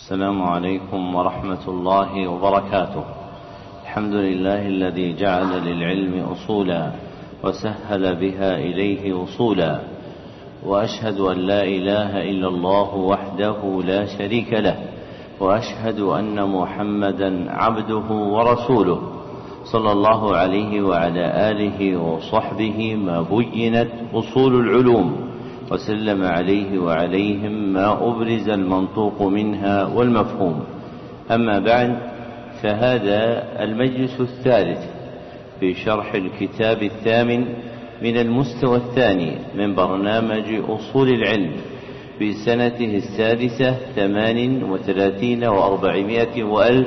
السلام عليكم ورحمة الله وبركاته. الحمد لله الذي جعل للعلم أصولا وسهل بها إليه وصولا، وأشهد أن لا إله إلا الله وحده لا شريك له، وأشهد أن محمدا عبده ورسوله صلى الله عليه وعلى آله وصحبه ما بينت أصول العلوم، وسلم عليه وعليهم ما أبرز المنطوق منها والمفهوم. أما بعد، فهذا المجلس الثالث في شرح الكتاب الثامن من المستوى الثاني من برنامج أصول العلم في سنته السادسة 38 و400 وألف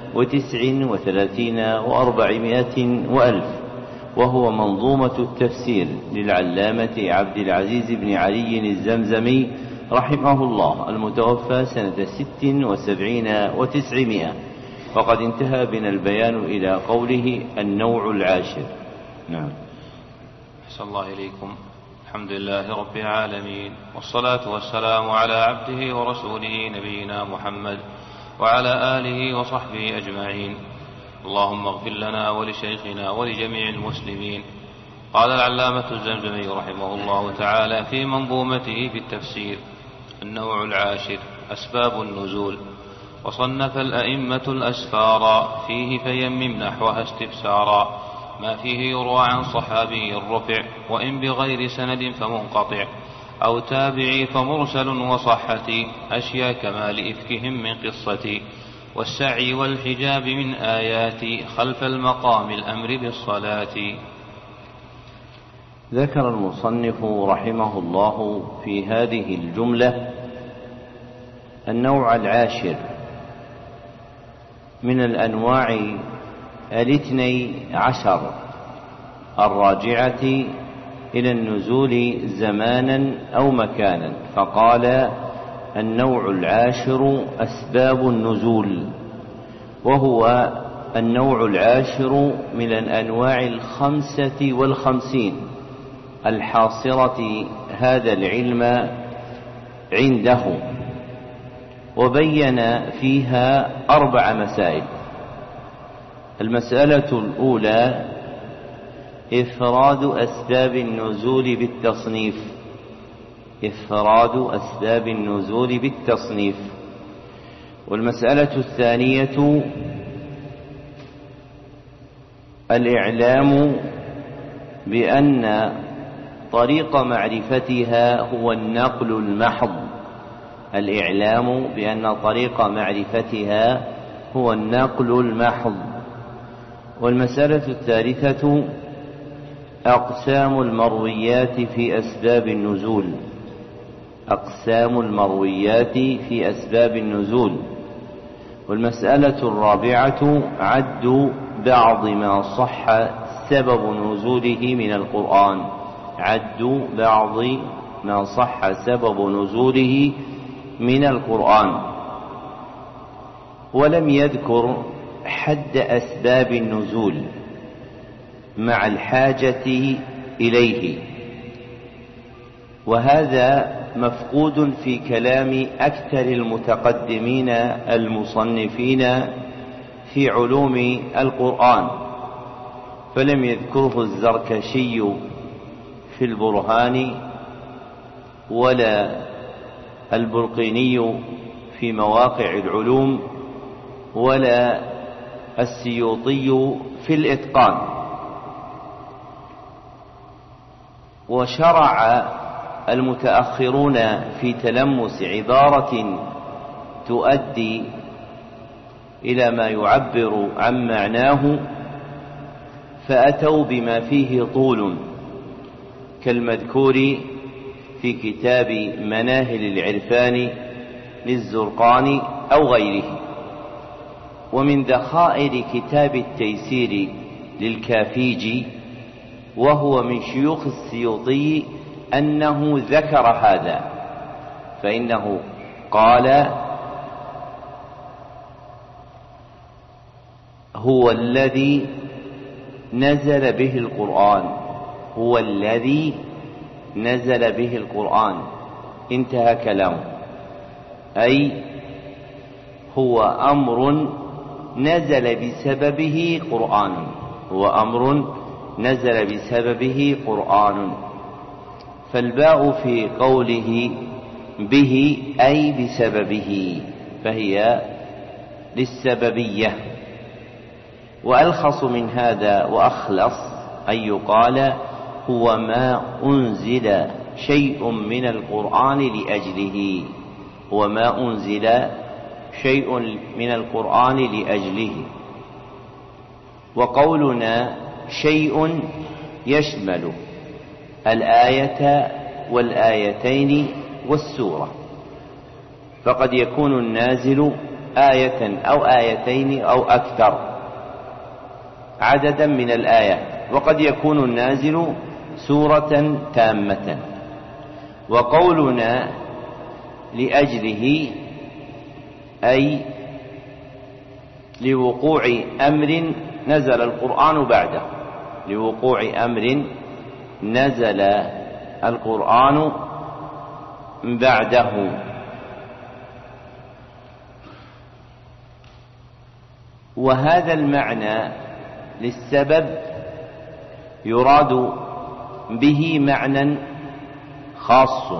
39 و400 وألف، وهو منظومة التفسير للعلامة عبد العزيز بن علي الزمزمي رحمه الله، المتوفى سنة 76 و900. وقد انتهى بنا البيان إلى قوله النوع العاشر. نعم. أحسن الله إليكم. الحمد لله رب العالمين، والصلاة والسلام على عبده ورسوله نبينا محمد وعلى آله وصحبه أجمعين. اللهم اغفر لنا ولشيخنا ولجميع المسلمين. قال العلامة الزمزمي رحمه الله تعالى في منظومته في التفسير: النوع العاشر أسباب النزول. وصنف الأئمة الأسفار فيه فيمم نحوها استفسارا، ما فيه يروى عن صحابي الرفع، وإن بغير سند فمنقطع، أو تابعي فمرسل وصحتي، أشياء كمال إفكهم من قصتي، والسعي والحجاب من آيات خلف المقام الأمر بالصلاة. ذكر المصنف رحمه الله في هذه الجملة النوع العاشر من الأنواع 12 الراجعة إلى النزول زمانا أو مكانا، فقال: النوع العاشر أسباب النزول، وهو النوع العاشر من الأنواع 55 الحاصرة هذا العلم عنده، وبين فيها 4 مسائل. المسألة الأولى إفراد أسباب النزول بالتصنيف، إفراد أسباب النزول بالتصنيف. والمسألة الثانية الإعلام بأن طريق معرفتها هو النقل المحض، الإعلام بأن طريق معرفتها هو النقل المحض. والمسألة الثالثة أقسام المرويات في أسباب النزول، أقسام المرويات في أسباب النزول. والمسألة الرابعة عد بعض ما صح سبب نزوله من القرآن، عد بعض ما صح سبب نزوله من القرآن. ولم يذكر حد أسباب النزول مع الحاجة إليه، وهذا مفقود في كلام أكثر المتقدمين المصنفين في علوم القرآن، فلم يذكره الزركشي في البرهان، ولا البلقيني في مواقع العلوم، ولا السيوطي في الإتقان. وشرع المتأخرون في تلمس عبارة تؤدي إلى ما يعبر عن معناه، فأتوا بما فيه طول كالمذكور في كتاب مناهل العرفان للزرقاني أو غيره. ومن ذخائر كتاب التيسير للكافيجي، وهو من شيوخ السيوطي، أنه ذكر هذا، فإنه قال: هو الذي نزل به القرآن، هو الذي نزل به القرآن، انتهى كلامه. أي هو أمر نزل بسببه قرآن، هو أمر نزل بسببه قرآن. فالباء في قوله به أي بسببه فهي للسببية. وألخص من هذا وأخلص أن يقال هو ما أنزل شيء من القرآن لأجله، هو ما أنزل شيء من القرآن لأجله. وقولنا شيء يشمل الآية والآيتين والسورة، فقد يكون النازل آية أو آيتين أو أكثر عددا من الآيات، وقد يكون النازل سورة تامة. وقولنا لأجله أي لوقوع أمر نزل القرآن بعده، لوقوع أمر نزل القرآن بعده. وهذا المعنى للسبب يراد به معنى خاص،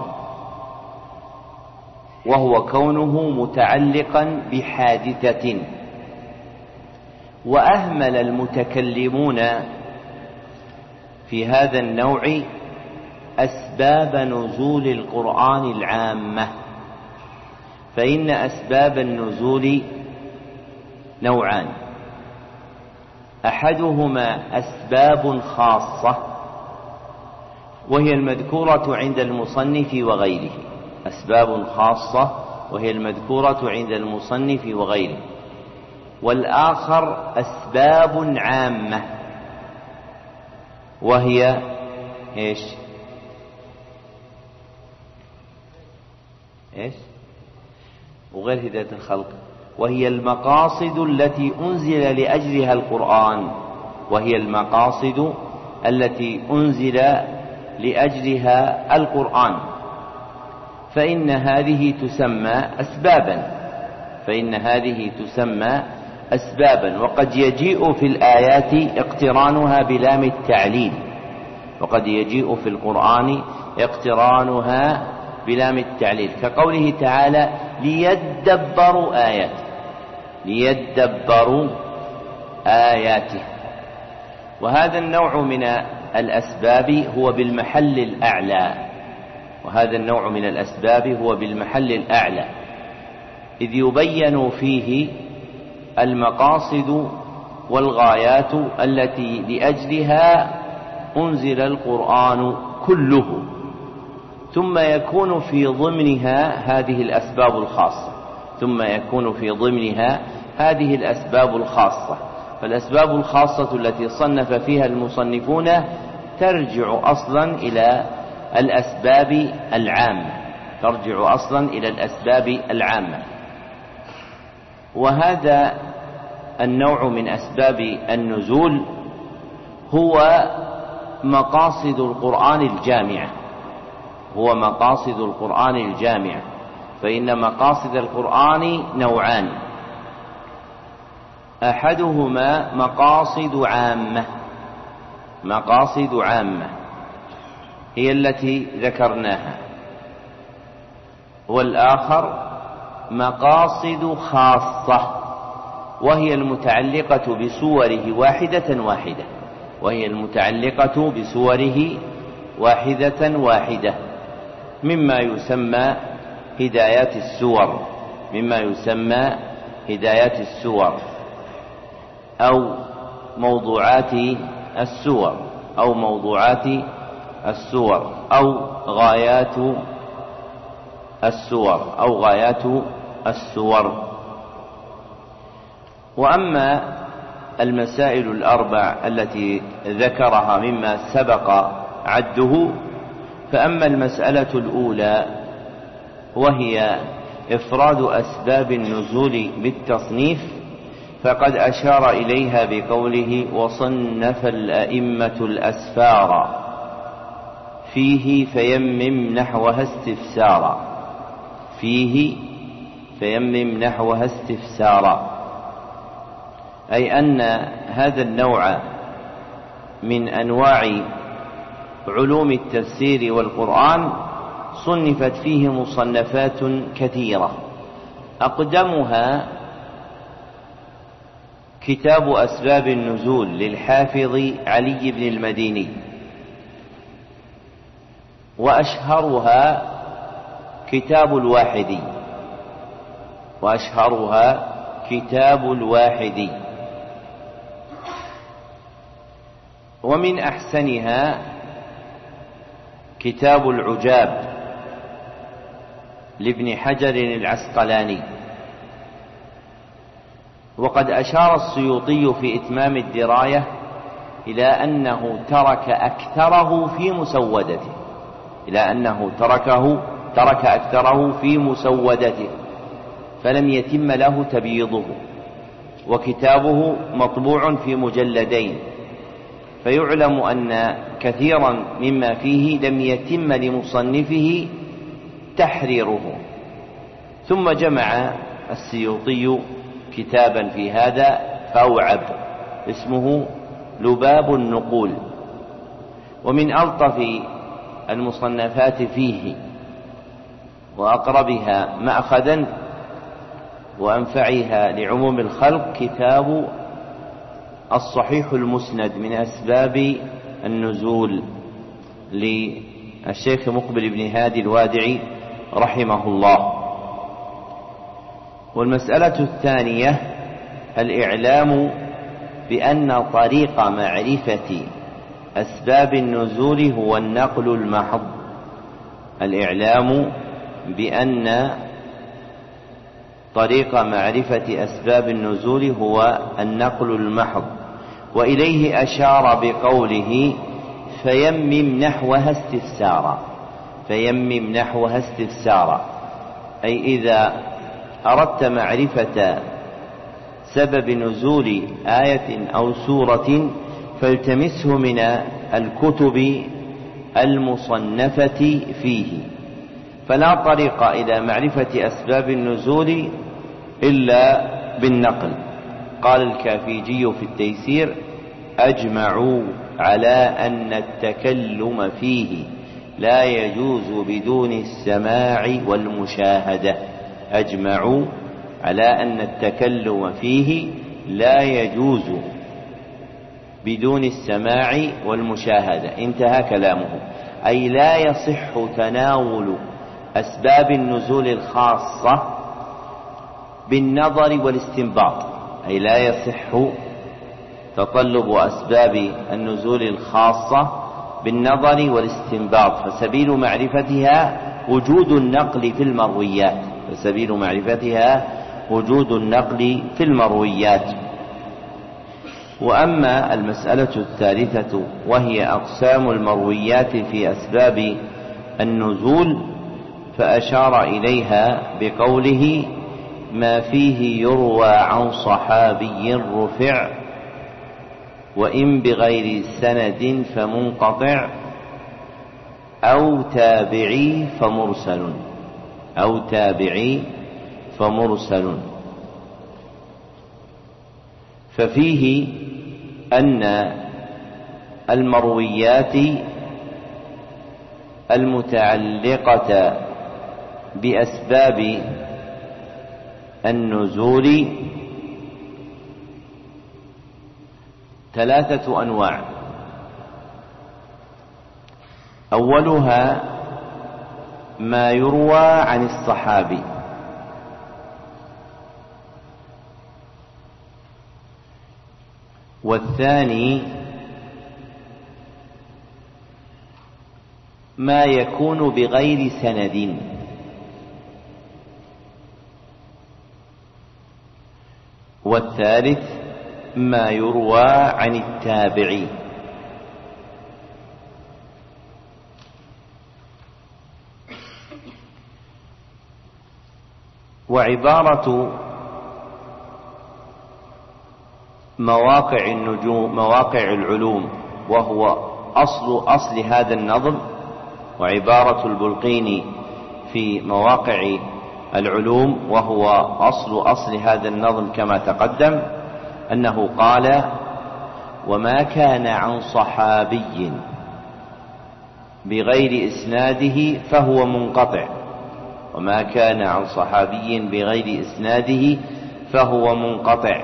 وهو كونه متعلقا بحادثة. وأهمل المتكلمون في هذا النوع أسباب نزول القرآن العامة، فإن أسباب النزول نوعان: أحدهما أسباب خاصة وهي المذكورة عند المصنف وغيره، أسباب خاصة وهي المذكورة عند المصنف وغيره. والآخر أسباب عامة وهي إيش؟ وغير هداية الخلق، وهي المقاصد التي أنزل لأجلها القرآن، وهي المقاصد التي أنزل لأجلها القرآن، فإن هذه تسمى أسبابا، فإن هذه تسمى أسبابا. وقد يجيء في الآيات اقترانها بلام التعليل، وقد يجيء في القرآن اقترانها بلام التعليل، كقوله تعالى ليدبروا آياته، ليدبروا آياته. وهذا النوع من الأسباب هو بالمحل الأعلى، وهذا النوع من الأسباب هو بالمحل الأعلى، إذ يبين فيه المقاصد والغايات التي لأجلها أنزل القرآن كله، ثم يكون في ضمنها هذه الأسباب الخاصة، ثم يكون في ضمنها هذه الأسباب الخاصة. فالأسباب الخاصة التي صنف فيها المصنفون ترجع أصلا إلى الأسباب العامة، ترجع أصلا إلى الأسباب العامة. وهذا النوع من أسباب النزول هو مقاصد القرآن الجامعة، هو مقاصد القرآن الجامعة. فإن مقاصد القرآن نوعان: أحدهما مقاصد عامة، مقاصد عامة هي التي ذكرناها، والآخر مقاصد خاصة وهي المتعلقة بسوره واحدة واحدة، وهي المتعلقة بسوره واحدة واحدة، مما يسمى هدايات السور، مما يسمى هدايات السور أو موضوعات السور، أو موضوعات السور، أو غايات السور، أو غايات السور. وأما المسائل الأربع التي ذكرها مما سبق عده، فأما المسألة الأولى وهي إفراد أسباب النزول بالتصنيف، فقد أشار إليها بقوله وصنف الأئمة الأسفار فيه فيمم نحوها استفسارا، فيه فيمم نحوها استفسارا، أي أن هذا النوع من أنواع علوم التفسير والقرآن صنفت فيه مصنفات كثيرة، أقدمها كتاب أسباب النزول للحافظ علي بن المديني، وأشهرها كتاب الواحدي، ومن أحسنها كتاب العجاب لابن حجر العسقلاني. وقد أشار السيوطي في إتمام الدراية إلى أنه ترك أكثره في مسودته فلم يتم له تبييضه، وكتابه مطبوع في مجلدين، فيعلم أن كثيرا مما فيه لم يتم لمصنفه تحريره. ثم جمع السيوطي كتابا في هذا فأوعب اسمه لباب النقول. ومن ألطف المصنفات فيه وأقربها مأخذا وأنفعها لعموم الخلق كتاب الصحيح المسند من أسباب النزول للشيخ مقبل بن هادي الوادعي رحمه الله. والمسألة الثانية الإعلام بأن طريق معرفة أسباب النزول هو النقل المحض. الإعلام بأن طريق معرفة أسباب النزول هو النقل المحض، وإليه أشار بقوله فيمم نحوها استفسارا، أي إذا أردت معرفة سبب نزول آية أو سورة فالتمسه من الكتب المصنفة فيه، فلا طريق إلى معرفة أسباب النزول إلا بالنقل. قال الكافيجي في التيسير: أجمعوا على أن التكلم فيه لا يجوز بدون السماع والمشاهدة. أجمعوا على أن التكلم فيه لا يجوز بدون السماع والمشاهدة. انتهى كلامه، أي لا يصح تناول أسباب النزول الخاصة بالنظر والاستنباط، أي لا يصح تطلب أسباب النزول الخاصة بالنظر والاستنباط، فسبيل معرفتها وجود النقل في المرويات. وأما المسألة الثالثة وهي أقسام المرويات في أسباب النزول، فأشار إليها بقوله: ما فيه يروى عن صحابي رفع وإن بغير سند فمنقطع أو تابعي فمرسل. ففيه أن المرويات المتعلقة بأسباب النزول 3 أنواع. أولها ما يروى عن الصحابي، والثاني ما يكون بغير سند، والثالث ما يروى عن التابعي. وعبارة مواقع العلوم، وهو أصل هذا النظم، وعبارة البلقيني في مواقع العلوم، وهو أصل هذا النظم كما تقدم، أنه قال: وما كان عن صحابي بغير إسناده فهو منقطع. وما كان عن صحابي بغير إسناده فهو منقطع.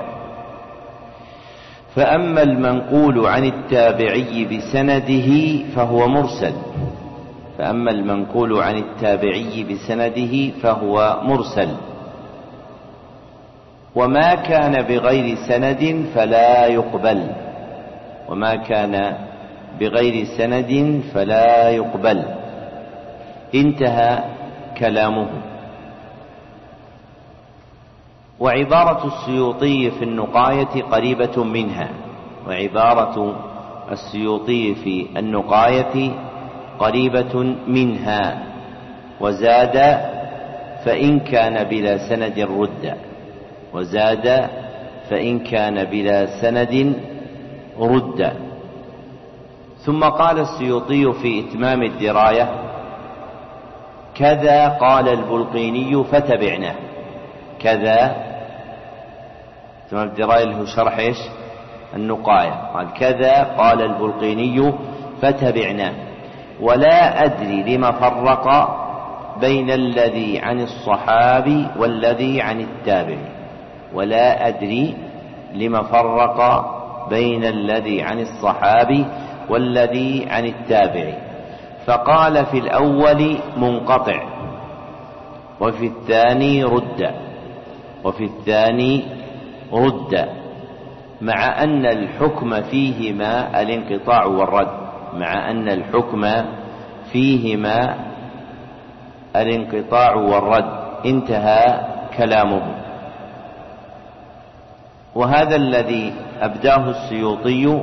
فأما المنقول عن التابعي بسنده فهو مرسل. فأما المنقول عن التابعي بسنده فهو مرسل. وما كان بغير سند فلا يقبل. وما كان بغير سند فلا يقبل. انتهى كلامه. وعبارة السيوطي في النقاية قريبة منها. وعبارة السيوطي في النقاية قريبة منها. وزاد: فإن كان بلا سند رد. وزاد: فإن كان بلا سند رد. ثم قال السيوطي في إتمام الدراية: كذا قال البلقيني فتبعناه. كذا إتمام الدراية اللي هو شرح إيش؟ النقاية. قال: كذا قال البلقيني فتبعناه. ولا أدري لما فرق بين الذي عن الصحابي والذي عن التابعي. ولا أدري لما فرق بين الذي عن الصحابي والذي عن التابعي. فقال: في الأول منقطع، وفي الثاني رد، وفي الثاني رد، مع أن الحكم فيهما الانقطاع والرد. مع أن الحكم فيهما الانقطاع والرد. انتهى كلامه. وهذا الذي أبداه السيوطي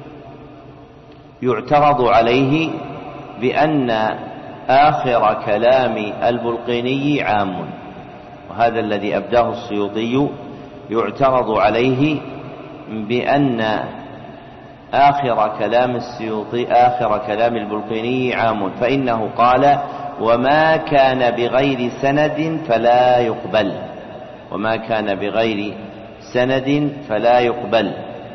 يعترض عليه بأن آخر كلام البلقيني عام. وهذا الذي أبداه السيوطي يعترض عليه بأن آخر كلام البلقيني عام، فإنه قال: وما كان بغير سند فلا يقبل. وما كان بغير سند فلا يقبل.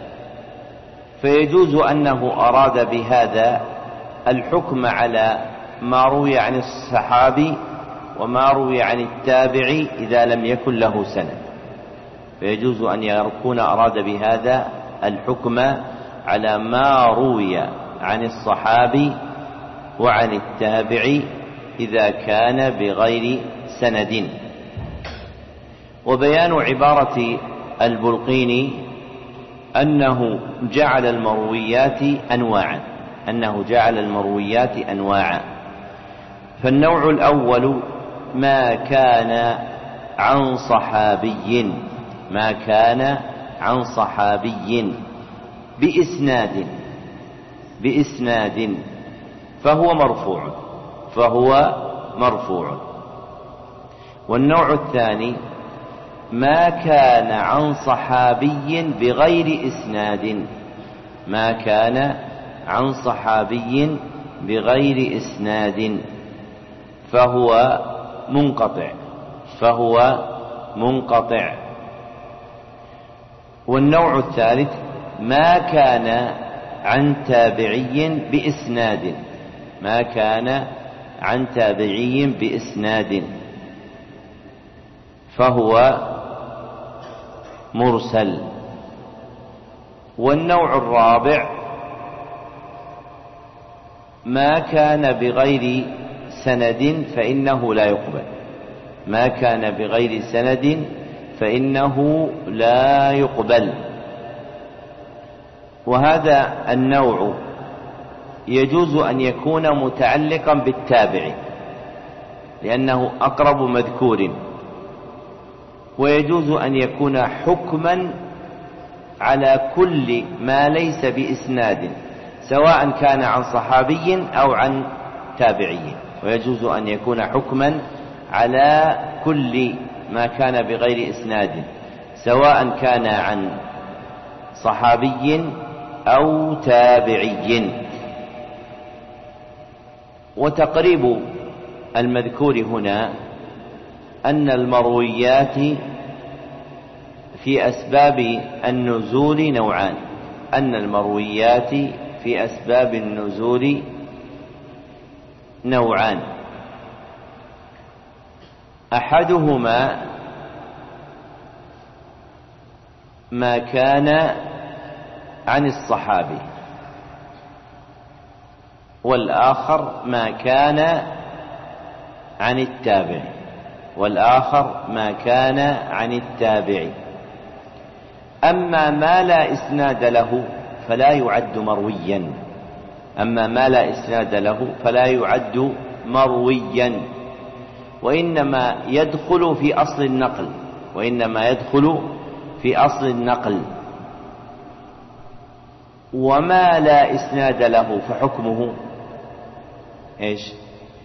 فيجوز أنه أراد بهذا الحكم على ما روي عن الصحابي وما روي عن التابعي إذا لم يكن له سند. فيجوز أن يكون أراد بهذا الحكم على ما روي عن الصحابي وعن التابعي إذا كان بغير سند. وبيان عبارة البلقيني أنه جعل المرويات أنواعا. فالنوع الأول ما كان عن صحابي بإسناد فهو مرفوع. والنوع الثاني ما كان عن صحابي بغير إسناد فهو منقطع. والنوع الثالث ما كان عن تابعي بإسناد فهو مرسل. والنوع الرابع ما كان بغير سند فإنه لا يقبل. وهذا النوع يجوز أن يكون متعلقا بالتابع لأنه أقرب مذكور، ويجوز أن يكون حكما على كل ما ليس بإسناد سواء كان عن صحابي أو عن تابعي. ويجوز أن يكون حكما على كل ما كان بغير إسناد سواء كان عن صحابي أو تابعي. وتقريب المذكور هنا أن المرويات في أسباب النزول نوعان. أن المرويات في أسباب النزول نوعان. أحدهما ما كان عن الصحابي، والآخر ما كان عن التابعي، والآخر ما كان عن التابعي. أما ما لا إسناد له فلا يعد مرويا، أما ما لا إسناد له فلا يعد مرويا، وإنما يدخل في أصل النقل، وإنما يدخل في أصل النقل. وما لا إسناد له فحكمه إيش؟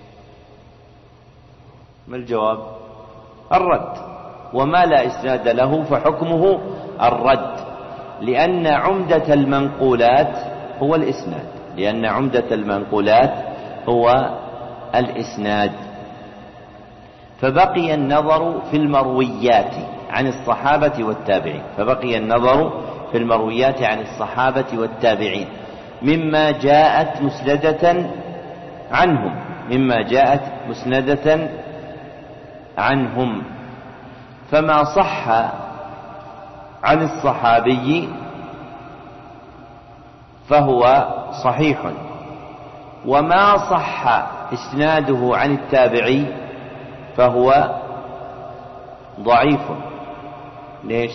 ما الجواب؟ الرد. وما لا إسناد له فحكمه الرد، لأن عمدة المنقولات هو الإسناد، لأن عمدة المنقولات هو الإسناد. فبقي النظر في المرويات عن الصحابة والتابعين، فبقي النظر في المرويات عن الصحابة والتابعين مما جاءت مسندة عنهم، مما جاءت مسندة عنهم. فما صح عن الصحابي فهو صحيح، وما صح إسناده عن التابعي فهو ضعيف. ليش؟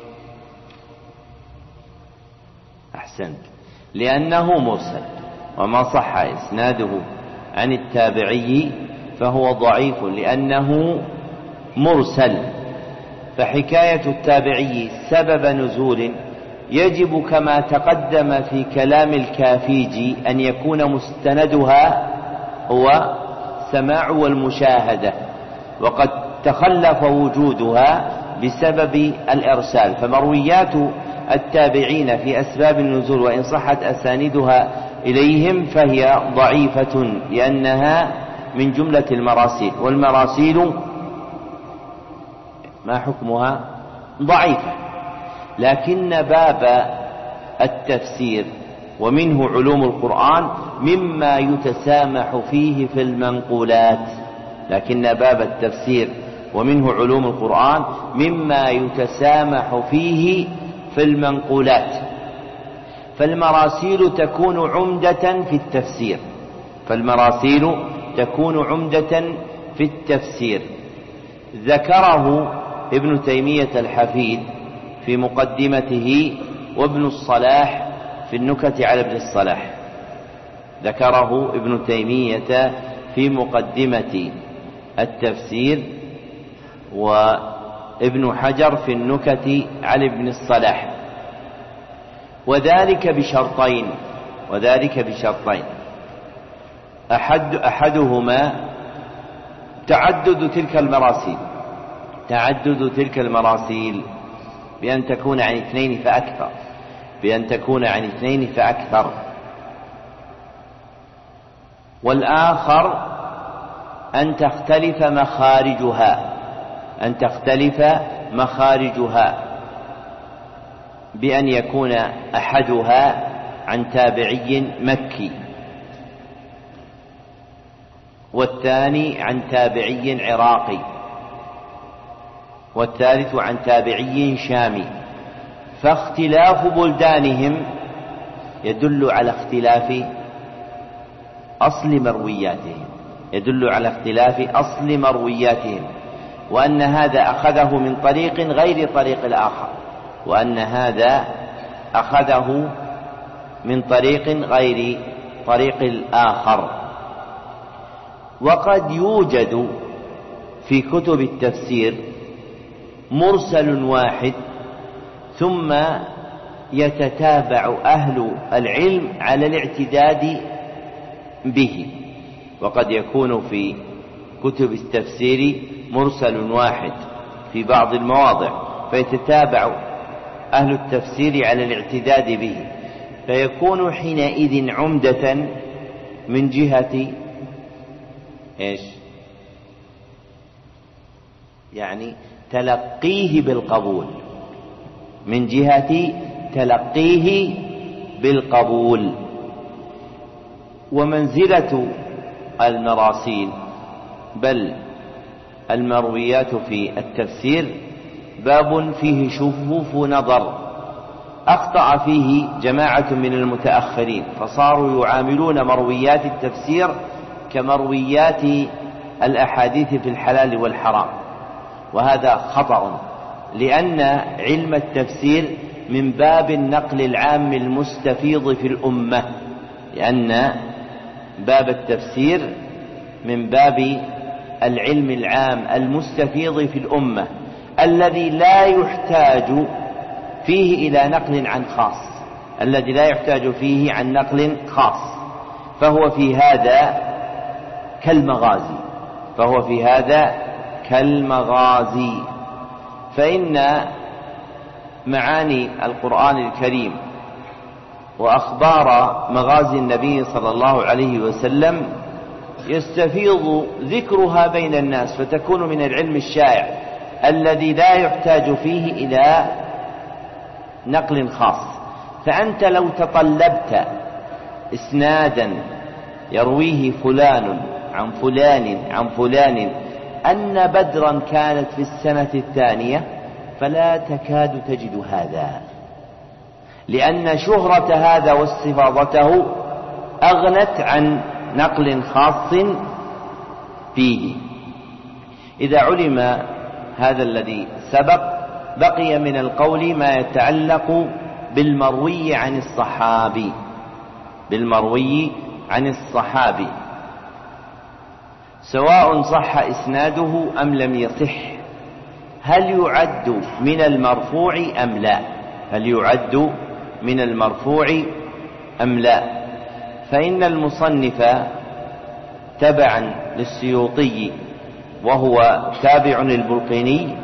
أحسنت، لأنه مرسل، وما صح إسناده عن التابعي فهو ضعيف لأنه مرسل. فحكاية التابعي سبب نزول يجب كما تقدم في كلام الكافيجي أن يكون مستندها هو سماع والمشاهدة، وقد تخلف وجودها بسبب الإرسال. فمرويات التابعين في أسباب النزول وإن صحت أساندها إليهم فهي ضعيفة لأنها من جملة المراسيل، والمراسيل ما حكمها؟ ضعيفة. لكن باب التفسير ومنه علوم القرآن مما يتسامح فيه في المنقولات، لكن باب التفسير ومنه علوم القرآن مما يتسامح فيه في المنقولات. فالمراسيل تكون عمدة في التفسير، فالمراسيل تكون عمدة في التفسير. ذكره ابن تيمية الحفيد في مقدمته، وابن الصلاح في النكت على ابن الصلاح. ذكره ابن تيمية في مقدمة التفسير، وابن حجر في النكت على ابن الصلاح، وذلك بشرطين، وذلك بشرطين. أحدهما تعدد تلك المراسيل، تعدد تلك المراسيل بأن تكون عن اثنين فأكثر، بأن تكون عن اثنين فأكثر. والآخر أن تختلف مخارجها، أن تختلف مخارجها بأن يكون أحدها عن تابعي مكي، والثاني عن تابعي عراقي، والثالث عن تابعي شامي. فاختلاف بلدانهم يدل على اختلاف أصل مروياتهم، يدل على اختلاف أصل مروياتهم، وأن هذا أخذه من طريق غير طريق الآخر، وأن هذا أخذه من طريق غير طريق الآخر. وقد يوجد في كتب التفسير مرسل واحد ثم يتتابع أهل العلم على الاعتداد به، وقد يكون في كتب التفسير مرسل واحد في بعض المواضع فيتتابع أهل التفسير على الاعتداد به، فيكون حينئذ عمدة من جهة إيش؟ يعني تلقيه بالقبول، من جهة تلقيه بالقبول. ومنزلة المراسيل بل المرويات في التفسير باب فيه شفوف نظر أخطأ فيه جماعة من المتأخرين، فصاروا يعاملون مرويات التفسير كمرويات الأحاديث في الحلال والحرام، وهذا خطأ، لأن علم التفسير من باب النقل العام المستفيض في الأمة، لأن باب التفسير من باب العلم العام المستفيض في الأمة الذي لا يحتاج فيه إلى نقل عن خاص، الذي لا يحتاج فيه عن نقل خاص، فهو في هذا كالمغازي. فإن معاني القرآن الكريم وأخبار مغازي النبي صلى الله عليه وسلم يستفيض ذكرها بين الناس، فتكون من العلم الشائع الذي لا يحتاج فيه إلى نقل خاص. فأنت لو تطلبت إسنادا يرويه فلان عن فلان عن فلان أن بدرا كانت في السنة الثانية فلا تكاد تجد هذا، لأن شهرة هذا واستفاضته أغنت عن نقل خاص فيه. إذا علم هذا الذي سبق بقي من القول ما يتعلق بالمروي عن الصحابي، سواء صح إسناده أم لم يصح، هل يعد من المرفوع أم لا؟ فإن المصنف تبعا للسيوطي وهو تابع للبلقيني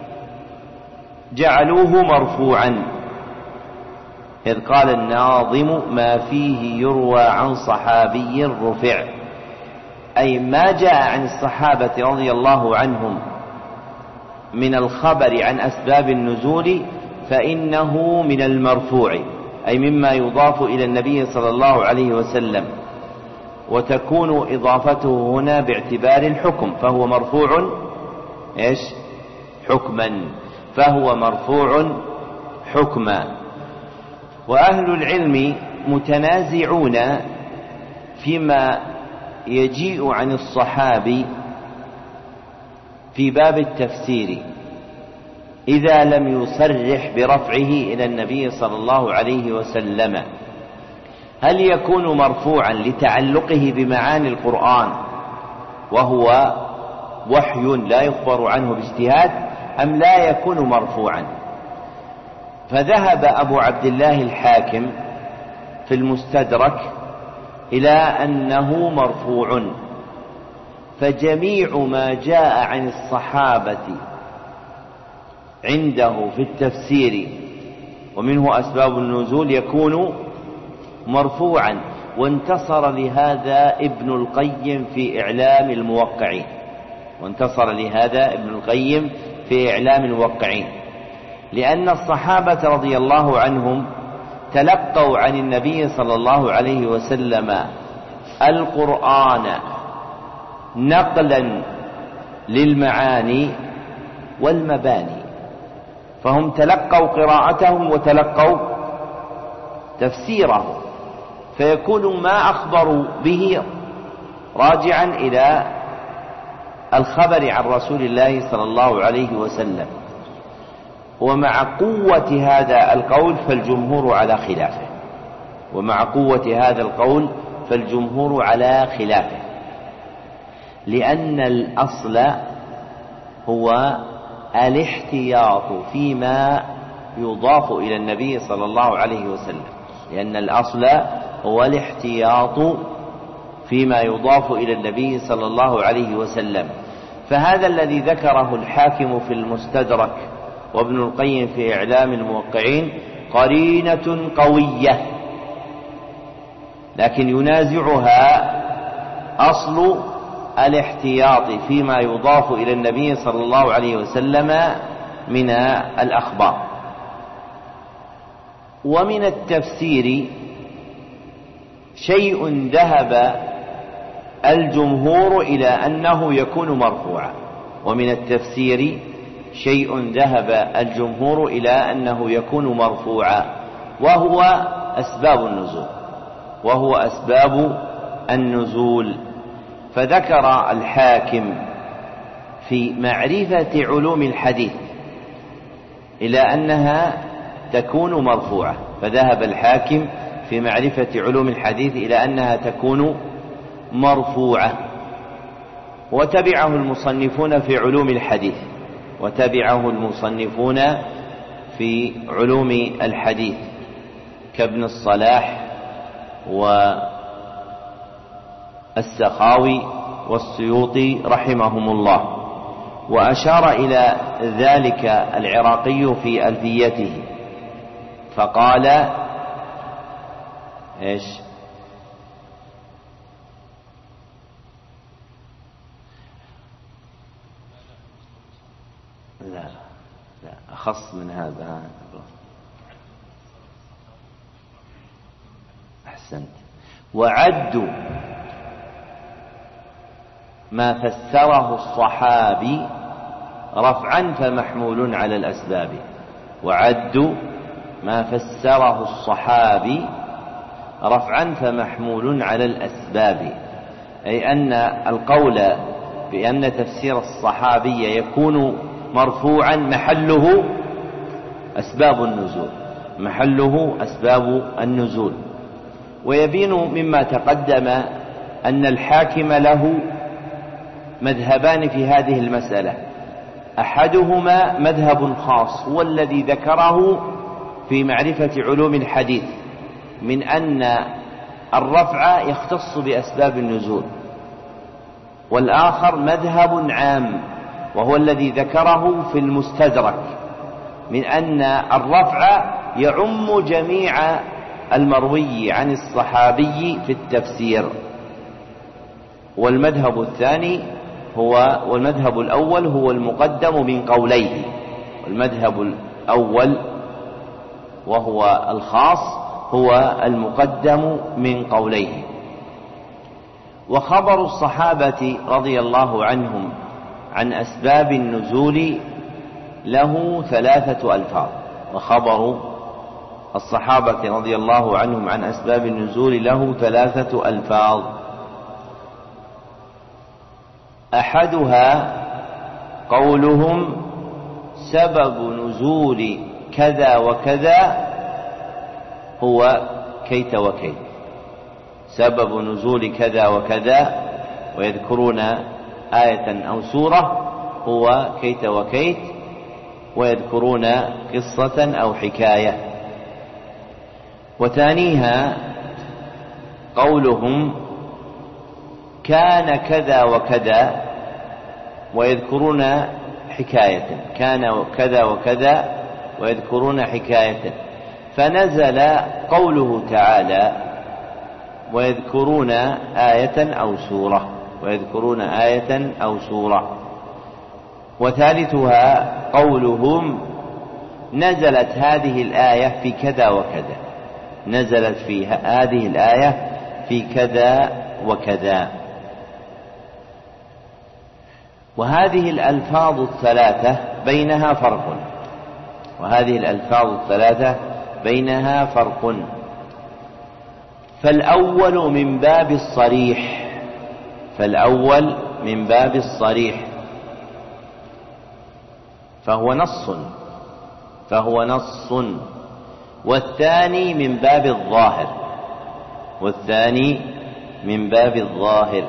جعلوه مرفوعا، إذ قال الناظم ما فيه يروى عن صحابي رفع، أي ما جاء عن الصحابة رضي الله عنهم من الخبر عن أسباب النزول فإنه من المرفوع، أي مما يضاف إلى النبي صلى الله عليه وسلم، وتكون إضافته هنا باعتبار الحكم، فهو مرفوع حكما. وأهل العلم متنازعون فيما يجيء عن الصحابي في باب التفسير إذا لم يصرح برفعه إلى النبي صلى الله عليه وسلم، هل يكون مرفوعا لتعلقه بمعاني القرآن وهو وحي لا يخبر عنه باجتهاد، أم لا يكون مرفوعا؟ فذهب أبو عبد الله الحاكم في المستدرك إلى أنه مرفوع، فجميع ما جاء عن الصحابة عنده في التفسير ومنه أسباب النزول يكون مرفوعا. وانتصر لهذا ابن القيم في إعلام الموقعين، لأن الصحابة رضي الله عنهم تلقوا عن النبي صلى الله عليه وسلم القرآن نقلا للمعاني والمباني، فهم تلقوا قراءتهم وتلقوا تفسيره، فيكون ما أخبروا به راجعا إلى الخبر عن رسول الله صلى الله عليه وسلم. ومع قوة هذا القول فالجمهور على خلافه، لأن الأصل هو الاحتياط فيما يضاف إلى النبي صلى الله عليه وسلم، فهذا الذي ذكره الحاكم في المستدرك وابن القيم في إعلام الموقعين قرينة قوية، لكن ينازعها أصل الاحتياط فيما يضاف إلى النبي صلى الله عليه وسلم من الأخبار. ومن التفسير شيء ذهب الجمهور إلى أنه يكون مرفوعا، ومن التفسير شيء ذهب الجمهور إلى أنه يكون مرفوعا، وهو أسباب النزول. فذكر الحاكم في معرفة علوم الحديث إلى أنها تكون مرفوعة، فذهب الحاكم في معرفة علوم الحديث إلى أنها تكون مرفوعة. وتبعه المصنفون في علوم الحديث، كابن الصلاح والسخاوي والسيوطي رحمهم الله. وأشار إلى ذلك العراقي في ألفيته فقال إيش؟ لا أخص من هذا. أحسنت. وعد ما فسره الصحابي رفعا فمحمول على الأسباب. وعد ما فسره الصحابي رفعا فمحمول على الأسباب، أي أن القول بأن تفسير الصحابي يكون مرفوعا محله أسباب النزول. ويبين مما تقدم أن الحاكم له مذهبان في هذه المسألة، أحدهما مذهب خاص هو الذي ذكره في معرفة علوم الحديث، من أن الرفع يختص بأسباب النزول، والآخر مذهب عام وهو الذي ذكره في المستدرك، من أن الرفع يعم جميع المروي عن الصحابي في التفسير. والمذهب الأول هو المقدم من قوليه، والمذهب الأول وهو الخاص هو المقدم من قوليه. وخبر الصحابة رضي الله عنهم عن أسباب النزول له 3 ألفاظ. وخبر الصحابة رضي الله عنهم عن أسباب النزول له 3 ألفاظ. أحدها قولهم سبب نزول كذا وكذا هو كيت وكيت، سبب نزول كذا وكذا، ويذكرون آية أو سورة هو كيت وكيت، ويذكرون قصة أو حكاية. وثانيها قولهم كان كذا وكذا، ويذكرون حكاية، كان كذا وكذا ويذكرون حكاية. فنزل قوله تعالى ويذكرون آية أو سورة. وثالثها قولهم نزلت هذه الآية في كذا وكذا، نزلت في هذه الآية في كذا وكذا. وهذه الألفاظ الثلاثة بينها فرق، فالأول من باب الصريح فهو نص، والثاني من باب الظاهر،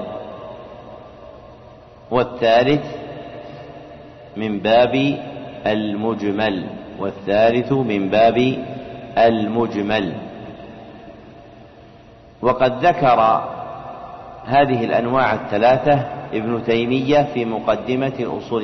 والثالث من باب المجمل. وقد ذكر هذه الأنواع الثلاثة ابن تيمية في مقدمة أصول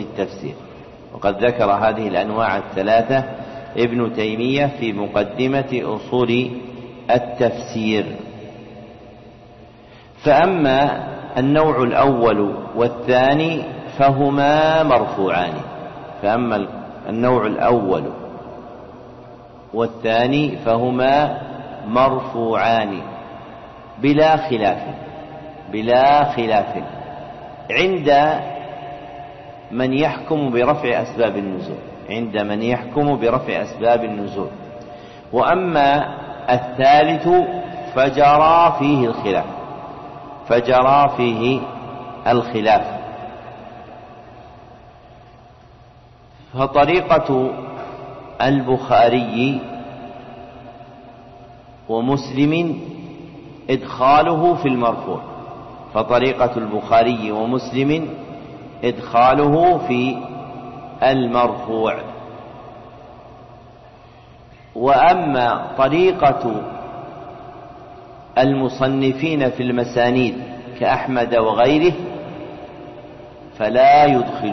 التفسير. فأما النوع الأول والثاني فهما مرفوعان. فأما النوع الأول والثاني فهما مرفوعان بلا خلاف عند من يحكم برفع أسباب النزول. وأما الثالث فجرى فيه الخلاف. فطريقة البخاري ومسلم إدخاله في المرفوع. وأما طريقة المصنفين في المسانيد كأحمد وغيره فلا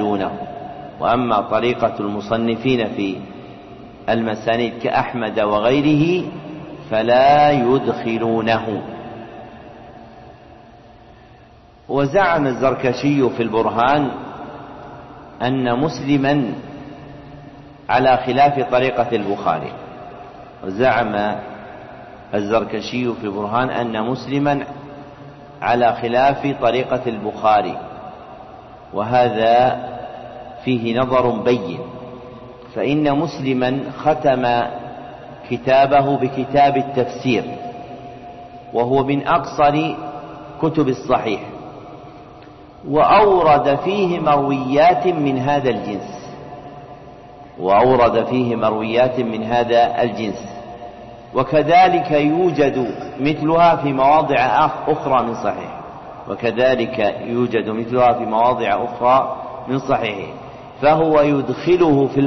يدخلونه. وزعم الزركشي في البرهان أن مسلما على خلاف طريقة البخاري، وهذا فيه نظر بين. فإن مسلما ختم كتابه بكتاب التفسير، وهو من أقصر كتب الصحيح، وأورد فيه مرويات من هذا الجنس، وكذلك يوجد مثلها في مواضع أخرى من صحيحه، فهو يدخله في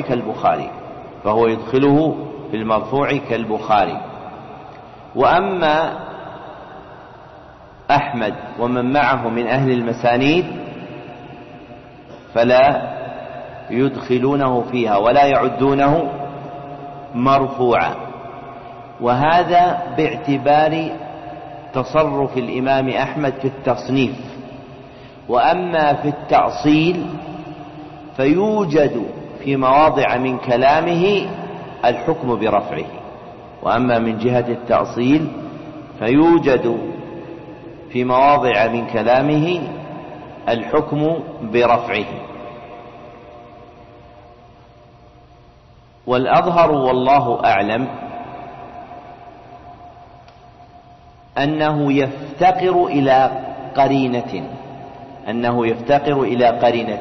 المرفوع كالبخاري. وأما أحمد ومن معه من أهل المسانيد فلا يدخلونه فيها ولا يعدونه مرفوعا، وهذا باعتبار تصرف الإمام أحمد في التصنيف. وأما في التأصيل فيوجد في مواضع من كلامه الحكم برفعه، وأما من جهة التأصيل فيوجد في مواضع من كلامه الحكم برفعه. والأظهر والله أعلم أنه يفتقر إلى قرينة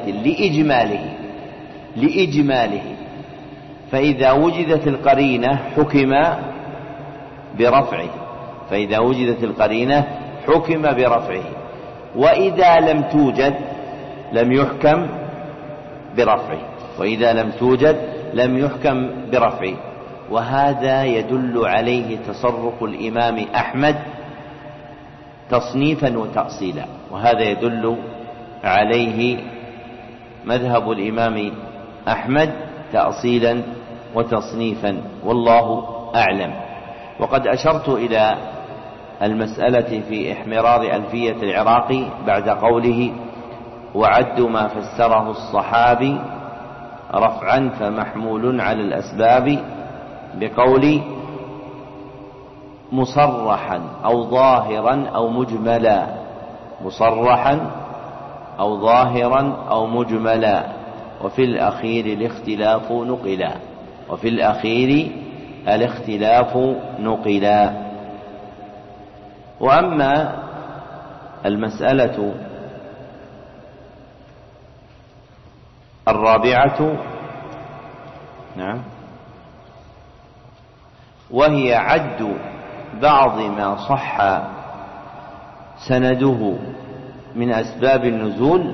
لإجماله، فإذا وجدت القرينة حكم برفعه، وإذا لم توجد لم يحكم برفعه. وهذا يدل عليه تصرف الإمام أحمد تصنيفا وتأصيلا، وهذا يدل عليه مذهب الإمام أحمد تأصيلا وتصنيفا، والله أعلم. وقد أشرت إلى المسألة في إحمرار ألفية العراقي بعد قوله: وعد ما فسره الصحابي رفعا فمحمول على الأسباب، بقول مصرحا أو ظاهرا أو مجملا، وفي الأخير الاختلاف نقلا. وأما المسألة الرابعة وهي عد بعض ما صح سنده من أسباب النزول،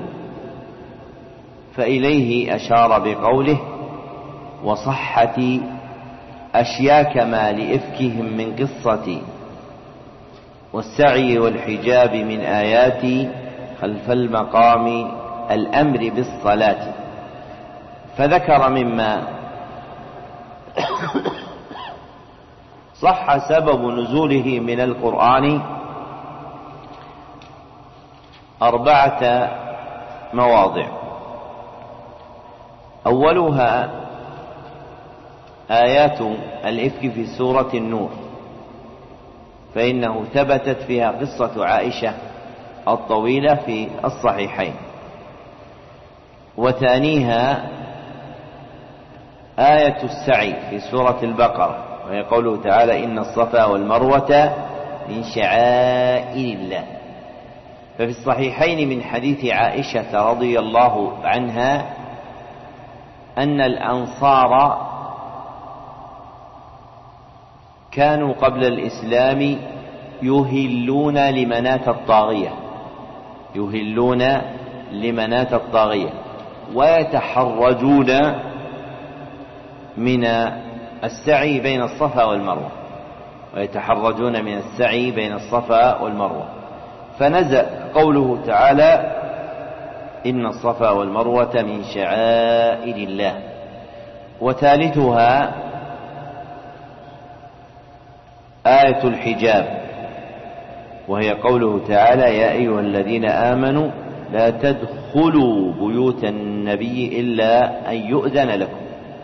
فإليه أشار بقوله: وصحة أشياء كما لإفكهم من قصة والسعي والحجاب من آيات خلف المقام الأمر بالصلاة. فذكر مما صح سبب نزوله من القرآن 4 مواضع. أولها آيات الإفك في سورة النور، فإنه ثبتت فيها قصة عائشة الطويلة في الصحيحين. وثانيها آية السعي في سورة البقرة، وهي قوله تعالى إن الصفا والمروة من شعائر الله. ففي الصحيحين من حديث عائشة رضي الله عنها أن الأنصار كانوا قبل الإسلام يهلون لمناة الطاغية ويتحرجون من السعي بين الصفا والمروة، فنزل قوله تعالى إن الصفا والمروة من شعائر الله. وثالثها آية الحجاب، وهي قوله تعالى يا أيها الذين آمنوا لا تدخلوا بيوت النبي إلا أن يؤذن لكم.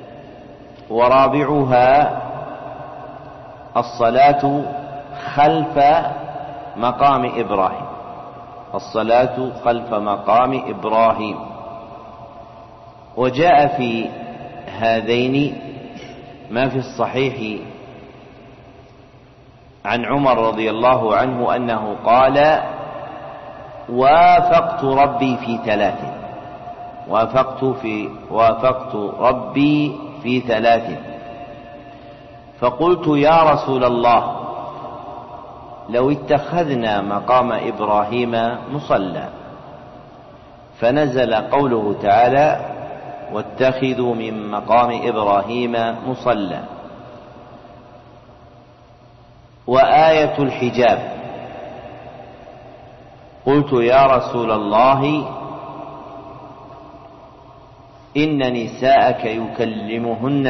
ورابعها الصلاة خلف مقام إبراهيم. وجاء في هذين ما في الصحيح عن عمر رضي الله عنه أنه قال وافقت ربي في 3 فقلت يا رسول الله لو اتخذنا مقام إبراهيم مصلى، فنزل قوله تعالى واتخذوا من مقام إبراهيم مصلى. وآية الحجاب قلت يا رسول الله إن نساءك يكلمهن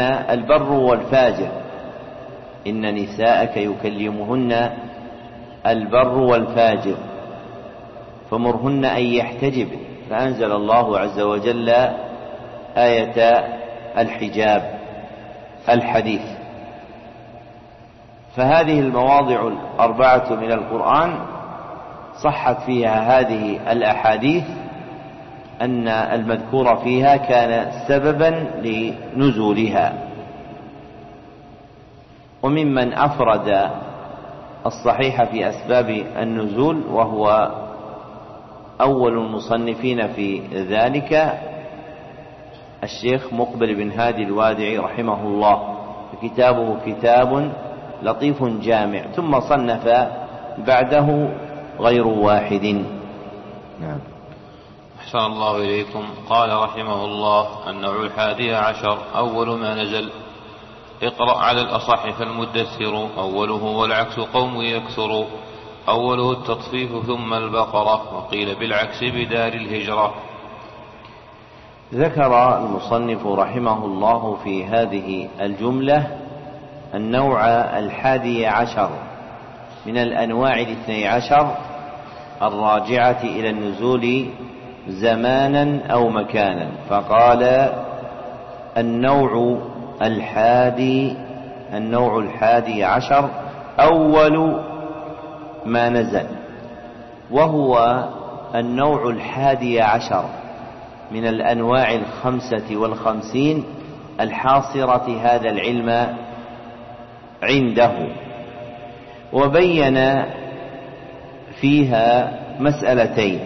البر والفاجر فمرهن أن يحتجب، فأنزل الله عز وجل آية الحجاب الحديث. فهذه المواضع 4 من القرآن صحت فيها هذه الأحاديث أن المذكور فيها كان سببا لنزولها. وممن أفرد الصحيح في أسباب النزول وهو أول المصنفين في ذلك الشيخ مقبل بن هادي الوادعي رحمه الله، كتابه كتاب لطيف جامع، ثم صنف بعده غير واحد. نعم. أحسن الله إليكم. قال رحمه الله النوع 11 أول ما نزل اقرأ على الأصح فالمدثر أوله، والعكس قوم يكثر، أوله التطفيف ثم البقرة، وقيل بالعكس بدار الهجرة. ذكر المصنف رحمه الله في هذه الجملة النوع 11 من الأنواع 12 الراجعة إلى النزول زمانا أو مكانا، فقال النوع 11 أول ما نزل، وهو النوع 11 من الأنواع 55 الحاصرة هذا العلم عنده. وبين فيها مسألتين.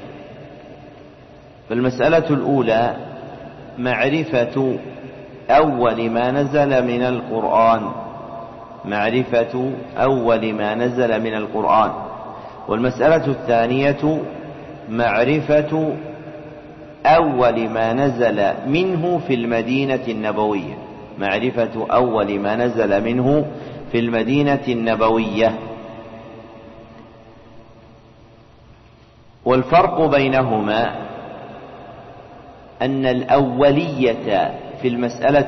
فالمسألة الأولى معرفة أول ما نزل من القرآن، والمسألة الثانية معرفة أول ما نزل منه في المدينة النبوية. والفرق بينهما أن الأولية في المسألة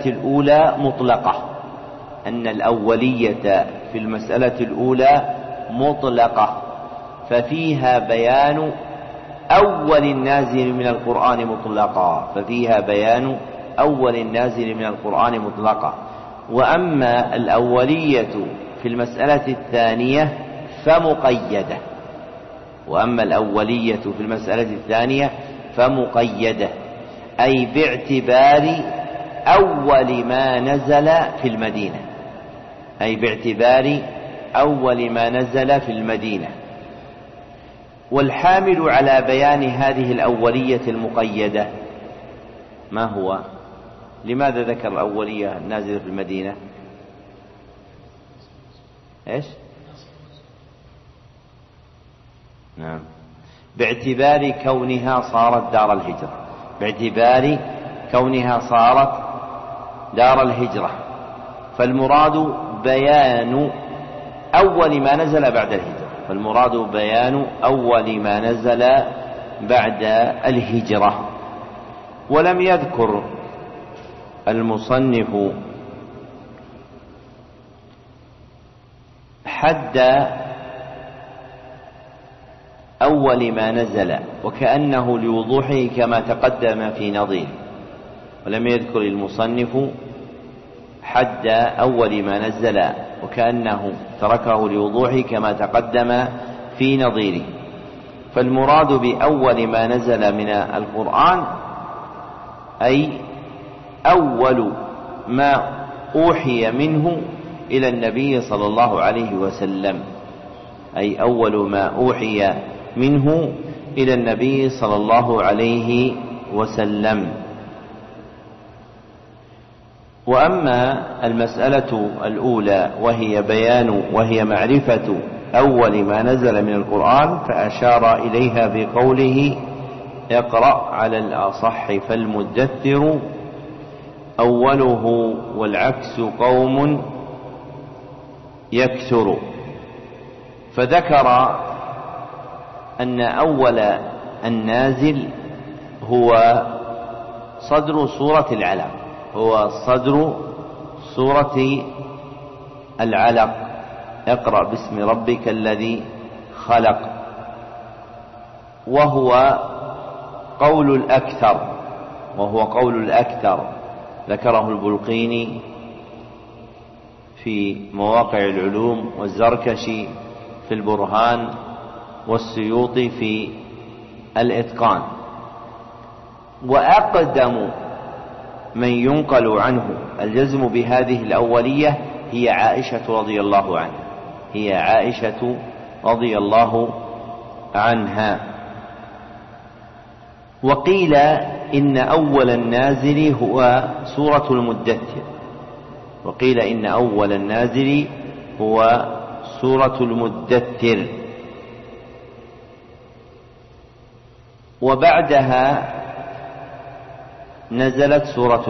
الأولى مطلقة، ففيها بيان أول النازل من القرآن مطلقا، ففيها بيان أول النازل من القرآن مطلقا. وأما الأولية في المسألة الثانية فمقيدة، وأما الأولية في المسألة الثانية فمقيدة، أي باعتبار أول ما نزل في المدينة، أي باعتبار أول ما نزل في المدينة. والحامل على بيان هذه الأولية المقيدة ما هو؟ لماذا ذكر الأولية النازلة في المدينة؟ إيش؟ نعم، باعتبار كونها صارت دار الهجرة، باعتبار كونها صارت دار الهجرة، فالمراد بيان أول ما نزل بعد الهجرة، فالمراد بيان أول ما نزل بعد الهجرة. ولم يذكر المصنف حد أول ما نزل، وكأنه لوضوحه كما تقدم في نظيره. ولم يذكر المصنف حد أول ما نزل، وكأنه تركه لوضوحه كما تقدم في نظيره. فالمراد بأول ما نزل من القرآن أي أول ما أوحي منه إلى النبي صلى الله عليه وسلم، أي أول ما أوحي منه إلى النبي صلى الله عليه وسلم. وأما المسألة الأولى وهي معرفة أول ما نزل من القرآن، فأشار إليها بقوله: اقرأ على الأصح فالمدثر أوله والعكس قوم يكثر. فذكر أن أول النازل هو صدر سورة العلق، هو صدر سورة العلق: اقرأ باسم ربك الذي خلق. وهو قول الأكثر، ذكره البلقيني في مواقع العلوم، والزركشي في البرهان، والسيوطي في الإتقان. وأقدم من ينقل عنه الجزم بهذه الأولية هي عائشة رضي الله عنها. وقيل إن أول النازل هو سورة المدثر، وبعدها نزلت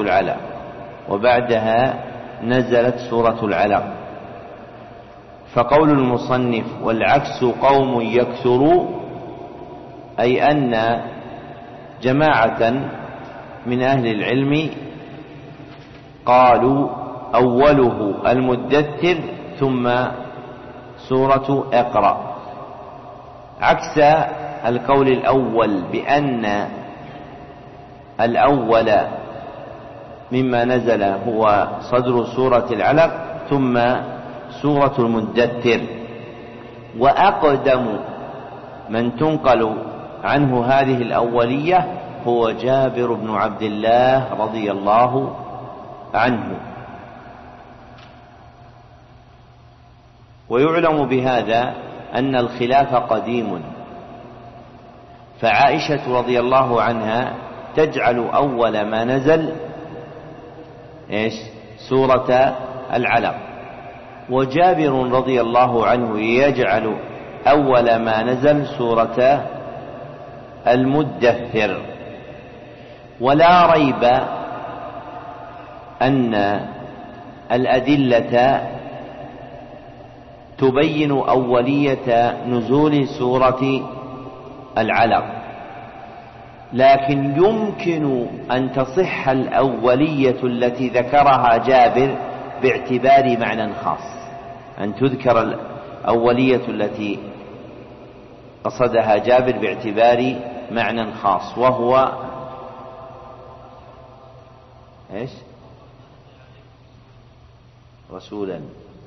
سورة العلق. فقول المصنف: والعكس قوم يكثروا، أي أن جماعة من أهل العلم قالوا أوله المدثر ثم سورة اقرأ، عكس القول الأول بأن الأول مما نزل هو صدر سورة العلق ثم سورة المدثر. وأقدم من تنقل عنه هذه الأولية هو جابر بن عبد الله رضي الله عنه. ويعلم بهذا أن الخلاف قديم، فعائشة رضي الله عنها تجعل أول ما نزل سورة العلق، وجابر رضي الله عنه يجعل أول ما نزل سورة المدثر. ولا ريب أن الأدلة تبين أولية نزول سورة العلق، لكن يمكن أن تصح الأولية التي ذكرها جابر باعتبار معنى خاص، أن تذكر الأولية التي قصدها جابر باعتبار معنى خاص، وهو إيش؟ رسولا.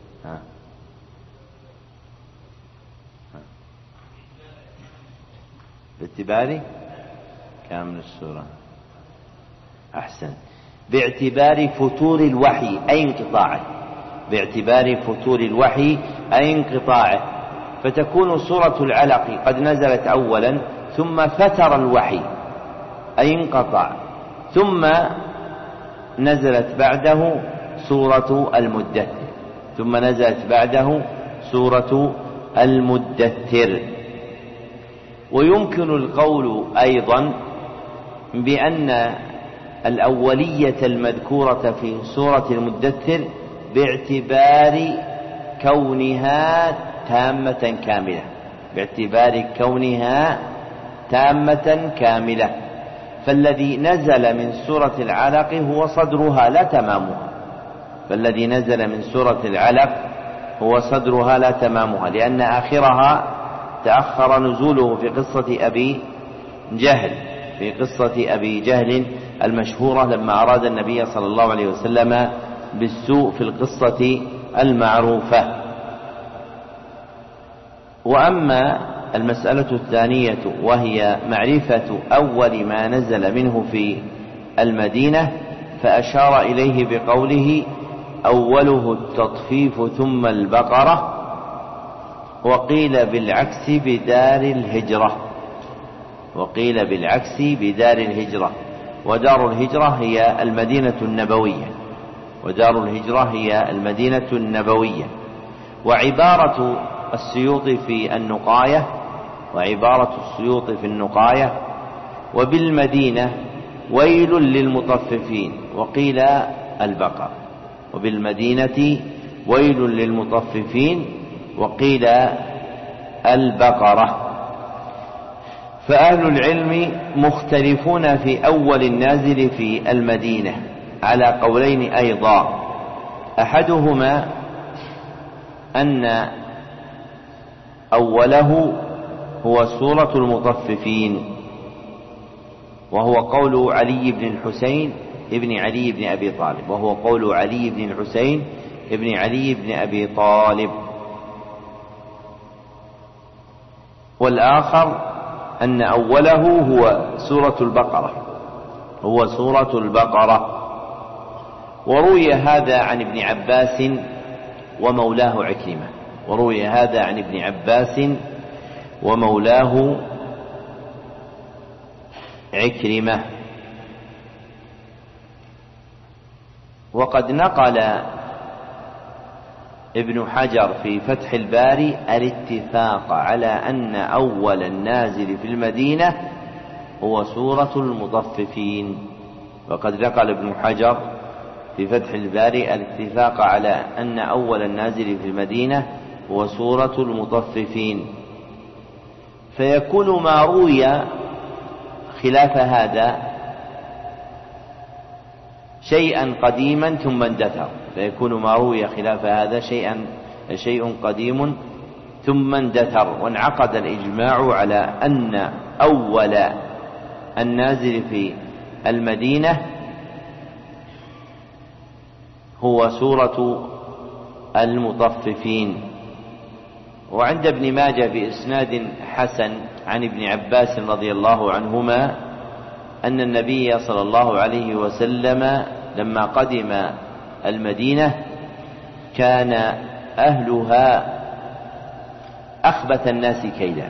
باعتبار كامل السورة. أحسن. باعتبار فتور الوحي أي انقطاعه، باعتبار فتور الوحي أي انقطاعه، فتكون سورة العلق قد نزلت أولا ثم فتر الوحي أي انقطع، ثم نزلت بعده سورة المدثر، ثم نزلت بعده سورة المدثر. ويمكن القول أيضا بأن الأولية المذكورة في سورة المدثر باعتبار كونها تامة كاملة، باعتبار كونها تامة كاملة، فالذي نزل من سورة العلق هو صدرها لا تمامها، فالذي نزل من سورة العلق هو صدرها لا تمامها، لأن آخرها تأخر نزوله في قصة أبي جهل، في قصة أبي جهل المشهورة لما أراد النبي صلى الله عليه وسلم بالسوء في القصة المعروفة. وأما المسألة الثانية وهي معرفة أول ما نزل منه في المدينة، فأشار إليه بقوله أوله التطفيف ثم البقرة، وقيل بالعكس بدار الهجرة، وقيل بالعكس بدار الهجرة، ودار الهجرة هي المدينة النبوية، ودار الهجرة هي المدينة النبوية. وعبارة السيوط في النقاية، وعبارة السيوط في النقاية وبالمدينة ويل للمطففين، وقيل البقرة، وبالمدينة ويل للمطففين وقيل البقرة. فأهل العلم مختلفون في أول النازل في المدينة على قولين أيضا، أحدهما أن أوله هو سورة المطففين، وهو قول علي بن الحسين ابن علي بن أبي طالب، وهو قول علي بن الحسين ابن علي بن أبي طالب. والآخر أن أوله هو سورة البقرة، هو سورة البقرة. وروي هذا عن ابن عباس ومولاه عكرمة، وروي هذا عن ابن عباس ومولاه عكرمة. وقد نقل ابن حجر في فتح الباري الاتفاق على أن أول النازل في المدينة هو سورة المطففين، وقد نقل ابن حجر في فتح الباري الاتفاق على أن أول النازل في المدينة هو سورة المطففين، فيكون ما روي خلاف هذا شيئا قديما ثم اندثر، فيكون ما روي خلاف هذا شيء قديم ثم اندثر. وانعقد الإجماع على أن أول النازل في المدينة هو سورة المطففين. وعند ابن ماجه بإسناد حسن عن ابن عباس رضي الله عنهما أن النبي صلى الله عليه وسلم لما قدم المدينة كان أهلها أخبث الناس كيدا،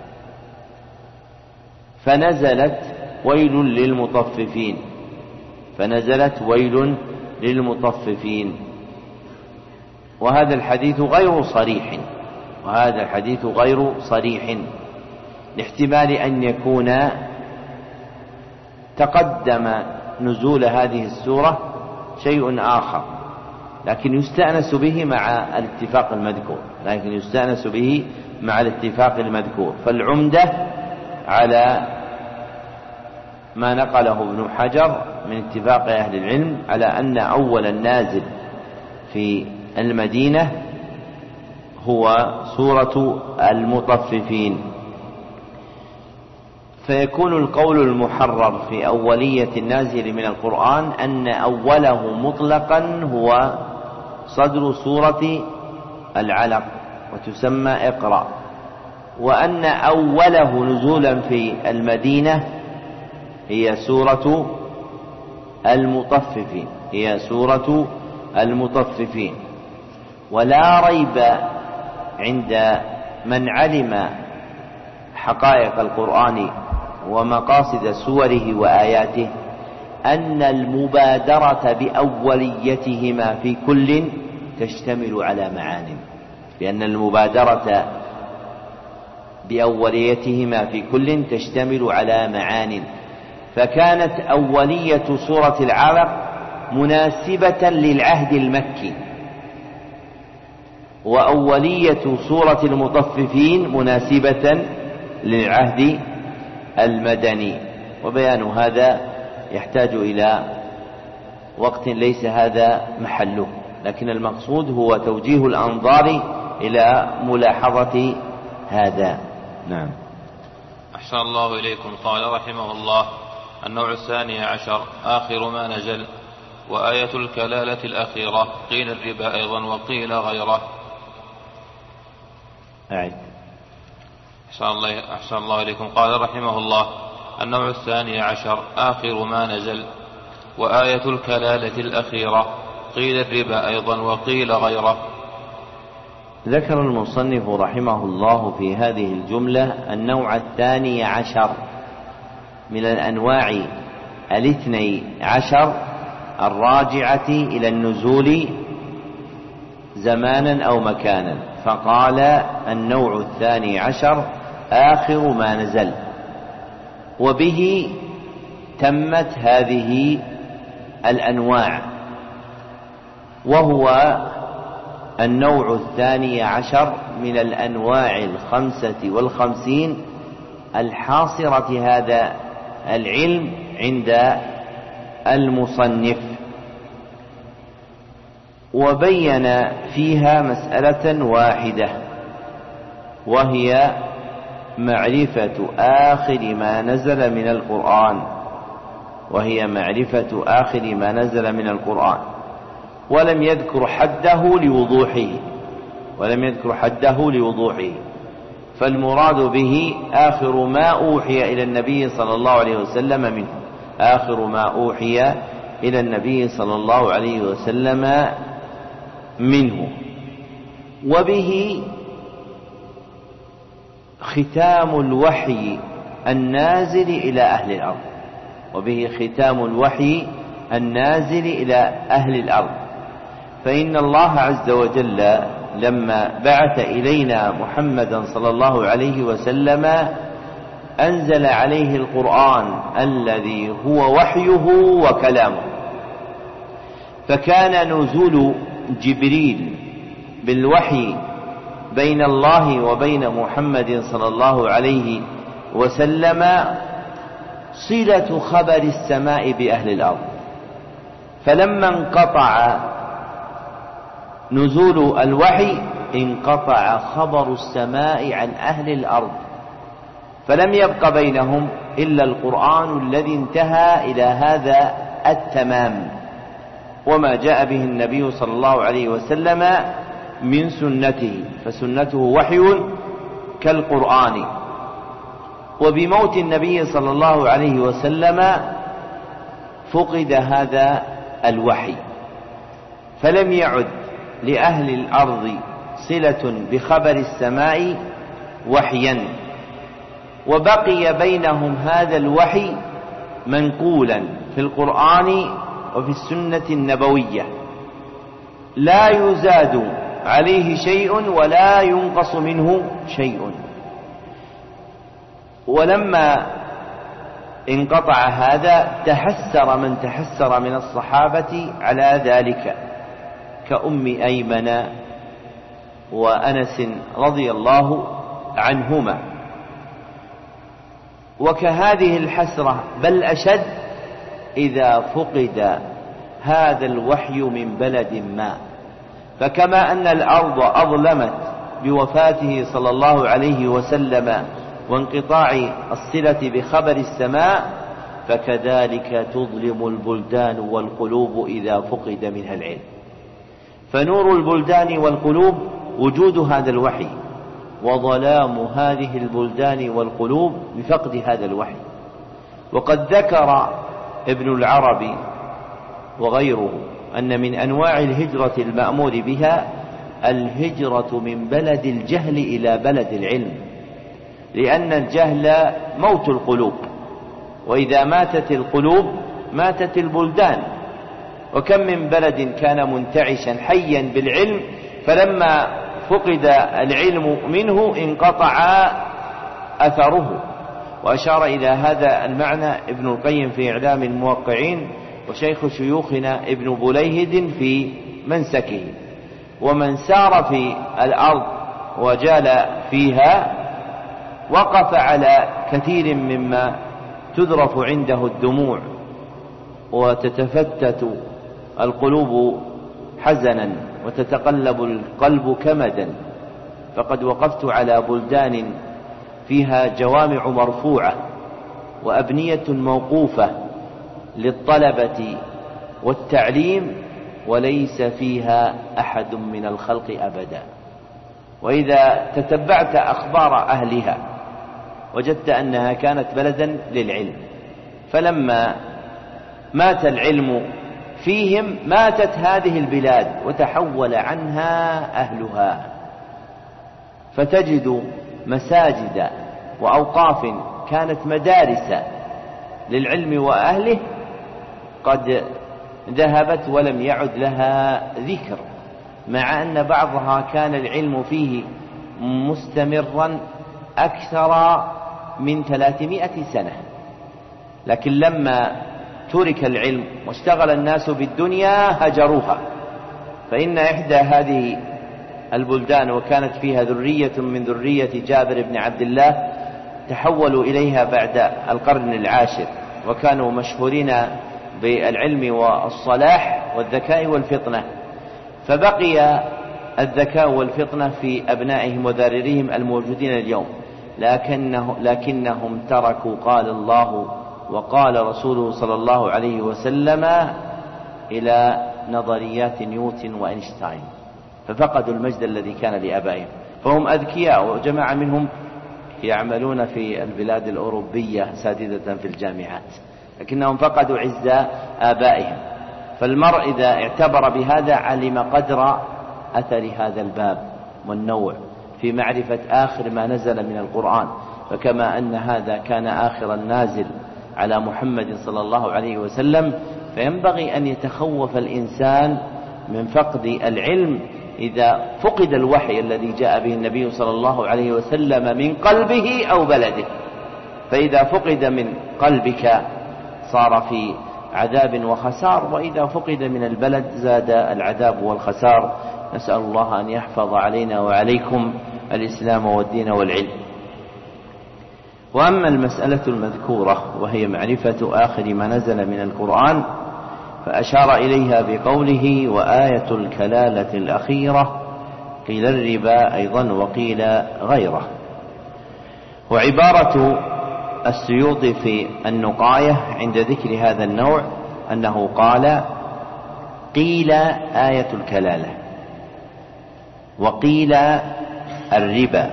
فنزلت ويل للمطففين، فنزلت ويل للمطففين. وهذا الحديث غير صريح، وهذا الحديث غير صريح لاحتمال أن يكون تقدم نزول هذه السورة شيء آخر، لكن يستأنس به مع الاتفاق المذكور، لكن يستأنس به مع الاتفاق المذكور. فالعمدة على ما نقله ابن حجر من اتفاق أهل العلم على أن أول النازل في المدينة هو سورة المطففين. فيكون القول المحرر في أولية النازل من القرآن أن أوله مطلقا هو صدر سورة العلق وتسمى اقرأ، وأن أوله نزولا في المدينة هي سورة المطففين. ولا ريب عند من علم حقائق القرآن ومقاصد سوره وآياته أن المبادرة بأوليتهما في كل تشتمل على معان، لأن المبادرة بأوليتهما في كل تشتمل على معان. فكانت أولية سورة العلق مناسبة للعهد المكي، وأولية سورة المطففين مناسبة للعهد المدني. وبيان هذا يحتاج إلى وقت ليس هذا محله، لكن المقصود هو توجيه الأنظار إلى ملاحظة هذا. نعم. أحسن الله إليكم. قال رحمه الله: النوع 12 آخر ما نزل، وآية الكلالة الأخيرة قيل الربا أيضا وقيل غيره. أحسن الله إليكم. قال رحمه الله: النوع 12 آخر ما نزل، وآية الكلالة الأخيرة قيل الربا أيضا وقيل غيره. ذكر المصنف رحمه الله في هذه الجملة النوع 12 من الأنواع 12 الراجعة إلى النزول زمانا أو مكانا، فقال النوع 12 آخر ما نزل، وبه تمت هذه الأنواع. وهو النوع 12 من الأنواع 55 الحاصرة هذا العلم عند المصنف، وبين فيها مسألة واحدة، وهي معرفة آخر ما نزل من القرآن، ولم يذكر حده لوضوحه، فالمراد به آخر ما أوحي إلى النبي صلى الله عليه وسلم منه. وبه ختام الوحي النازل إلى أهل الأرض، فإن الله عز وجل لما بعث إلينا محمدا صلى الله عليه وسلم أنزل عليه القرآن الذي هو وحيه وكلامه، فكان نزول جبريل بالوحي بين الله وبين محمد صلى الله عليه وسلم صلة خبر السماء بأهل الأرض. فلما انقطع نزول الوحي انقطع خبر السماء عن أهل الأرض، فلم يبق بينهم إلا القرآن الذي انتهى إلى هذا التمام، وما جاء به النبي صلى الله عليه وسلم من سنته، فسنته وحي كالقرآن. وبموت النبي صلى الله عليه وسلم فقد هذا الوحي، فلم يعد لأهل الأرض صلة بخبر السماء وحيا، وبقي بينهم هذا الوحي منقولا في القرآن وفي السنة النبوية، لا يزاد عليه شيء ولا ينقص منه شيء. ولما انقطع هذا تحسر من تحسر من الصحابة على ذلك، كأم أيمن وأنس رضي الله عنهما. وكهذه الحسرة بل أشد إذا فقد هذا الوحي من بلد ما، فكما أن الأرض أظلمت بوفاته صلى الله عليه وسلم وانقطاع الصلة بخبر السماء، فكذلك تظلم البلدان والقلوب إذا فقد منها العلم. فنور البلدان والقلوب وجود هذا الوحي، وظلام هذه البلدان والقلوب بفقد هذا الوحي. وقد ذكر ابن العربي وغيره أن من أنواع الهجرة المأمور بها الهجرة من بلد الجهل إلى بلد العلم، لأن الجهل موت القلوب، وإذا ماتت القلوب ماتت البلدان. وكم من بلد كان منتعشا حيا بالعلم، فلما فقد العلم منه انقطع أثره. وأشار إلى هذا المعنى ابن القيم في إعلام الموقعين، وشيخ شيوخنا ابن بليهد في منسكه. ومن سار في الأرض وجال فيها وقف على كثير مما تذرف عنده الدموع وتتفتت القلوب حزنا وتتقلب القلب كمدا. فقد وقفت على بلدان فيها جوامع مرفوعة وأبنية موقوفة للطلبة والتعليم، وليس فيها أحد من الخلق أبدا. وإذا تتبعت أخبار أهلها وجدت أنها كانت بلدا للعلم، فلما مات العلم فيهم ماتت هذه البلاد وتحول عنها أهلها. فتجد مساجد وأوقاف كانت مدارس للعلم وأهله قد ذهبت ولم يعد لها ذكر، مع أن بعضها كان العلم فيه مستمرا أكثر من 300 سنة. لكن لما ترك العلم واشتغل الناس بالدنيا هجروها. فإن إحدى هذه البلدان وكانت فيها ذرية من ذرية جابر بن عبد الله تحولوا إليها بعد القرن العاشر، وكانوا مشهورين بالعلم والصلاح والذكاء والفطنة. فبقي الذكاء والفطنة في أبنائهم وذراريهم الموجودين اليوم، لكنهم تركوا قال الله وقال رسوله صلى الله عليه وسلم إلى نظريات نيوتن وأينشتاين، ففقدوا المجد الذي كان لآبائهم. فهم أذكياء، وجماعة منهم يعملون في البلاد الأوروبية ساددة في الجامعات، لكنهم فقدوا عز آبائهم. فالمرء إذا اعتبر بهذا علم قدر أثر هذا الباب والنوع في معرفة آخر ما نزل من القرآن. فكما أن هذا كان آخر النازل على محمد صلى الله عليه وسلم، فينبغي أن يتخوف الإنسان من فقد العلم إذا فقد الوحي الذي جاء به النبي صلى الله عليه وسلم من قلبه أو بلده. فإذا فقد من قلبك صار في عذاب وخسار، وإذا فقد من البلد زاد العذاب والخسار. نسأل الله أن يحفظ علينا وعليكم الإسلام والدين والعلم. وأما المسألة المذكورة وهي معرفة آخر ما نزل من القرآن، فأشار إليها بقوله وآية الكلالة الأخيرة، قيل الربا أيضا وقيل غيره. وعبارة السيوطي في النقاية عند ذكر هذا النوع أنه قال قيل آية الكلالة، وقيل الربا،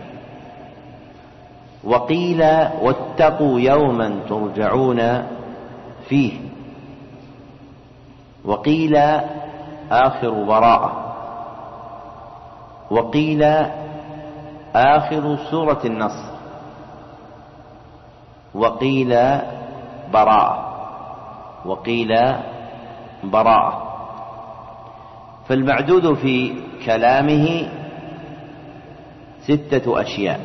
وقيل واتقوا يوما ترجعون فيه، وقيل آخر براءة، وقيل آخر سورة النصر، وقيل براءة، وقيل براءة. فالمعدود في كلامه 6 أشياء.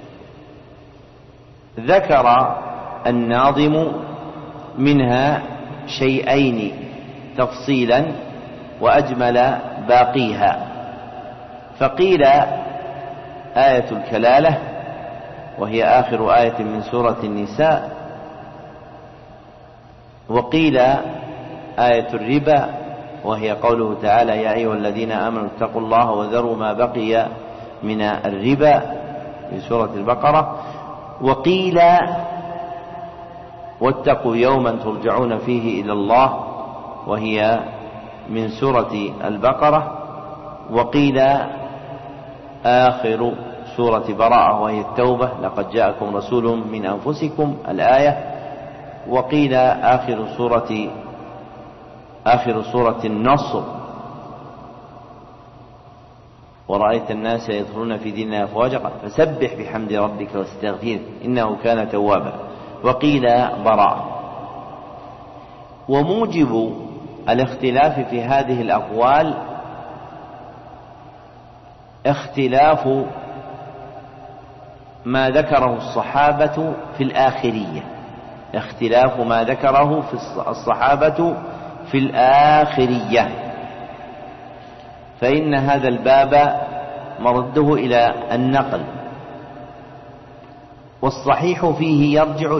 ذكر الناظم منها شيئين تفصيلا وأجمل باقيها، فقيل آية الكلالة وهي آخر آية من سورة النساء، وقيل آية الربا وهي قوله تعالى يا أيها الذين آمنوا اتقوا الله وذروا ما بقي من الربا في سورة البقرة، وقيل واتقوا يوما ترجعون فيه إلى الله، وهي من سورة البقرة. وقيل آخر سورة براءة وهي التوبة، لقد جاءكم رسول من أنفسكم الآية. وقيل آخر سورة النصر، ورأيت الناس يدخلون في دين الله أفواجا فسبح بحمد ربك واستغفره إنه كان توابا. وقيل براءة. وموجب الاختلاف في هذه الأقوال اختلاف ما ذكره الصحابة في الآخرية، اختلاف ما ذكره في الصحابة في الآخرية، فإن هذا الباب مرده إلى النقل، والصحيح فيه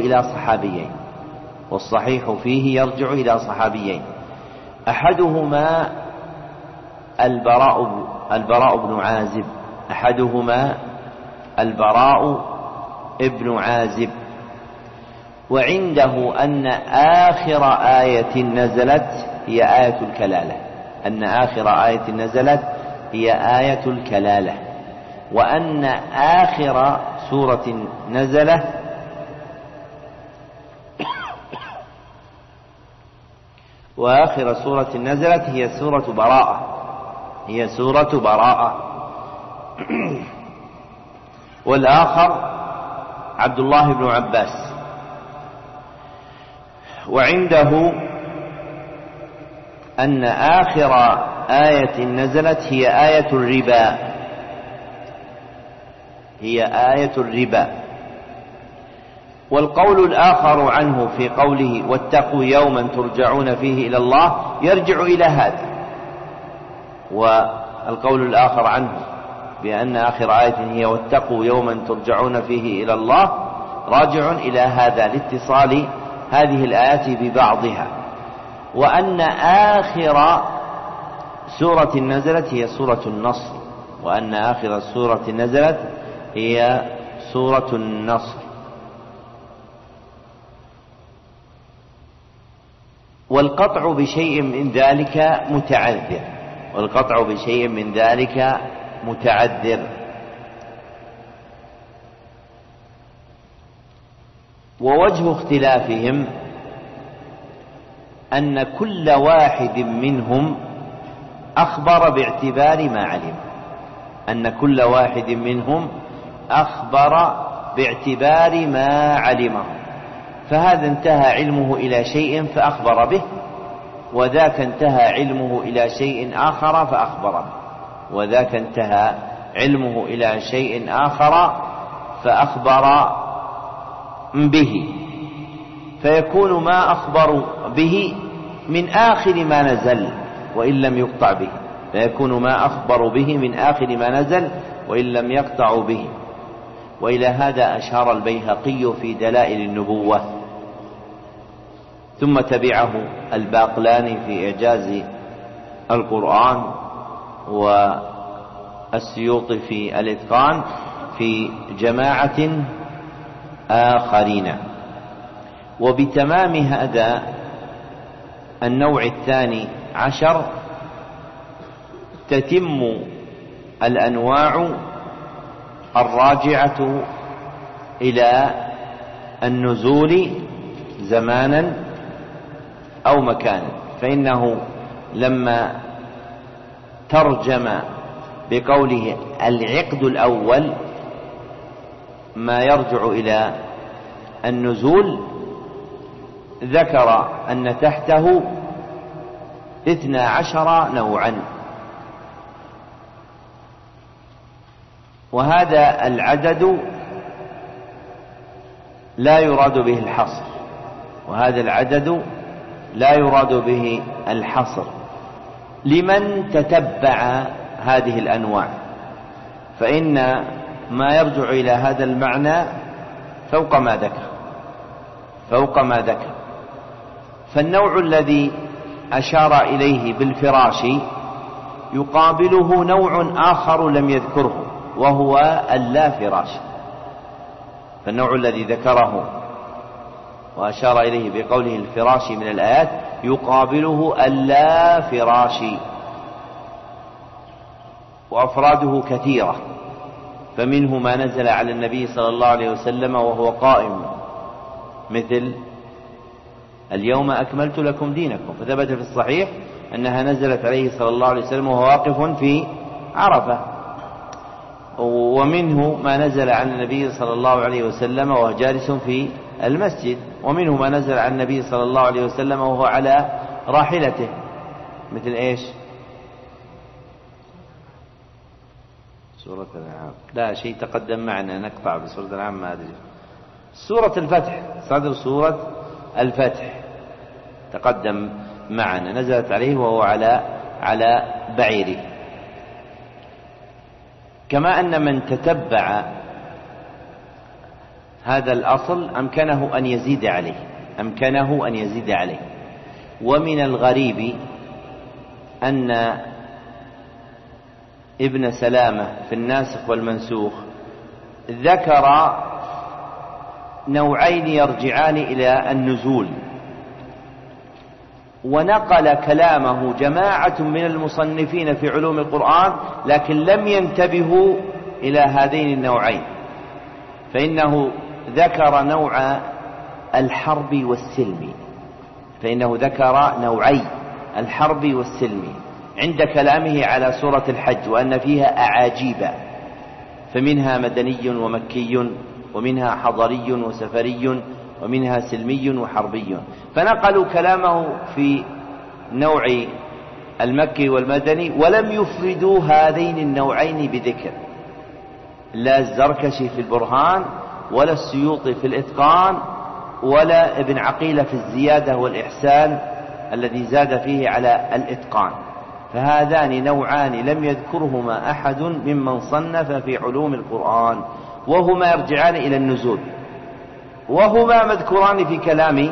يرجع إلى صحابيين، أحدهما البراء بن عازب، وعنده أن آخر آية نزلت هي آية الكلالة، وأن آخر سورة نزلت هي سورة براءة. والآخر عبد الله بن عباس، وعنده أن آخر آية نزلت هي آية الربا. والقول الآخر عنه في قوله واتقوا يوما ترجعون فيه إلى الله يرجع إلى هذا، والقول الآخر عنه بأن آخر آية هي واتقوا يوما ترجعون فيه إلى الله راجع إلى هذا لاتصال هذه الآيات ببعضها، وأن آخر سورة نزلت هي سورة النصر. والقطع بشيء من ذلك متعذر. ووجه اختلافهم أن كل واحد منهم أخبر باعتبار ما علمه، فهذا انتهى علمه إلى شيء فأخبر به، وذاك انتهى علمه إلى شيء آخر فأخبر به، فيكون ما أخبروا به من آخر ما نزل وإن لم يقطعوا به. وإلى هذا أشار البيهقي في دلائل النبوة، ثم تبعه الباقلاني في إعجاز القرآن، والسيوطي في الإتقان في جماعة آخرين. وبتمام هذا النوع الثاني عشر تتم الأنواع الراجعة إلى النزول زمانا أو مكانا، فإنه لما ترجم بقوله العقد الأول ما يرجع إلى النزول ذكر أن تحته 12 نوعا، وهذا العدد لا يراد به الحصر لمن تتبع هذه الأنواع، فإن ما يرجع إلى هذا المعنى فوق ما ذكر. فالنوع الذي أشار إليه بالفراش يقابله نوع آخر لم يذكره، وهو اللا فراش، فالنوع الذي ذكره وأشار إليه بقوله الفراشي من الآيات يقابله اللا فراشي، وأفراده كثيرة، فمنه ما نزل على النبي صلى الله عليه وسلم وهو قائم، مثل اليوم أكملت لكم دينكم، فثبت في الصحيح أنها نزلت عليه صلى الله عليه وسلم وهو واقف في عرفة. ومنه ما نزل عن النبي صلى الله عليه وسلم وهو جالس في المسجد، ومنه ما نزل عن النبي صلى الله عليه وسلم وهو على راحلته، مثل إيش؟ سورة الأنعام، لا شيء تقدم معنا نقطع بسورة الأنعام ما أدري. سورة الفتح، صدر سورة الفتح تقدم معنا، نزلت عليه وهو على بعيره. كما أن من تتبع هذا الأصل أمكنه أن يزيد عليه. ومن الغريب أن ابن سلامة في الناسخ والمنسوخ ذكر نوعين يرجعان إلى النزول، ونقل كلامه جماعة من المصنفين في علوم القرآن، لكن لم ينتبهوا إلى هذين النوعين، فإنه ذكر نوع الحرب والسلم، فإنه ذكر نوعي الحرب والسلم عند كلامه على سورة الحج، وأن فيها أعاجيب، فمنها مدني ومكي، ومنها حضري وسفري، ومنها سلمي وحربي، فنقلوا كلامه في نوع المكي والمدني، ولم يفردوا هذين النوعين بذكر، لا الزركشي في البرهان، ولا السيوطي في الإتقان، ولا ابن عقيل في الزيادة والإحسان الذي زاد فيه على الإتقان. فهذان نوعان لم يذكرهما أحد ممن صنف في علوم القرآن، وهما يرجعان إلى النزول، وهما مذكوران في كلام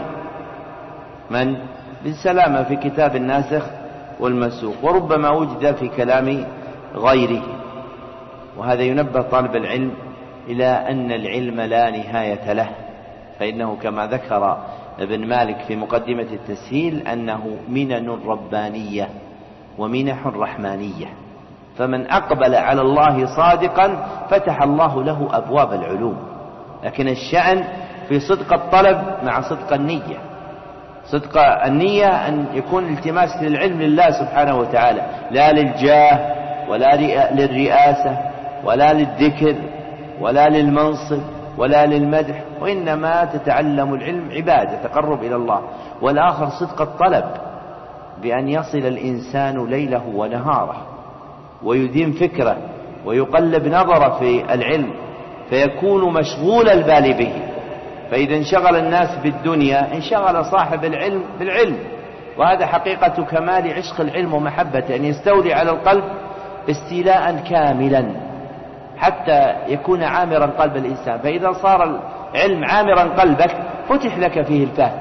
من؟ بالسلامة في كتاب الناسخ والمنسوخ، وربما وجد في كلام غيره. وهذا ينبه طالب العلم إلى أن العلم لا نهاية له، فإنه كما ذكر ابن مالك في مقدمة التسهيل أنه منن ربانية ومنح رحمانية، فمن أقبل على الله صادقا فتح الله له أبواب العلوم، لكن الشأن في صدق الطلب مع صدق النية. صدق النية أن يكون التماس للعلم لله سبحانه وتعالى، لا للجاه ولا للرئاسة ولا للذكر ولا للمنصب ولا للمدح، وإنما تتعلم العلم عبادة تقرب إلى الله. والآخر صدق الطلب بأن يصل الإنسان ليله ونهاره، ويديم فكره ويقلب نظره في العلم، فيكون مشغول البال به، فإذا انشغل الناس بالدنيا انشغل صاحب العلم بالعلم. وهذا حقيقة كمال عشق العلم ومحبته، أن يستولي على القلب استيلاء كاملا حتى يكون عامرا قلب الإنسان. فإذا صار العلم عامرا قلبك فتح لك فيه الفهم.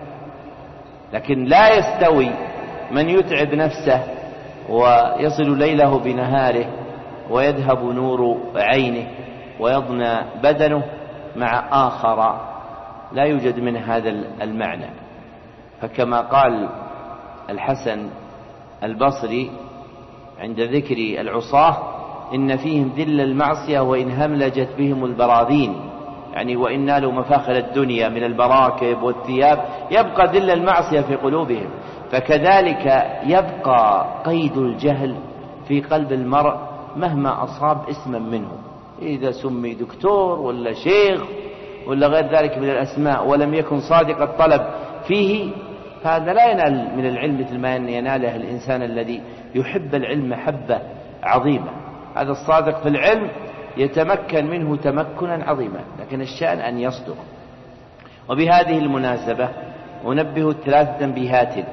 لكن لا يستوي من يتعب نفسه ويصل ليله بنهاره ويذهب نور عينه ويضنى بدنه مع آخر لا يوجد من هذا المعنى. فكما قال الحسن البصري عند ذكر العصاة: إن فيهم ذل المعصية وإن هملجت بهم البراذين، يعني وإن نالوا مفاخر الدنيا من البراكب والثياب يبقى ذل المعصية في قلوبهم. فكذلك يبقى قيد الجهل في قلب المرء مهما أصاب اسما منه، إذا سمي دكتور ولا شيخ ولا غير ذلك من الأسماء ولم يكن صادق الطلب فيه، فهذا لا ينال من العلم مثل ما يناله الإنسان الذي يحب العلم محبة عظيمة. هذا الصادق في العلم يتمكن منه تمكنا عظيما، لكن الشأن أن يصدق. وبهذه المناسبة أنبه 3 تنبيهات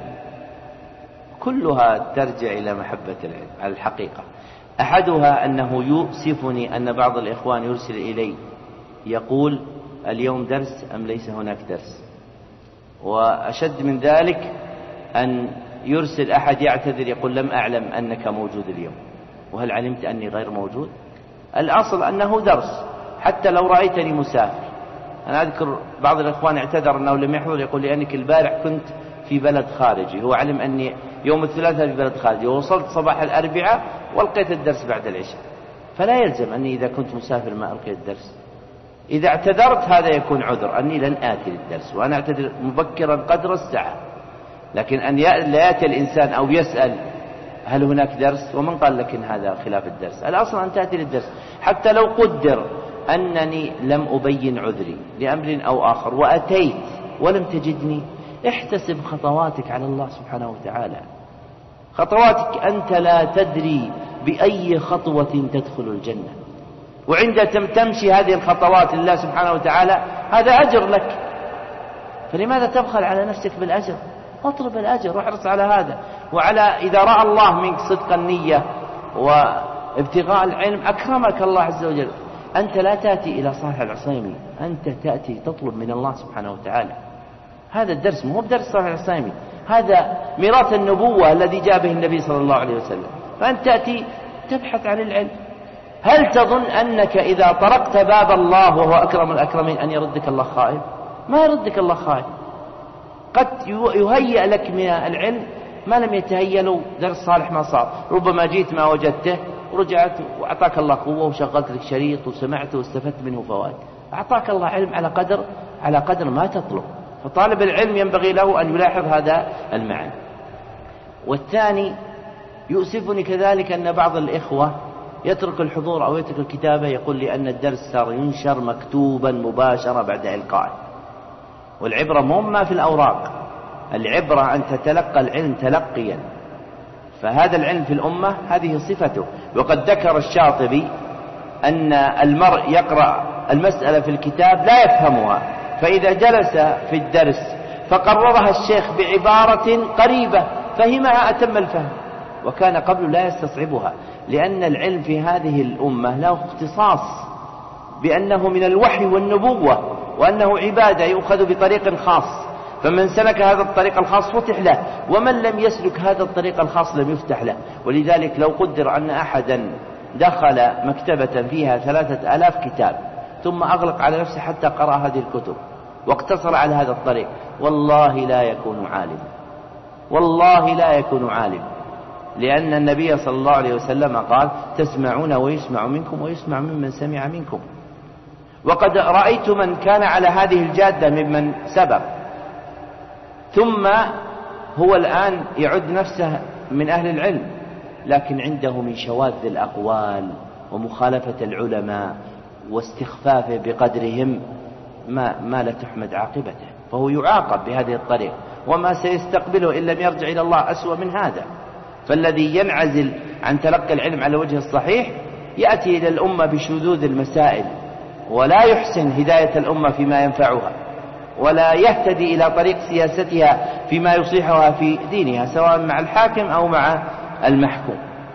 كلها ترجع إلى محبة العلم على الحقيقة. أحدها أنه يؤسفني أن بعض الإخوان يرسل إلي يقول: اليوم درس أم ليس هناك درس؟ وأشد من ذلك أن يرسل أحد يعتذر يقول: لم أعلم أنك موجود اليوم، وهل علمت أني غير موجود؟ الأصل أنه درس، حتى لو رأيتني مسافر أنا أذكر بعض الإخوان اعتذر أنه لم يحضر، يقول لأنك البارح كنت في بلد خارجي. هو علم أني يوم الثلاثاء في بلد خارجي، ووصلت صباح الأربعاء وألقيت الدرس بعد العشاء، فلا يلزم أني إذا كنت مسافر ما ألقي الدرس. إذا اعتذرت هذا يكون عذر، أني لن آتي للدرس، وأنا أعتذر مبكرا قدر الساعة. لكن أن لا يأتي الإنسان أو يسأل هل هناك درس، ومن قال لك إن هذا خلاف الدرس؟ الأصل أن تأتي للدرس. حتى لو قدر أنني لم أبين عذري لأمر أو آخر وأتيت ولم تجدني، احتسب خطواتك على الله سبحانه وتعالى. خطواتك أنت لا تدري بأي خطوة تدخل الجنة، وعند تمشي هذه الخطوات لله سبحانه وتعالى هذا أجر لك، فلماذا تبخل على نفسك بالأجر؟ اطلب الأجر واحرص على هذا، وعلى إذا رأى الله منك صدق النية وابتغاء العلم أكرمك الله عز وجل. أنت لا تأتي إلى صالح العصيمي، أنت تأتي تطلب من الله سبحانه وتعالى. هذا الدرس مو بدرس صالح العصيمي، هذا ميراث النبوة الذي جاء به النبي صلى الله عليه وسلم. فأنت تأتي تبحث عن العلم. هل تظن أنك إذا طرقت باب الله وهو أكرم الأكرمين أن يردك الله خائب؟ ما يردك الله خائب. قد يهيئ لك من العلم ما لم يتهيأ له درس صالح ما صار. ربما جيت ما وجدته ورجعت وأعطاك الله قوة وشغلت لك شريط وسمعته واستفدت منه فوائد. أعطاك الله علم على قدر ما تطلب. فطالب العلم ينبغي له أن يلاحظ هذا المعنى. والثاني يؤسفني كذلك أن بعض الإخوة يترك الحضور أو يترك الكتابة، يقول لي أن الدرس صار ينشر مكتوبا مباشرة بعد إلقائه. والعبرة مو ما في الأوراق، العبرة أن تتلقى العلم تلقيا. فهذا العلم في الأمة هذه صفته. وقد ذكر الشاطبي أن المرء يقرأ المسألة في الكتاب لا يفهمها، فإذا جلس في الدرس فقررها الشيخ بعبارة قريبة فهمها أتم الفهم، وكان قبل لا يستصعبها، لأن العلم في هذه الأمة له اختصاص بأنه من الوحي والنبوة، وأنه عبادة يؤخذ بطريق خاص. فمن سلك هذا الطريق الخاص فتح له، ومن لم يسلك هذا الطريق الخاص لم يفتح له. ولذلك لو قدر أن أحدا دخل مكتبة فيها 3000 كتاب ثم أغلق على نفسه حتى قرأ هذه الكتب واقتصر على هذا الطريق، والله لا يكون عالم، والله لا يكون عالم. لأن النبي صلى الله عليه وسلم قال: تسمعون ويسمع منكم ويسمع ممن سمع منكم. وقد رأيت من كان على هذه الجادة ممن سبق، ثم هو الآن يعد نفسه من أهل العلم، لكن عنده من شواذ الأقوال ومخالفة العلماء واستخفافه بقدرهم ما لا تحمد عاقبته، فهو يعاقب بهذه الطريقة، وما سيستقبله إن لم يرجع إلى الله أسوأ من هذا. فالذي ينعزل عن تلقي العلم على وجه الصحيح يأتي إلى الأمة بشذوذ المسائل، ولا يحسن هداية الأمة فيما ينفعها، ولا يهتدي إلى طريق سياستها فيما يصلحها في دينها، سواء مع الحاكم أو مع المحكوم.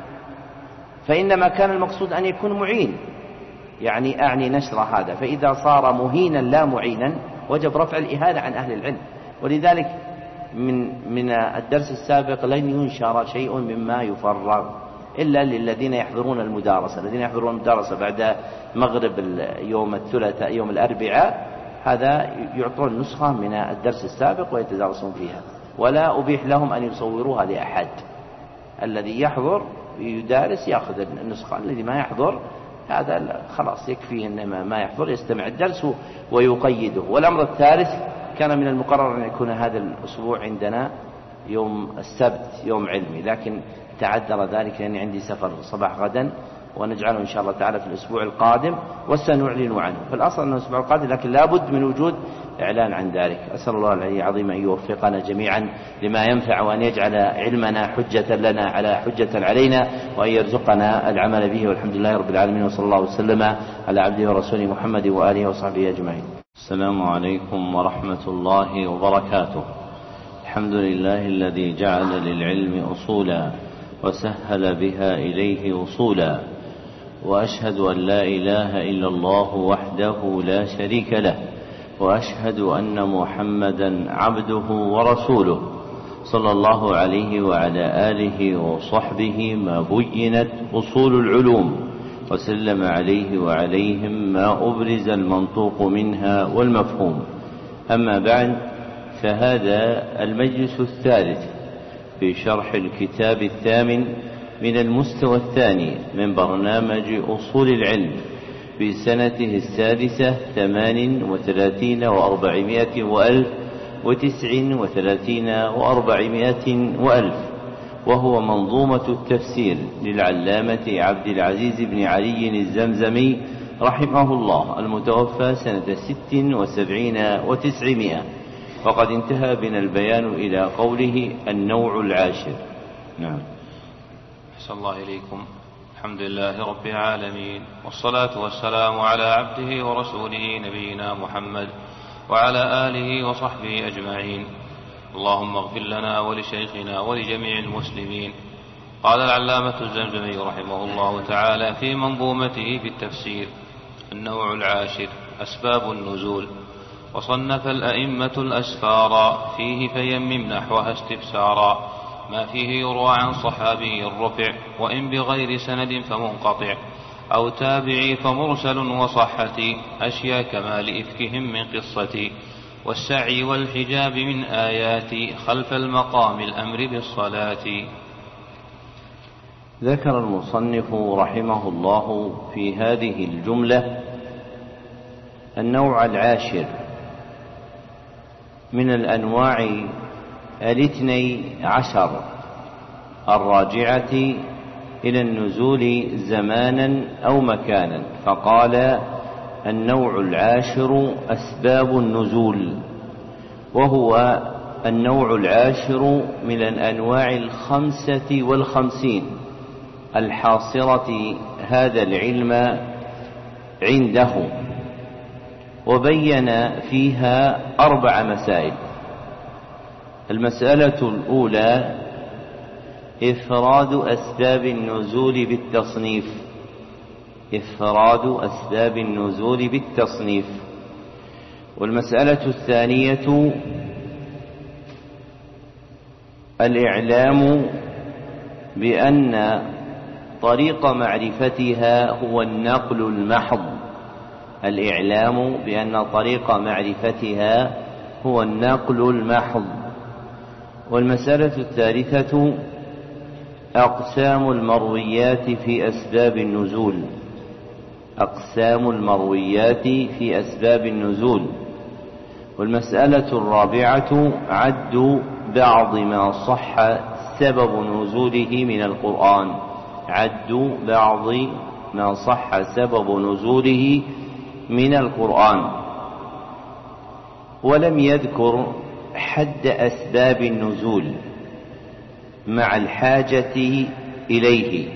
فإنما كان المقصود أن يكون معين، يعني أعني نشر هذا. فإذا صار مهينا لا معينا وجب رفع الإهانة عن أهل العلم. ولذلك من الدرس السابق لن ينشر شيء مما يفرغ إلا للذين يحضرون المدارسة. الذين يحضرون المدارسة بعد مغرب يوم الثلاثاء يوم الأربعاء هذا يعطون نسخة من الدرس السابق ويتدارسون فيها، ولا أبيح لهم أن يصوروها لأحد. الذي يحضر يدارس يأخذ النسخة، الذي ما يحضر هذا خلاص يكفيه إنما ما يحضر يستمع الدرس ويقيده. والأمر الثالث كان من المقرر أن يكون هذا الأسبوع عندنا يوم السبت يوم علمي، لكن تعذر ذلك لأني عندي سفر صباح غدا، ونجعله إن شاء الله تعالى في الأسبوع القادم وسنعلن عنه. في الأصل أنه الأسبوع القادم، لكن لابد من وجود إعلان عن ذلك. أسأل الله العلي العظيم أن يوفقنا جميعا لما ينفع، وأن يجعل علمنا حجة لنا على حجة علينا، وأن يرزقنا العمل به. والحمد لله رب العالمين، وصلى الله وسلم على عبده ورسوله محمد وآله وصحبه أجمعين. السلام عليكم ورحمة الله وبركاته. الحمد لله الذي جعل للعلم أصولا وسهل بها إليه وصولا، وأشهد أن لا إله إلا الله وحده لا شريك له، وأشهد أن محمدا عبده ورسوله صلى الله عليه وعلى آله وصحبه ما بينت أصول العلوم وسلم عليه وعليهم ما أبرز المنطوق منها والمفهوم. أما بعد، فهذا المجلس الثالث في شرح الكتاب الثامن من المستوى الثاني من برنامج أصول العلم في سنته السادسة 38 و400 وألف 39 و400 وألف، وهو منظومة التفسير للعلامة عبد العزيز بن علي الزمزمي رحمه الله، المتوفى سنة 76 و900. وقد انتهى بنا البيان إلى قوله النوع العاشر. نعم. أحسن الله إليكم. الحمد لله رب العالمين، والصلاة والسلام على عبده ورسوله نبينا محمد وعلى آله وصحبه أجمعين. اللهم اغفر لنا ولشيخنا ولجميع المسلمين. قال العلامة الزمزمي رحمه الله تعالى في منظومته في التفسير: النوع العاشر أسباب النزول. وصنف الأئمة الأسفارا فيه فيمم نحوها استفسارا، ما فيه يروى عن صحابي الرفع، وإن بغير سند فمنقطع، أو تابعي فمرسل وصحتي، أشياء كمال إفكهم من قصتي، والسعي والحجاب من آياتي، خلف المقام الأمر بالصلاة. ذكر المصنف رحمه الله في هذه الجملة النوع العاشر من الأنواع 12 الراجعة إلى النزول زمانا أو مكانا، فقال النوع العاشر أسباب النزول، وهو النوع العاشر من الأنواع 55 الحاصرة هذا العلم عنده، وبين فيها 4 مسائل. المسألة الأولى إفراد أسباب النزول بالتصنيف، إفراد أسباب النزول بالتصنيف. والمسألة الثانية الإعلام بأن طريق معرفتها هو النقل المحض، الإعلام بأن طريق معرفتها هو النقل المحض. والمسألة الثالثة أقسام المرويات في أسباب النزول، أقسام المرويات في أسباب النزول. والمسألة الرابعة عد بعض ما صح سبب نزوله من القرآن، عد بعض ما صح سبب نزوله من القرآن. ولم يذكر حد أسباب النزول مع الحاجة إليه،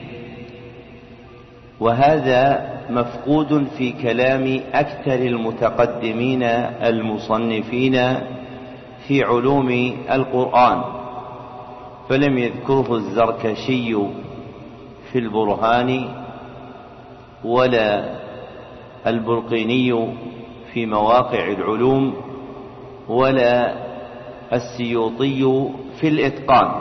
وهذا مفقود في كلام أكثر المتقدمين المصنفين في علوم القرآن، فلم يذكره الزركشي في البرهان، ولا البلقيني في مواقع العلوم، ولا السيوطي في الإتقان.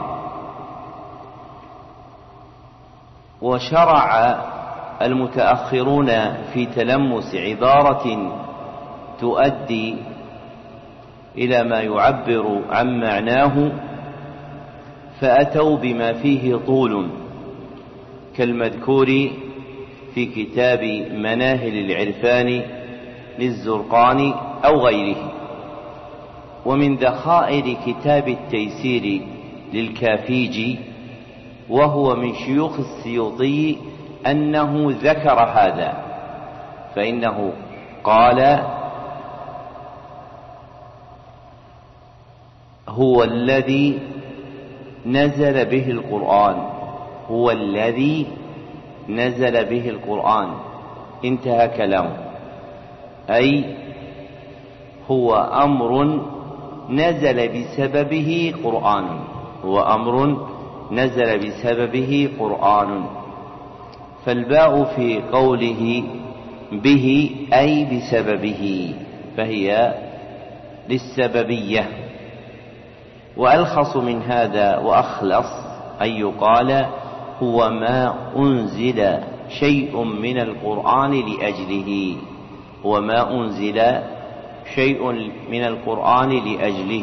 وشرع المتأخرون في تلمس عبارة تؤدي إلى ما يعبر عن معناه، فأتوا بما فيه طول كالمذكور في كتاب مناهل العرفان للزرقاني أو غيره. ومن ذخائر كتاب التيسير للكافيجي، وهو من شيوخ السيوطي، أنه ذكر هذا، فإنه قال: هو الذي نزل به القرآن، هو الذي نزل به القرآن، انتهى كلامه. أي هو أمر نزل بسببه قرآن، هو أمر نزل بسببه قرآن. فالباء في قوله به أي بسببه، فهي للسببية. وألخص من هذا وأخلص أن يقال هو ما أنزل شيء من القرآن لأجله، وما أنزل شيء من القرآن لأجله.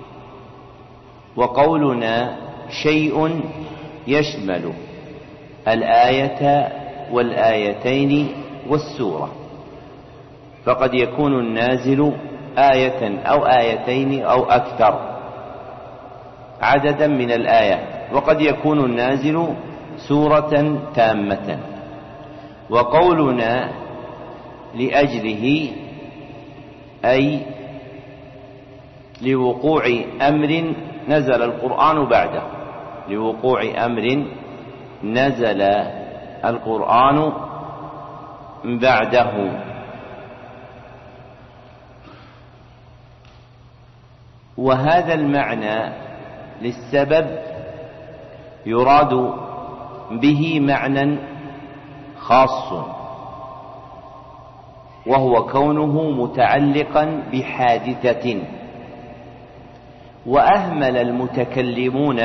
وقولنا شيء يشمل الآية والآيتين والسورة، فقد يكون النازل آية أو آيتين أو أكثر عددا من الآيات، وقد يكون النازل سورة تامة. وقولنا لأجله أي لوقوع أمر نزل القرآن بعده، لوقوع أمر نزل القرآن بعده. وهذا المعنى للسبب يراد به معنى خاص، وهو كونه متعلقا بحادثة. وأهمل المتكلمون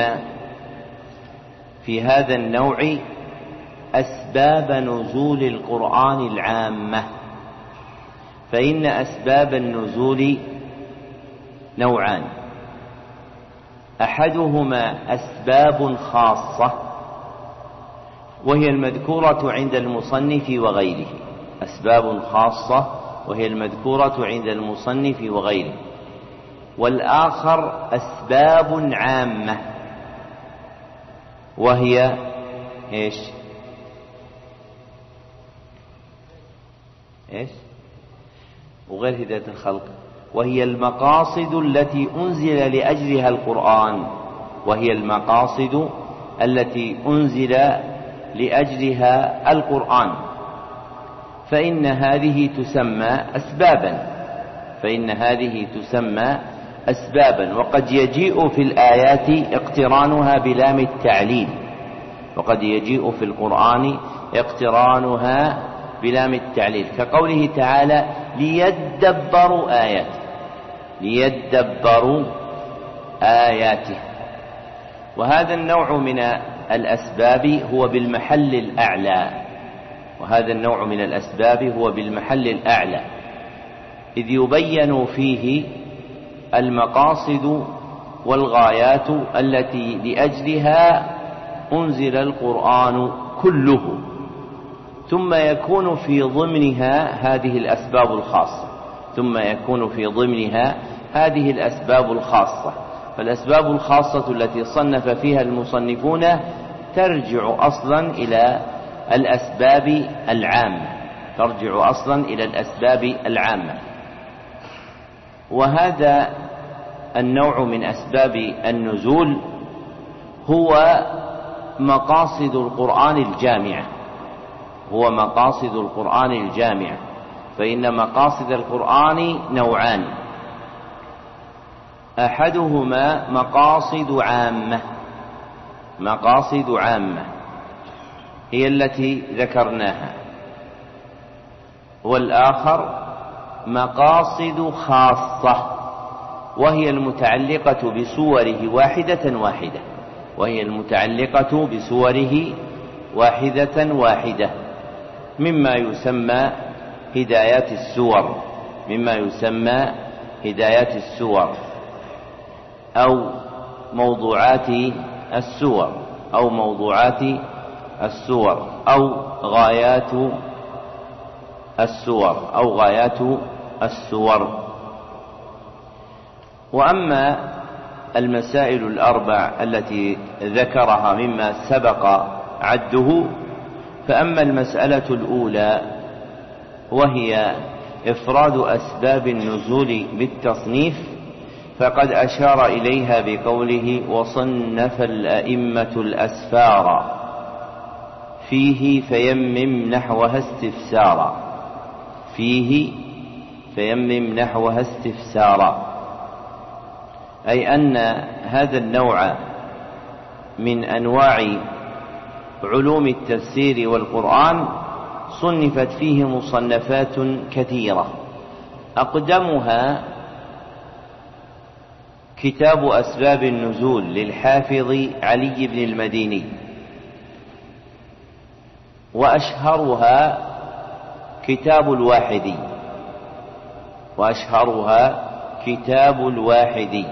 في هذا النوع أسباب نزول القرآن العامة، فإن أسباب النزول نوعان: أحدهما أسباب خاصة وهي المذكورة عند المصنف وغيره، أسباب خاصة وهي المذكورة عند المصنف وغيره. والآخر أسباب عامة وهي إيش؟ وغير هداية الخلق، وهي المقاصد التي أنزل لأجلها القرآن، وهي المقاصد التي أنزل لأجلها القرآن، فإن هذه تسمى أسبابا، فإن هذه تسمى أسبابا. وقد يجيء في الآيات اقترانها بلام التعليل، وقد يجيء في القرآن اقترانها بلام التعليل، كقوله تعالى: ليدبروا آياته، ليدبروا آياته. وهذا النوع من الأسباب هو بالمحل الأعلى، وهذا النوع من الأسباب هو بالمحل الأعلى، إذ يبين فيه المقاصد والغايات التي لأجلها أنزل القرآن كله، ثم يكون في ضمنها هذه الأسباب الخاصة، ثم يكون في ضمنها هذه الأسباب الخاصة. فالأسباب الخاصة التي صنف فيها المصنفون ترجع أصلا إلى الأسباب العامة، ترجع أصلا إلى الأسباب العامة. وهذا النوع من أسباب النزول هو مقاصد القرآن الجامعة، هو مقاصد القرآن الجامعة. فإن مقاصد القرآن نوعان: أحدهما مقاصد عامة، مقاصد عامة هي التي ذكرناها، والآخر مقاصد خاصة وهي المتعلقة بسوره واحدة واحدة، وهي المتعلقة بسوره واحدة واحدة، مما يسمى هدايات السور، مما يسمى هدايات السور أو موضوعات السور، أو موضوعات السور، أو غايات السور، أو غايات السور. وأما المسائل الأربع التي ذكرها مما سبق عده، فأما المسألة الأولى وهي إفراد أسباب النزول بالتصنيف، فقد أشار إليها بقوله: وصنف الأئمة الأسفار فيه فيمم نحوها استفسارا، فيه فيمم نحوها استفسارا، أي أن هذا النوع من أنواع علوم التفسير والقرآن صنفت فيه مصنفات كثيرة، أقدمها كتاب أسباب النزول للحافظ علي بن المديني، وأشهرها كتاب الواحدي.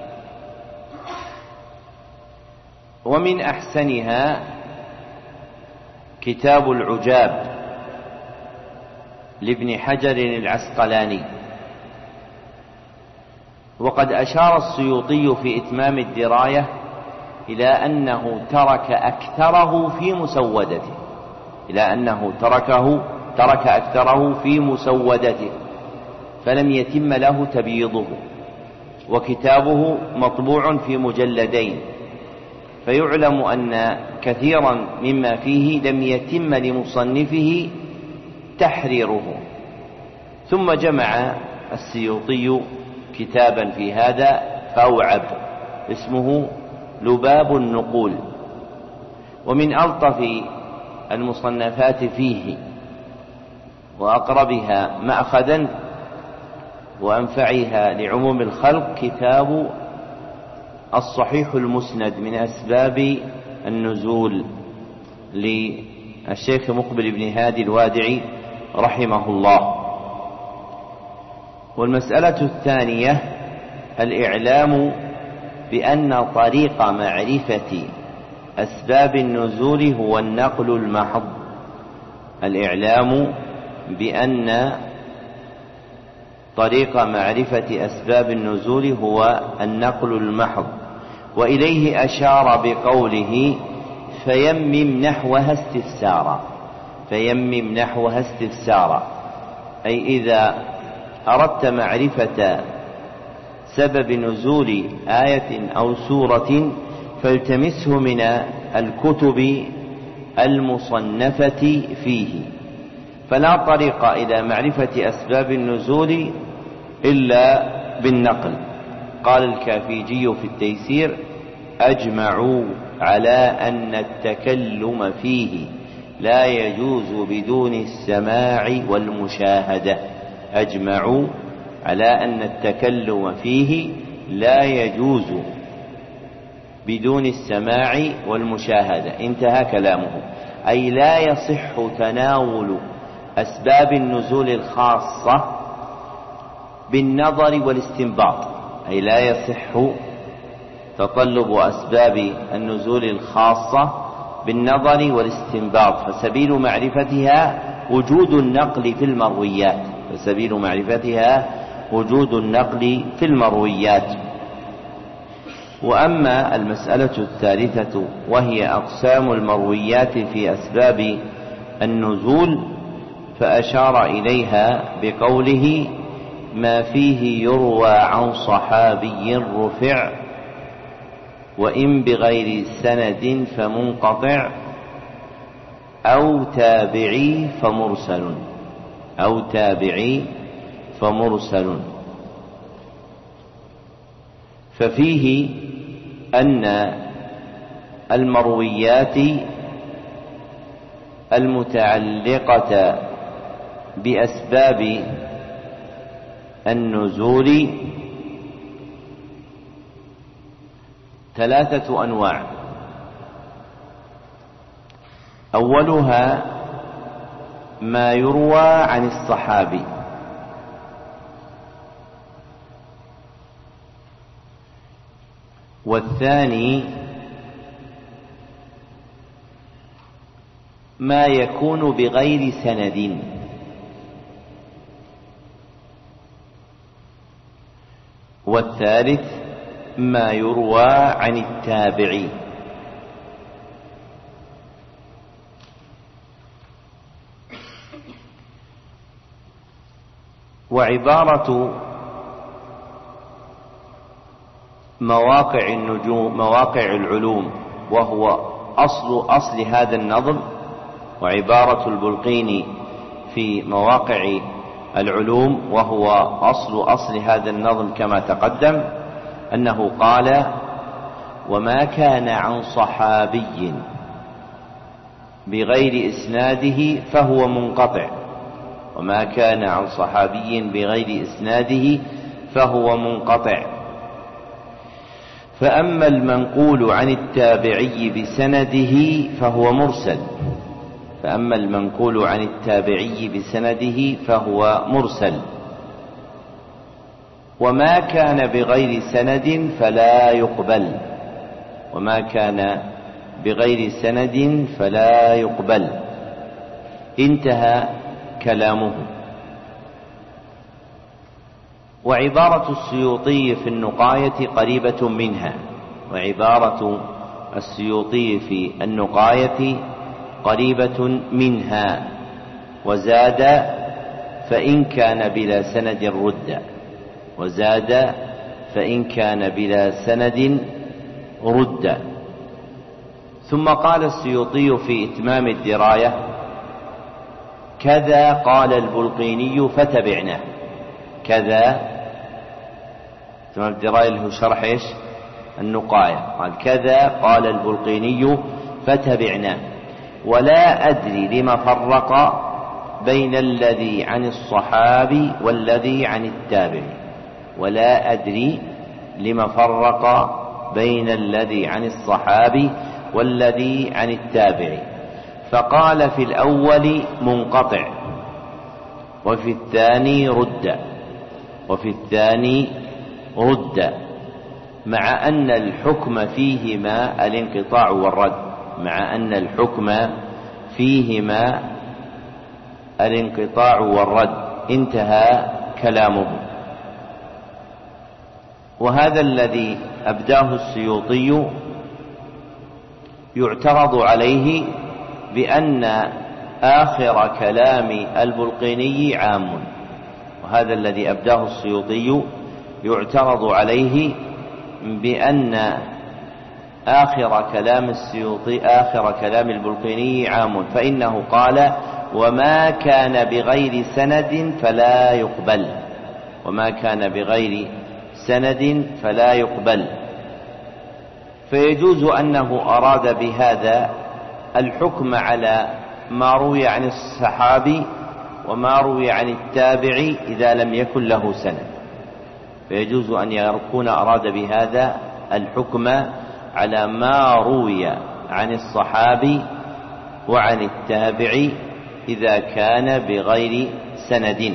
ومن أحسنها كتاب العجاب لابن حجر العسقلاني. وقد أشار السيوطي في إتمام الدراية إلى أنه ترك أكثره في مسودته فلم يتم له تبييضه، وكتابه مطبوع في مجلدين، فيعلم أن كثيرا مما فيه لم يتم لمصنفه تحريره. ثم جمع السيوطي كتابا في هذا فأوعب اسمه لباب النقول. ومن ألطف المصنفات فيه وأقربها مأخذا وأنفعها لعموم الخلق كتاب الصحيح المسند من أسباب النزول للشيخ مقبل بن هادي الوادعي رحمه الله. والمسألة الثانية الإعلام بأن طريق معرفة أسباب النزول هو النقل المحض. الإعلام بأن طريق معرفة أسباب النزول هو النقل المحض، وإليه أشار بقوله فيمم نحوها استفسارا، أي إذا أردت معرفة سبب نزول آية أو سورة فالتمسه من الكتب المصنفة فيه، فلا طريق إلى معرفة أسباب النزول إلا بالنقل. قال الكافيجي في التيسير: أجمعوا على أن التكلم فيه لا يجوز بدون السماع والمشاهدة. أجمعوا على أن التكلم فيه لا يجوز بدون السماع والمشاهدة. انتهى كلامه، أي لا يصح تناول أسباب النزول الخاصة بالنظر والاستنباط، أي لا يصح تطلب أسباب النزول الخاصة بالنظر والاستنباط، فسبيل معرفتها وجود النقل في المرويات. وأما المسألة الثالثة وهي أقسام المرويات في أسباب النزول فأشار إليها بقوله: ما فيه يروى عن صحابي رفع وإن بغير سند فمنقطع أو تابعي فمرسل. ففيه أن المرويات المتعلقة بأسباب النزول 3 أنواع. أولها ما يروى عن الصحابي، والثاني ما يكون بغير سند، والثالث ما يروى عن التابعي. وعبارة مواقع العلوم وهو أصل هذا النظم، وعبارة البلقيني في مواقع العلوم وهو أصل هذا النظم كما تقدم، أنه قال: وما كان عن صحابي بغير إسناده فهو منقطع. وما كان عن صحابي بغير إسناده فهو منقطع. فأما المنقول عن التابعي بسنده فهو مرسل، فأما المنقول عن التابعي بسنده فهو مرسل. وما كان بغير سند فلا يقبل، وما كان بغير سند فلا يقبل. انتهى كلامه. وعبارة السيوطي في النقاية قريبة منها، وعبارة السيوطي في النقاية قريبة منها. وزاد فإن كان بلا سند رد، وزاد فإن كان بلا سند رد. ثم قال السيوطي في إتمام الدراية: كذا قال البلقيني فتبعناه. كذا إتمام الدراية اللي هو شرح إيش؟ النقاية. قال: كذا قال البلقيني فتبعناه. ولا أدري لما فرق بين الذي عن الصحابي والذي عن التابع. ولا أدري لما فرق بين الذي عن الصحابي والذي عن التابع. فقال في الأول منقطع، وفي الثاني رد، وفي الثاني رد، مع أن الحكم فيهما الانقطاع والرد، مع أن الحكم فيهما الانقطاع والرد. انتهى كلامه. وهذا الذي أبداه السيوطي يعترض عليه بأن آخر كلام البلقيني عام. وهذا الذي أبداه السيوطي يعترض عليه بأن آخر كلام السيوطي، آخر كلام البلقيني عام، فإنه قال: وما كان بغير سند فلا يقبل، وما كان بغير سند فلا يقبل. فيجوز أنه أراد بهذا الحكم على ما روي عن الصحابي وما روي عن التابع إذا لم يكن له سند. فيجوز أن يكون أراد بهذا الحكم على ما روي عن الصحابي وعن التابع إذا كان بغير سند.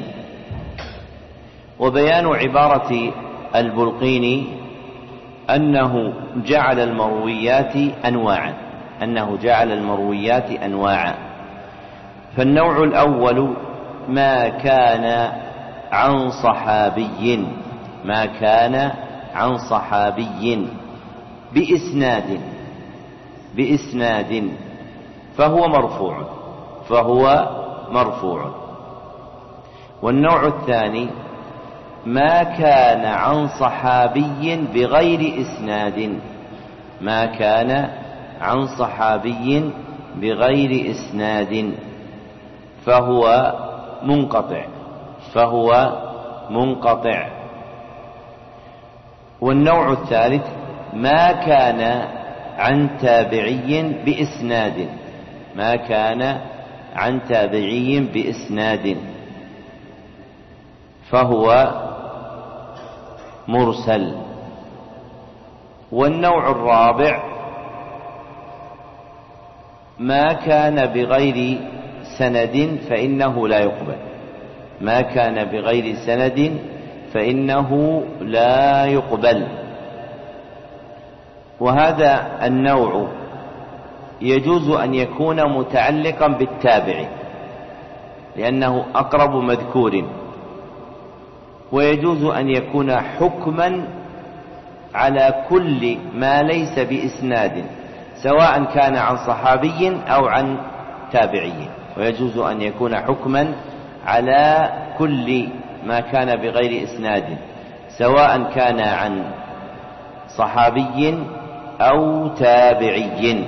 وبيان عبارة البلقيني أنه جعل المرويات أنواعا، أنه جعل المرويات أنواعا. فالنوع الأول ما كان عن صحابي، ما كان عن صحابي بإسناد فهو مرفوع، فهو مرفوع. والنوع الثاني ما كان عن صحابي بغير إسناد، ما كان عن صحابي بغير إسناد فهو منقطع، فهو منقطع. والنوع الثالث ما كان عن تابعي بإسناد، ما كان عن تابعي بإسناد فهو مرسل. والنوع الرابع ما كان بغير سند فإنه لا يقبل، ما كان بغير سند فإنه لا يقبل. وهذا النوع يجوز أن يكون متعلقا بالتابع لأنه أقرب مذكور، ويجوز أن يكون حكما على كل ما ليس بإسناد سواء كان عن صحابي أو عن تابعي، ويجوز أن يكون حكما على كل ما كان بغير إسناد سواء كان عن صحابي أو تابعي.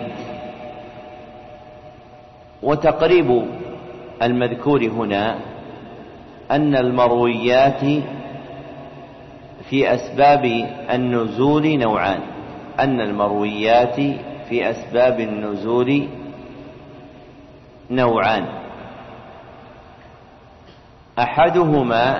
وتقريب المذكور هنا أن المرويات في أسباب النزول نوعان، أن المرويات في أسباب النزول نوعان. أحدهما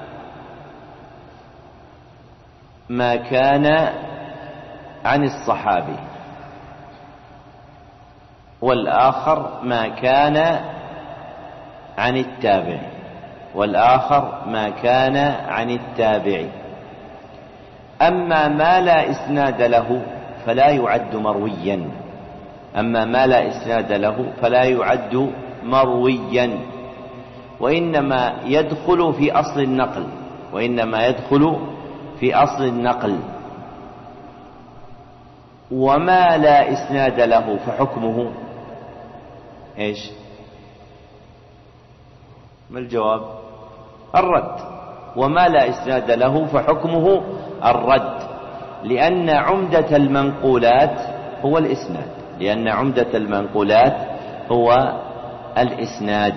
ما كان عن الصحابي، والآخر ما كان عن التابع، والآخر ما كان عن التابع. أما ما لا إسناد له فلا يعد مرويا، أما ما لا إسناد له فلا يعد مرويا، وإنما يدخل في أصل النقل، وإنما يدخل في أصل النقل. وما لا إسناد له فحكمه إيش؟ ما الجواب؟ الرد. وما لا إسناد له فحكمه الرد، لأن عمدة المنقولات هو الإسناد، لأن عمدة المنقولات هو الإسناد.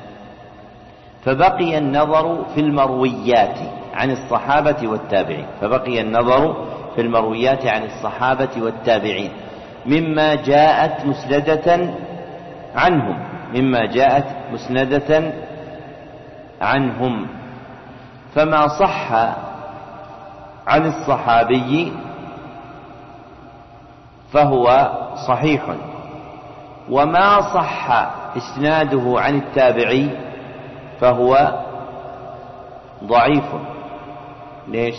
فبقي النظر في المرويات عن الصحابة والتابعين، فبقي النظر في المرويات عن الصحابة والتابعين مما جاءت مسندة عنهم، مما جاءت مسندة عنهم. فما صح عن الصحابي فهو صحيح، وما صح إسناده عن التابعي فهو ضعيف. ليش؟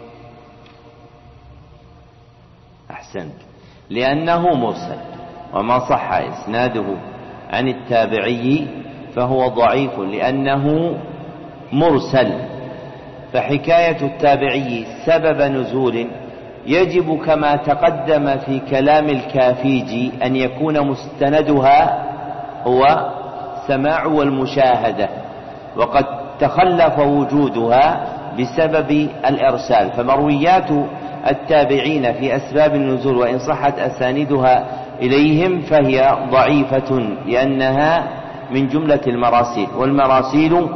أحسنت، لأنه مرسل، وما صح إسناده عن التابعي فهو ضعيف لأنه مرسل. فحكاية التابعي سبب نزول يجب كما تقدم في كلام الكافيجي أن يكون مستندها هو سماع والمشاهدة، وقد تخلف وجودها بسبب الإرسال. فمرويات التابعين في أسباب النزول وإن صحت أساندها إليهم فهي ضعيفة لأنها من جملة المراسيل، والمراسيل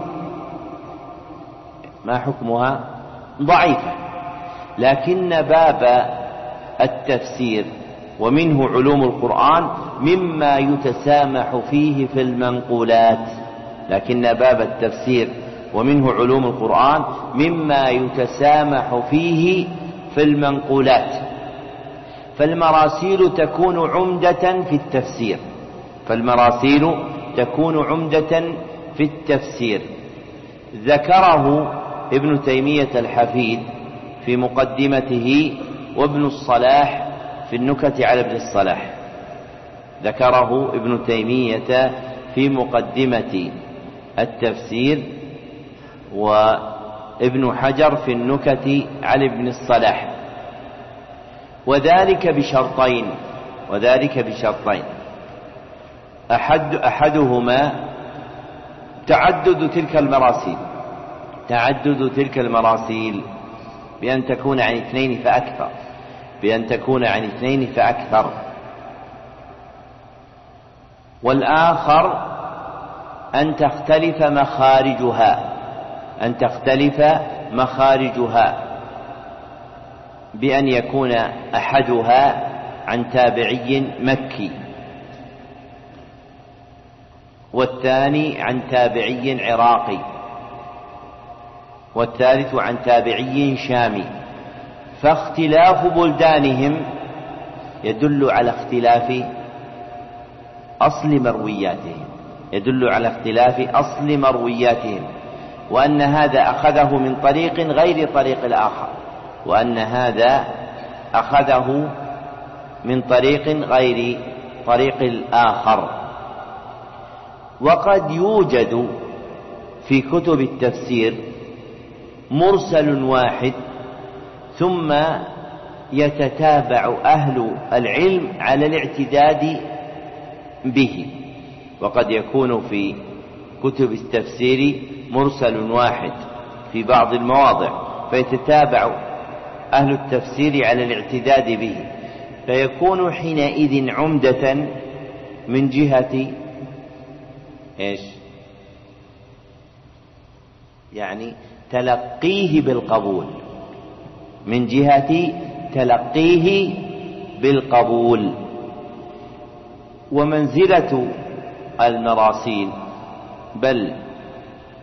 ما حكمها؟ ضعيفة. لكن باب التفسير ومنه علوم القرآن مما يتسامح فيه في المنقولات، لكن باب التفسير ومنه علوم القرآن مما يتسامح فيه في المنقولات. فالمراسيل تكون عمدة في التفسير، فالمراسيل تكون عمدة في التفسير. ذكره ابن تيمية الحفيد في مقدمته، وابن الصلاح في النكت على ابن الصلاح. ذكره ابن تيمية في مقدمة التفسير، وابن حجر في النكت على ابن الصلاح، وذلك بشرطين، وذلك بشرطين. أحدهما تعدد تلك المراسيل، تعدد تلك المراسيل بأن تكون عن اثنين فأكثر، بأن تكون عن اثنين فأكثر. والآخر أن تختلف مخارجها، أن تختلف مخارجها بأن يكون أحدها عن تابعي مكي، والثاني عن تابعي عراقي، والثالث عن تابعي شامي. فاختلاف بلدانهم يدل على اختلاف أصل مروياتهم، يدل على اختلاف أصل مروياتهم، وأن هذا أخذه من طريق غير طريق الآخر، وأن هذا أخذه من طريق غير طريق الآخر. وقد يوجد في كتب التفسير مرسل واحد ثم يتتابع أهل العلم على الاعتداد به، وقد يكون في كتب التفسير مرسل واحد في بعض المواضع فيتتابع أهل التفسير على الاعتداد به، فيكون حينئذ عمدة من جهة إيش؟ يعني تلقيه بالقبول، من جهة تلقيه بالقبول. ومنزلة المراسيل بل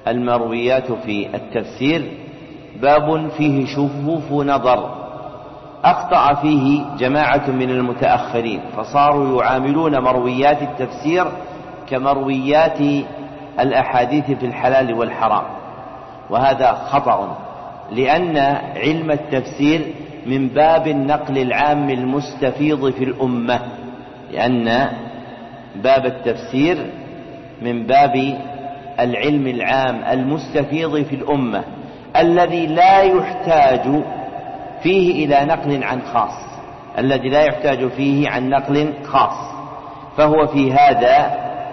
المرويات في التفسير باب فيه شفوف نظر، أخطأ فيه جماعة من المتأخرين، فصاروا يعاملون مرويات التفسير كمرويات الأحاديث في الحلال والحرام، وهذا خطأ، لأن علم التفسير من باب النقل العام المستفيض في الأمة، لأن باب التفسير من باب العلم العام المستفيض في الأمة الذي لا يحتاج فيه إلى نقل عن خاص، الذي لا يحتاج فيه عن نقل خاص، فهو في هذا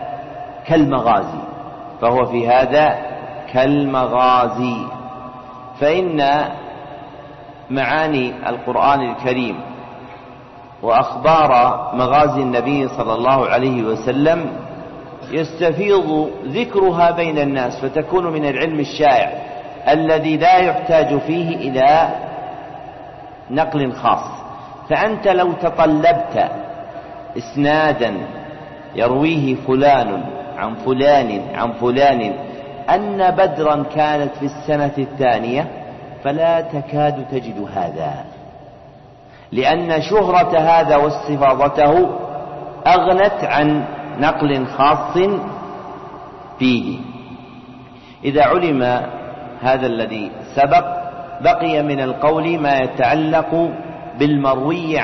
كالمغازي. فإن معاني القرآن الكريم وأخبار مغازي النبي صلى الله عليه وسلم يستفيض ذكرها بين الناس، فتكون من العلم الشائع الذي لا يحتاج فيه إلى نقل خاص. فأنت لو تطلبت إسنادا يرويه فلان عن فلان عن فلان أن بدرا كانت في السنة الثانية، فلا تكاد تجد هذا، لأن شهرة هذا واستفاضته أغنت عن نقل خاص فيه. إذا علم هذا الذي سبق بقي من القول ما يتعلق بالمروي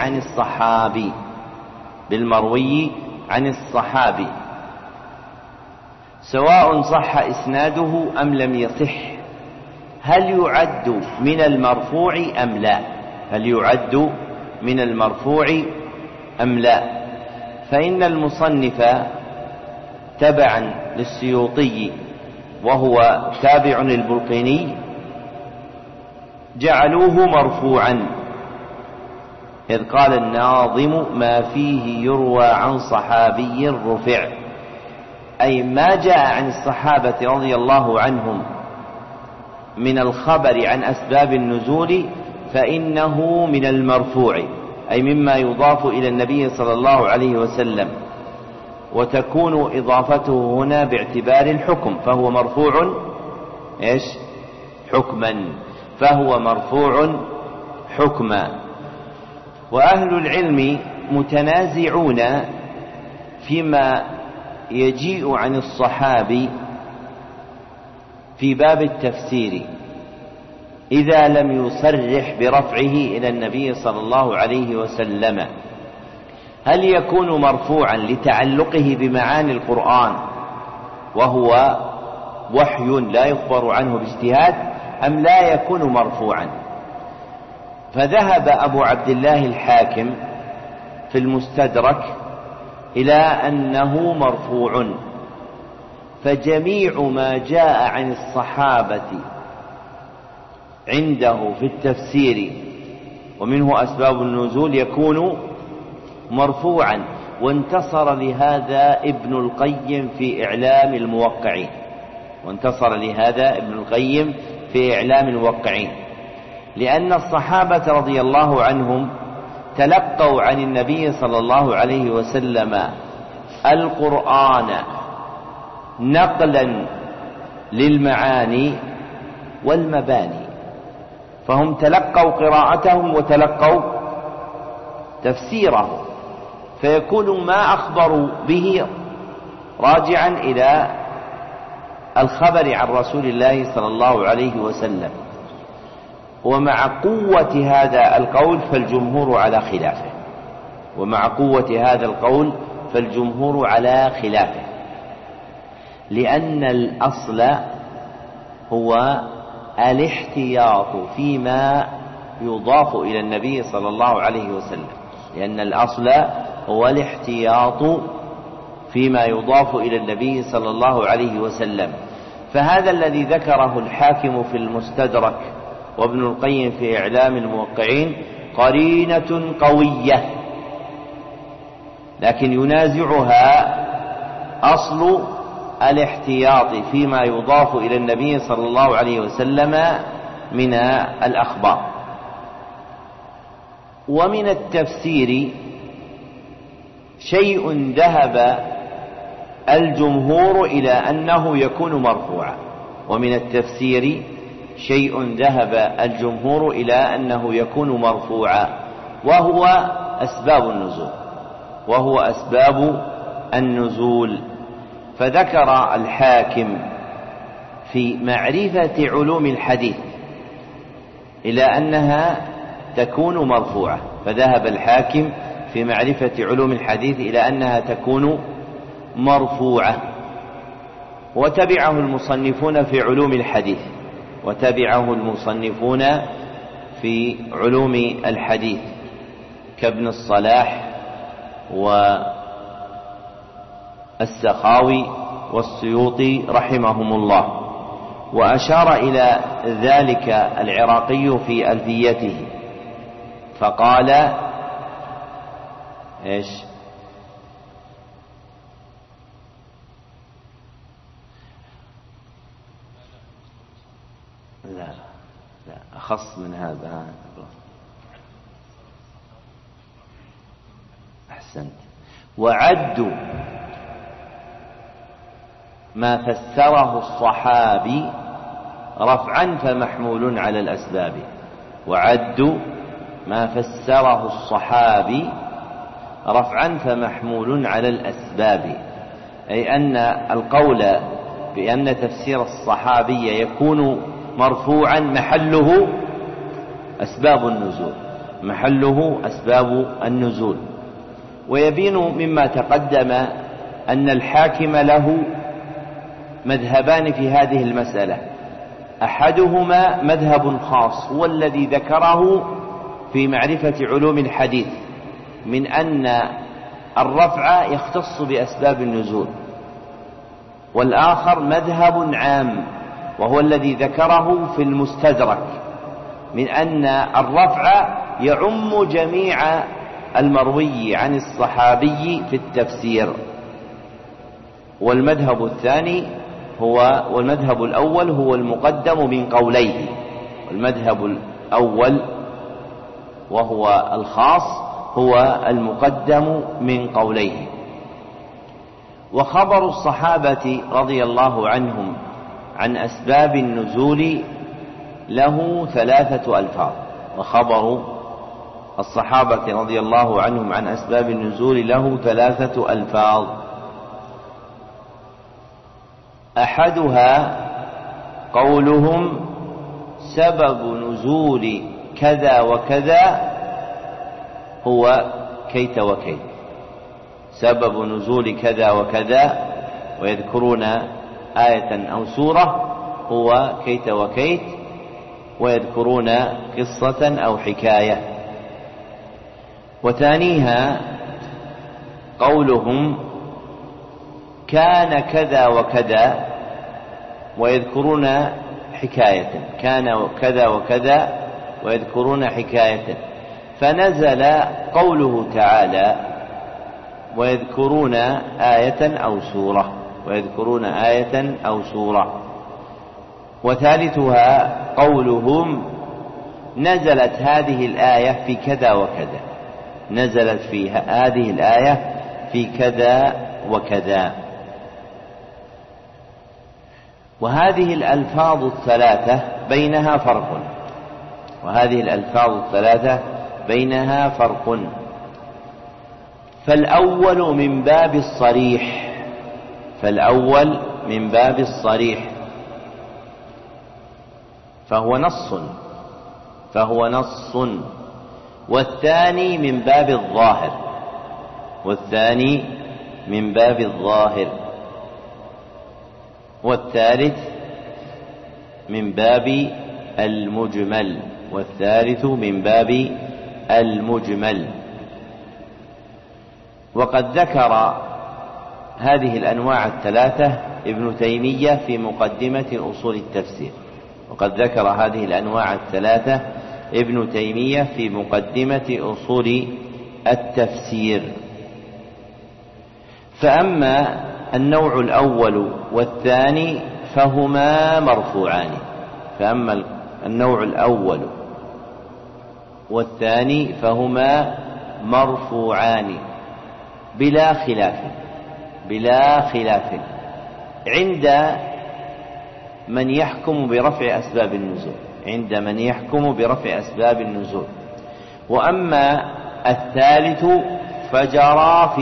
عن الصحابي، سواء صح إسناده أم لم يصح، هل يعد من المرفوع أم لا؟ فإن المصنف تبعا للسيوطي وهو تابع للبلقيني جعلوه مرفوعا، إذ قال الناظم ما فيه يروى عن صحابي رفع، أي ما جاء عن الصحابة رضي الله عنهم من الخبر عن أسباب النزول فإنه من المرفوع، أي مما يضاف إلى النبي صلى الله عليه وسلم، وتكون إضافته هنا باعتبار الحكم، فهو مرفوع حكما. وأهل العلم متنازعون فيما يجيء عن الصحابي في باب التفسير إذا لم يصرح برفعه إلى النبي صلى الله عليه وسلم، هل يكون مرفوعا لتعلقه بمعاني القرآن وهو وحي لا يخبر عنه باجتهاد، أم لا يكون مرفوعا؟ فذهب أبو عبد الله الحاكم في المستدرك إلى أنه مرفوع، فجميع ما جاء عن الصحابة عنده في التفسير ومنه أسباب النزول يكون مرفوعا. وانتصر لهذا ابن القيم في إعلام الموقعين، لأن الصحابة رضي الله عنهم تلقوا عن النبي صلى الله عليه وسلم القرآن نقلا للمعاني والمباني، فهم تلقوا قراءتهم وتلقوا تفسيره، فيكون ما أخبروا به راجعا إلى الخبر عن رسول الله صلى الله عليه وسلم. ومع قوة هذا القول فالجمهور على خلافه، لأن الأصل هو الاحتياط فيما يضاف إلى النبي صلى الله عليه وسلم، فهذا الذي ذكره الحاكم في المستدرك وابن القيم في إعلام الموقعين قرينة قوية، لكن ينازعها أصل الاحتياط فيما يضاف إلى النبي صلى الله عليه وسلم من الأخبار. ومن التفسير شيء ذهب الجمهور إلى أنه يكون مرفوعا، وهو أسباب النزول. فذكر الحاكم في معرفة علوم الحديث إلى أنها تكون مرفوعة، فذهب الحاكم في معرفة علوم الحديث إلى أنها تكون مرفوعة. وتبعه المصنفون في علوم الحديث، كابن الصلاح والسخاوي والسيوطي رحمهم الله. وأشار إلى ذلك العراقي في ألفيته فقال إيش؟ لا أخص من هذا. أحسنت. وعد ما فسره الصحابي رفعا فمحمول على الأسباب. وعد ما فسره الصحابي رفعا فمحمول على الأسباب، أي أن القول بأن تفسير الصحابي يكون مرفوعا محله أسباب النزول. ويبين مما تقدم أن الحاكم له مذهبان في هذه المسألة، أحدهما مذهب خاص هو الذي ذكره في معرفة علوم الحديث، من أن الرفع يختص بأسباب النزول، والآخر مذهب عام وهو الذي ذكره في المستدرك، من أن الرفع يعم جميع المروي عن الصحابي في التفسير. والمذهب الأول هو المقدم من قوليه، المذهب الأول وهو الخاص هو المقدم من قوليه. وخبر الصحابة رضي الله عنهم عن أسباب النزول له 3 ألفاظ. وخبر الصحابة رضي الله عنهم عن أسباب النزول له 3 ألفاظ. أحدها قولهم سبب نزول كذا وكذا هو كيت وكيت، سبب نزول كذا وكذا، ويذكرون آية أو سورة هو كيت وكيت، ويذكرون قصة أو حكاية. وثانيها قولهم كان كذا وكذا، ويذكرون حكاية، كان كذا وكذا ويذكرون حكاية، فنزل قوله تعالى ويذكرون آية أو سورة. وثالثها قولهم نزلت هذه الآية في كذا وكذا، نزلت في هذه الآية في كذا وكذا. وهذه الألفاظ الثلاثة بينها فرق، فالأول من باب الصريح فهو نص، والثاني من باب الظاهر، والثالث من باب المجمل. وقد ذكر هذه الأنواع الثلاثة ابن تيمية في مقدمة أصول التفسير. فأما النوع الأول والثاني فهما مرفوعان بلا خلاف عند من يحكم برفع أسباب النزول، وأما الثالث فجرى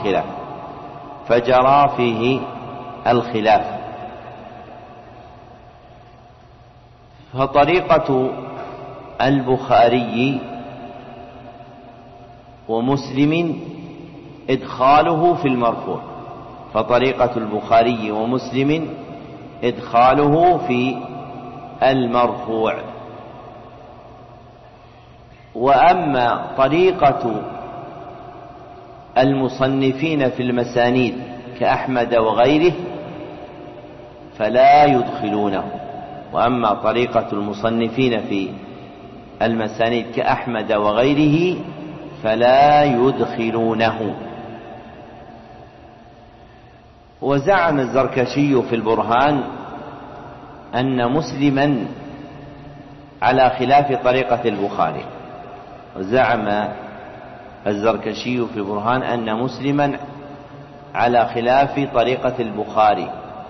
فيه الخلاف. فطريقة البخاري ومسلم إدخاله في المرفوع، فطريقة البخاري ومسلم إدخاله في المرفوع. وأما طريقة المصنفين في المسانيد كأحمد وغيره فلا يدخلونه. وأما طريقة المصنفين في المسانيد كأحمد وغيره فلا يدخلونه. وزعم الزركشي في البرهان أن مسلما على خلاف طريقة البخاري. وزعم الزركشي في البرهان أن مسلما على خلاف طريقة البخاري،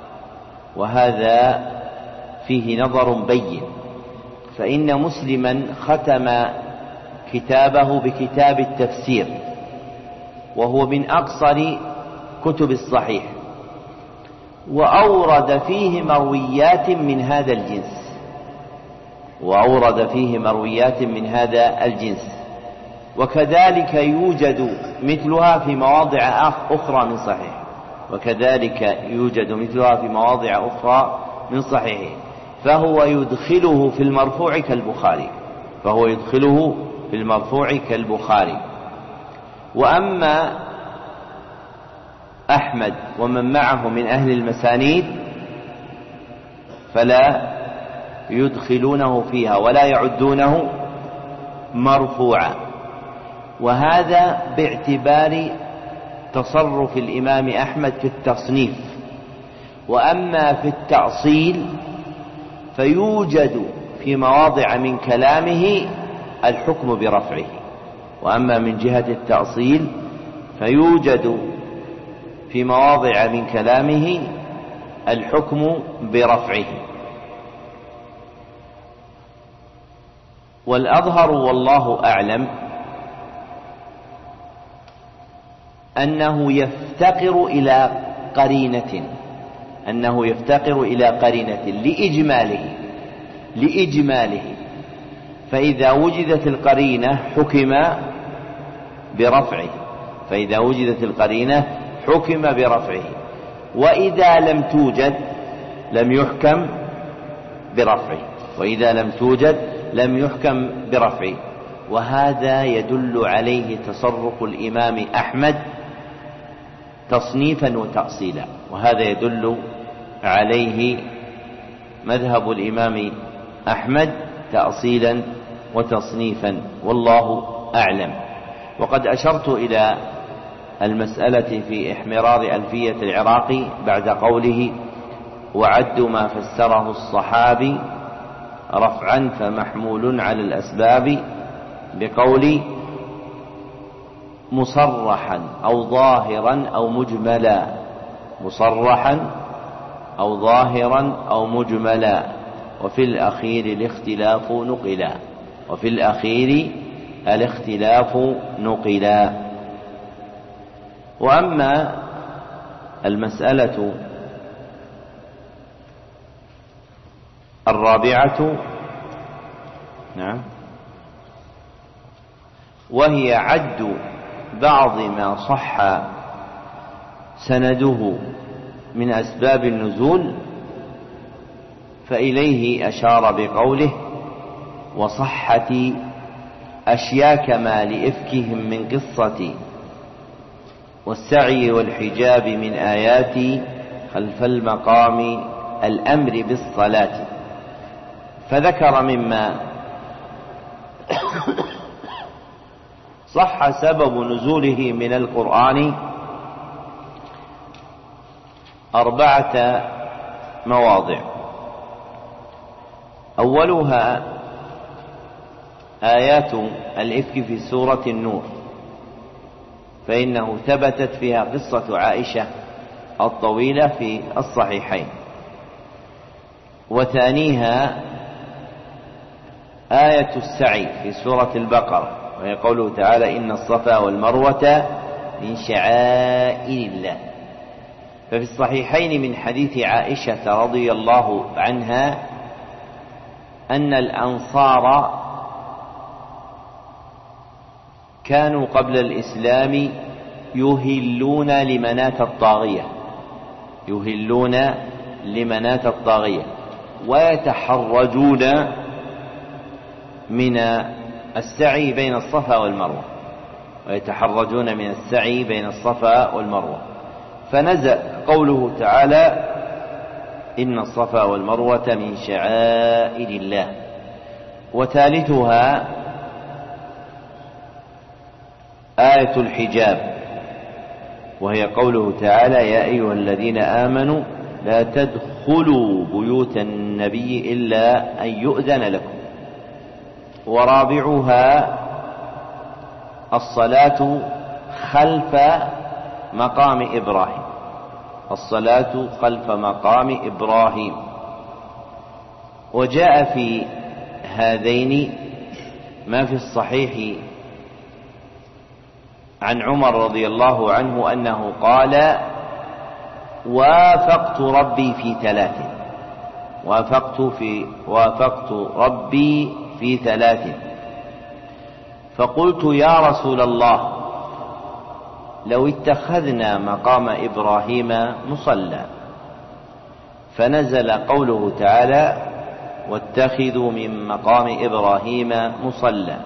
وهذا فيه نظر بين، فإن مسلما ختم كتابه بكتاب التفسير، وهو من أقصر كتب الصحيح، وأورد فيه مرويات من هذا الجنس، وكذلك يوجد مثلها في مواضع أخرى من صحيحه، فهو يدخله في المرفوع كالبخاري. وأما أحمد ومن معه من أهل المسانيد فلا يدخلونه فيها ولا يعدونه مرفوعا، وهذا باعتبار تصرف الإمام أحمد في التصنيف. وأما في التأصيل فيوجد في مواضع من كلامه الحكم برفعه. وأما من جهة التأصيل فيوجد في مواضع من كلامه الحكم برفعه. والأظهر والله أعلم أنه يفتقر إلى قرينة لإجماله، فإذا وجدت القرينة حكم برفعه، وإذا لم توجد لم يحكم برفعه. وهذا يدل عليه تصرف الإمام أحمد تصنيفا وتأصيلا، وهذا يدل عليه مذهب الإمام أحمد تأصيلا وتصنيفا، والله أعلم. وقد أشرت إلى المسألة في إحمرار ألفية العراقي بعد قوله: وعد ما فسره الصحابي رفعا فمحمول على الأسباب، بقول مصرحا أو ظاهرا أو مجملا، وفي الأخير الاختلاف نقلا. وأما المسألة الرابعة وهي عد بعض ما صح سنده من أسباب النزول، فإليه أشار بقوله: وصحة أشياء كما لإفكهم من قصة والسعي والحجاب من آيات خلف المقام الأمر بالصلاة. فذكر مما صح سبب نزوله من القرآن 4 مواضع. أولها آيات الإفك في سورة النور، فإنه ثبتت فيها قصة عائشة الطويلة في الصحيحين. وثانيها آية السعي في سورة البقرة، وهي قوله تعالى إن الصفا والمروة من شعائر الله. ففي الصحيحين من حديث عائشة رضي الله عنها أن الأنصار كانوا قبل الإسلام يهلون لمناة الطاغية ويتحرجون من السعي بين الصفا والمروة فنزل قوله تعالى إن الصفا والمروة من شعائر الله. وثالثها آية الحجاب، وهي قوله تعالى يا أيها الذين آمنوا لا تدخلوا بيوت النبي إلا أن يؤذن لكم. ورابعها الصلاة خلف مقام إبراهيم. وجاء في هذين ما في الصحيح عن عمر رضي الله عنه أنه قال وافقت ربي في ثلاث فقلت يا رسول الله لو اتخذنا مقام إبراهيم مصلى، فنزل قوله تعالى واتخذوا من مقام إبراهيم مصلى.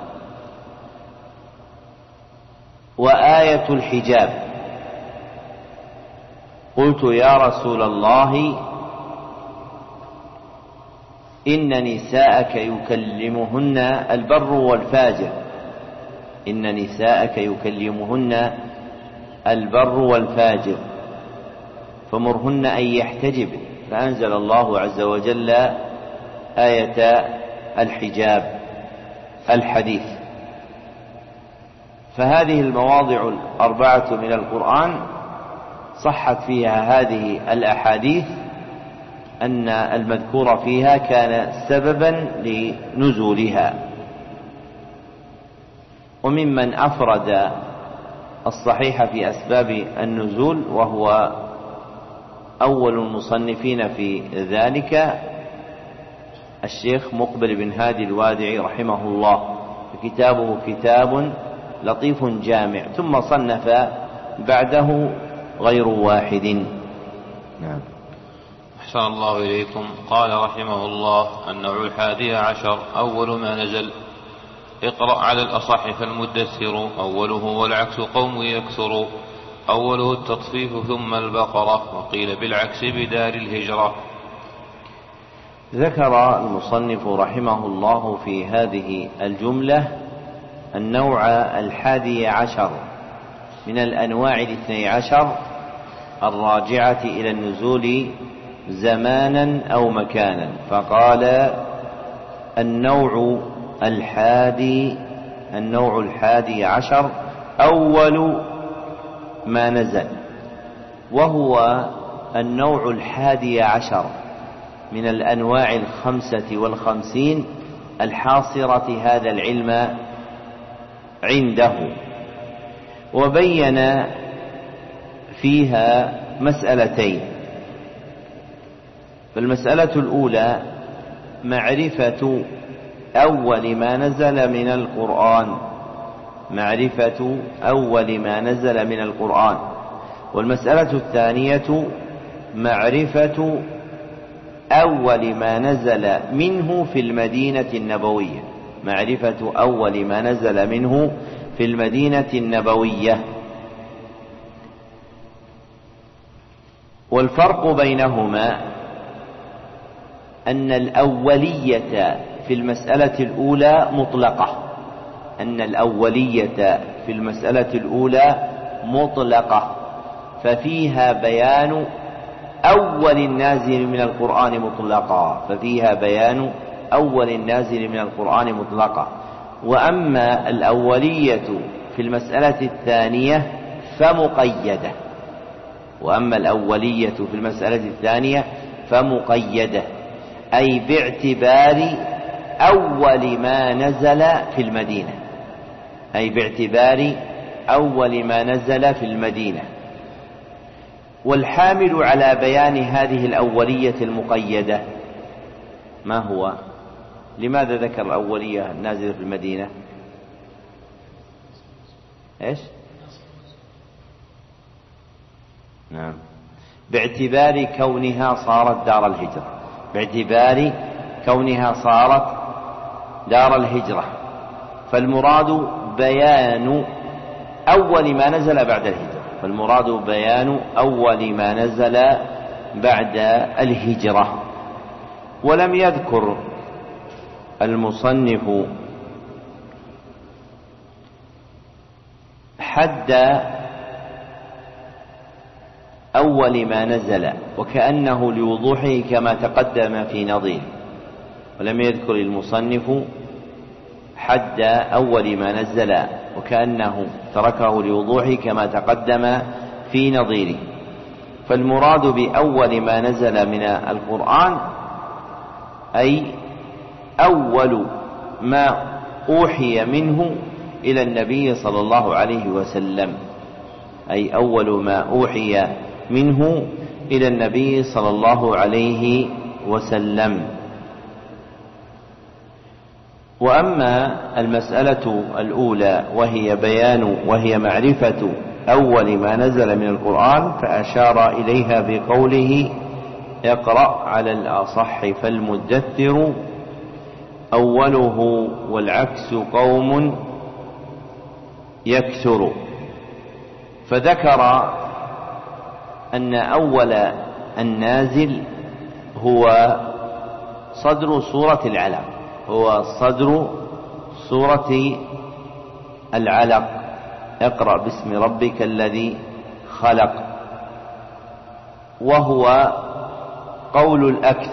وآية الحجاب قلت يا رسول الله إن نساءك يكلمهن البر والفاجر فمرهن أن يحتجب. فأنزل الله عز وجل آية الحجاب الحديث. فهذه المواضع الأربعة من القرآن صحت فيها هذه الأحاديث أن المذكور فيها كان سببا لنزولها. وممن أفرد الصحيح في أسباب النزول وهو أول المصنفين في ذلك الشيخ مقبل بن هادي الوادعي رحمه الله، كتابه كتاب لطيف جامع، ثم صنف بعده غير واحد. نعم. أحسن الله إليكم. قال رحمه الله النوع 11 أول ما نزل اقرأ على الأصح فالمدثر أوله والعكس قوم يكثر. أوله التطفيف ثم البقرة وقيل بالعكس بدار الهجرة. ذكر المصنف رحمه الله في هذه الجملة النوع 11 من الأنواع 12 الراجعة إلى النزول زمانا أو مكانا. فقال النوع 11 أول ما نزل، وهو النوع 11 من الأنواع 55 الحاصرة هذا العلم عنده. وبين فيها مسألتين. فالمسألة الأولى معرفة أول ما نزل من القرآن. والمسألة الثانية معرفة أول ما نزل منه في المدينة النبوية. والفرق بينهما أن الأولية في المسألة الأولى مطلقة، ففيها بيان أول النازل من القرآن مطلقا. وأما الأولية في المسألة الثانية فمقيدة، أي باعتبار أول ما نزل في المدينة، أي باعتبار أول ما نزل في المدينة. والحامل على بيان هذه الأولية المقيدة ما هو؟ لماذا ذكر الأولية النازلة في المدينة؟ إيش؟ نعم، باعتبار كونها صارت دار الهجرة، باعتبار كونها صارت دار الهجرة، فالمراد بيان أول ما نزل بعد الهجرة، فالمراد بيان أول ما نزل بعد الهجرة. ولم يذكر المصنف حد أول ما نزل، وكأنه لوضوحه كما تقدم في نظير. ولم يذكر المصنف حد أول ما نزل، وكأنه تركه لوضوحه كما تقدم في نظيره. فالمراد بأول ما نزل من القرآن أي أول ما أوحي منه إلى النبي صلى الله عليه وسلم، أي أول ما أوحي منه إلى النبي صلى الله عليه وسلم. وأما المسألة الأولى وهي معرفة أول ما نزل من القرآن، فأشار إليها بقوله: اقرأ على الأصح فالمدثر أوله والعكس قوم يكثر. فذكر أن أول النازل هو صدر سورة العلق، هو صدر سورة العلق: اقرأ باسم ربك الذي خلق. وهو قول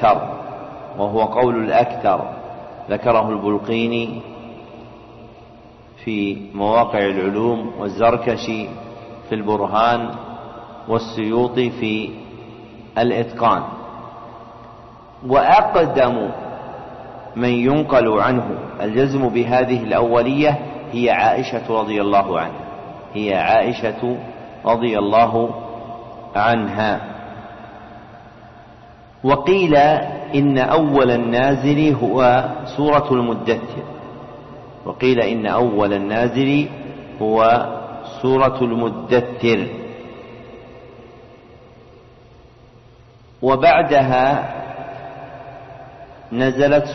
الأكثر، ذكره البلقيني في مواقع العلوم، والزركشي في البرهان، والسيوطي في الإتقان. وأقدم من ينقل عنه الجزم بهذه الأولية هي عائشة رضي الله عنها. وقيل إن أول النازل هو سورة المدثر، وبعدها نزلت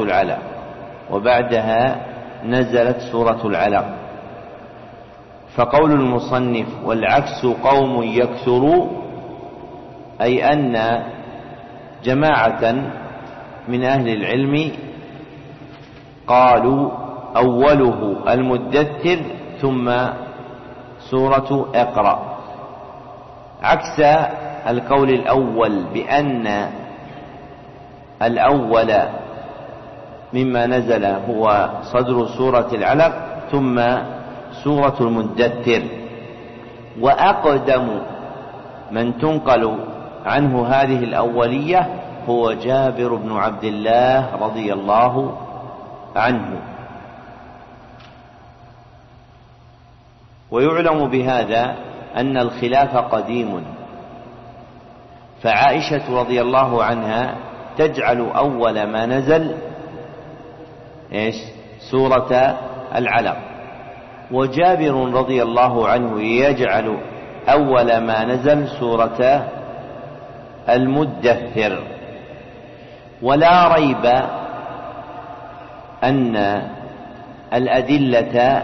سورة العلق. فقول المصنف: والعكس قوم يكثروا، أي أن جماعة من أهل العلم قالوا أوله المدثر ثم سورة اقرأ، عكس القول الأول بأن الأول مما نزل هو صدر سورة العلق ثم سورة المدثر. وأقدم من تنقل عنه هذه الأولية هو جابر بن عبد الله رضي الله عنه. ويعلم بهذا أن الخلاف قديم، فعائشة رضي الله عنها تجعل أول ما نزل سورة العلق، وجابر رضي الله عنه يجعل أول ما نزل سورة المدثر. ولا ريب أن الأدلة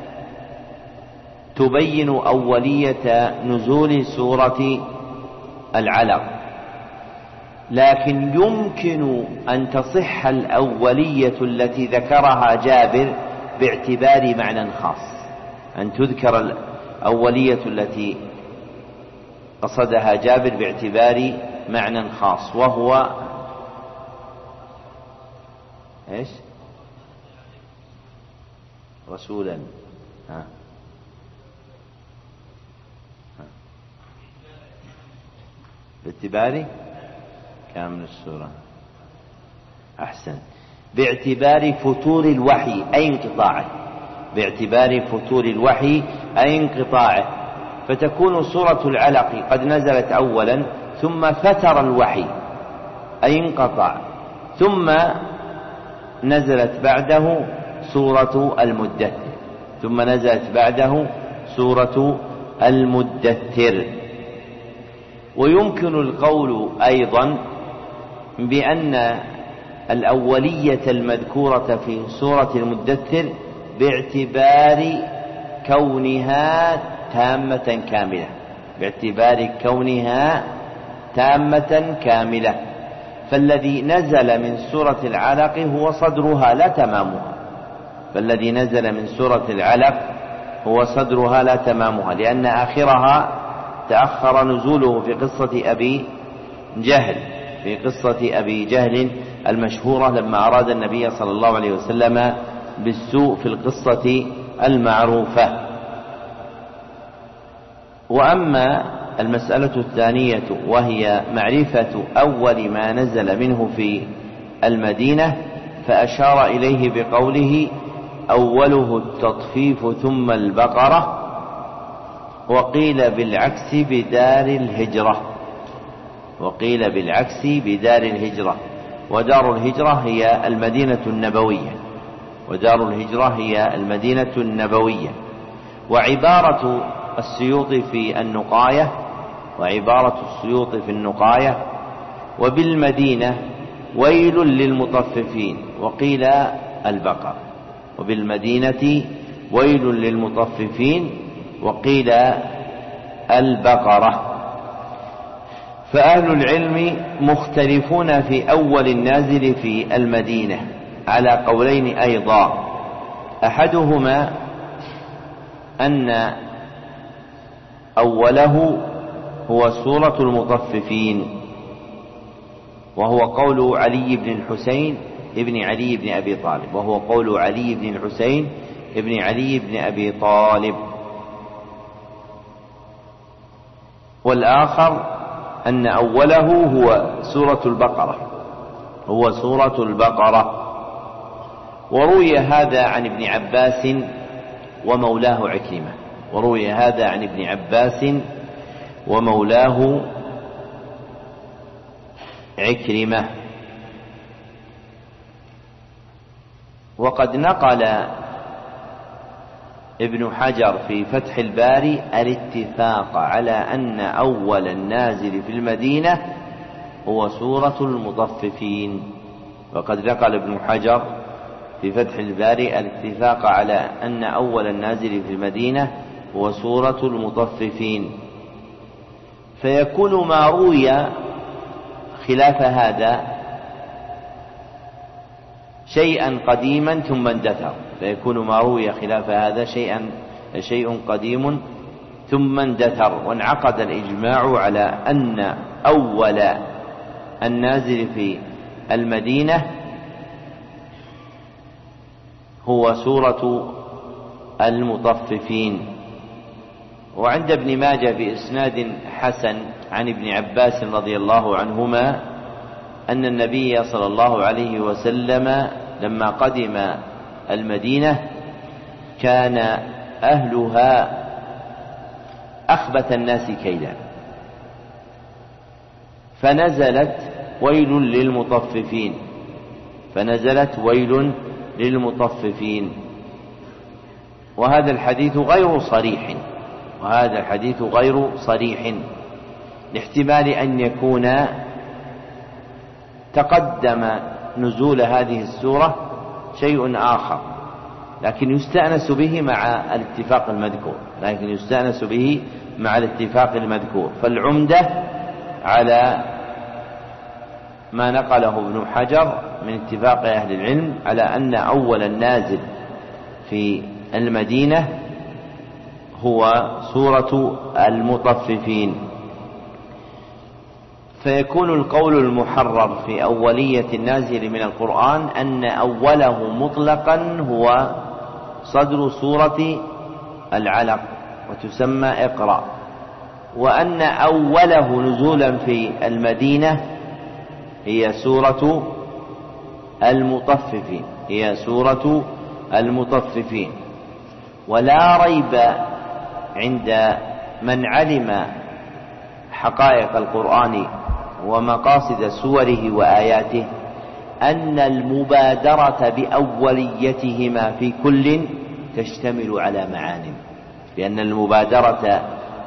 تبين أولية نزول سورة العلق، لكن يمكن أن تصح الأولية التي ذكرها جابر باعتبار معنى خاص، أن تذكر الأولية التي قصدها جابر باعتبار معنى خاص، وهو رسولا باعتبار كامل السورة. أحسن، باعتبار فتور الوحي أي انقطاعه، باعتبار فتور الوحي أي انقطاعه، فتكون سورة العلق قد نزلت أولا ثم فتر الوحي أي انقطع، ثم نزلت بعده سورة المدثر ويمكن القول أيضا بأن الأولية المذكورة في سورة المدثر باعتبار كونها تامة كاملة، فالذي نزل من سورة العلق هو صدرها لا تمامها، لأن آخرها تأخر نزوله في قصة أبي جهل المشهورة لما أراد النبي صلى الله عليه وسلم بالسوء في القصة المعروفة. وأما المسألة الثانية وهي معرفة أول ما نزل منه في المدينة، فأشار إليه بقوله أوله التطفيف ثم البقرة، وقيل بالعكس بدار الهجرة، ودار الهجرة هي المدينة النبوية. وعبارة السيوطي في النقاية وبالمدينة ويل للمطففين، وقيل البقرة، وبالمدينة ويل للمطففين وقيل البقرة. فأهل العلم مختلفون في أول النازل في المدينة على قولين أيضا، أحدهما أن أوله هو سورة المطففين، وهو قول علي بن الحسين ابن علي بن أبي طالب، والآخر أن أوله هو سورة البقرة. وروي هذا عن ابن عباس ومولاه عكرمة. وقد نقل ابن حجر في فتح الباري الاتفاق على أن أول النازل في المدينة هو سورة المطففين. وقد نقل ابن حجر في فتح الباري الاتفاق على أن أول النازل في المدينة هو سورة المطففين، فيكون ما روي خلاف هذا شيئا قديما ثم اندثر، وانعقد الإجماع على أن أول النازل في المدينة هو سورة المطففين. وعند ابن ماجه بإسناد حسن عن ابن عباس رضي الله عنهما أن النبي صلى الله عليه وسلم لما قدم المدينة كان أهلها أخبث الناس كيلا، فنزلت ويل للمطففين. وهذا الحديث غير صريح لاحتمال أن يكون تقدم نزول هذه السورة شيء آخر، لكن يستأنس به مع الاتفاق المذكور. فالعمدة على ما نقله ابن حجر من اتفاق أهل العلم على أن أول النازل في المدينة هو سورة المطففين. فيكون القول المحرر في أولية النازل من القرآن أن أوله مطلقا هو صدر سورة العلق وتسمى اقرأ، وأن أوله نزولا في المدينة هي سورة المطففين. ولا ريب عند من علم حقائق القرآن ومقاصد سوره وآياته أن المبادرة بأوليتهما في كل تشتمل على معان، لأن المبادرة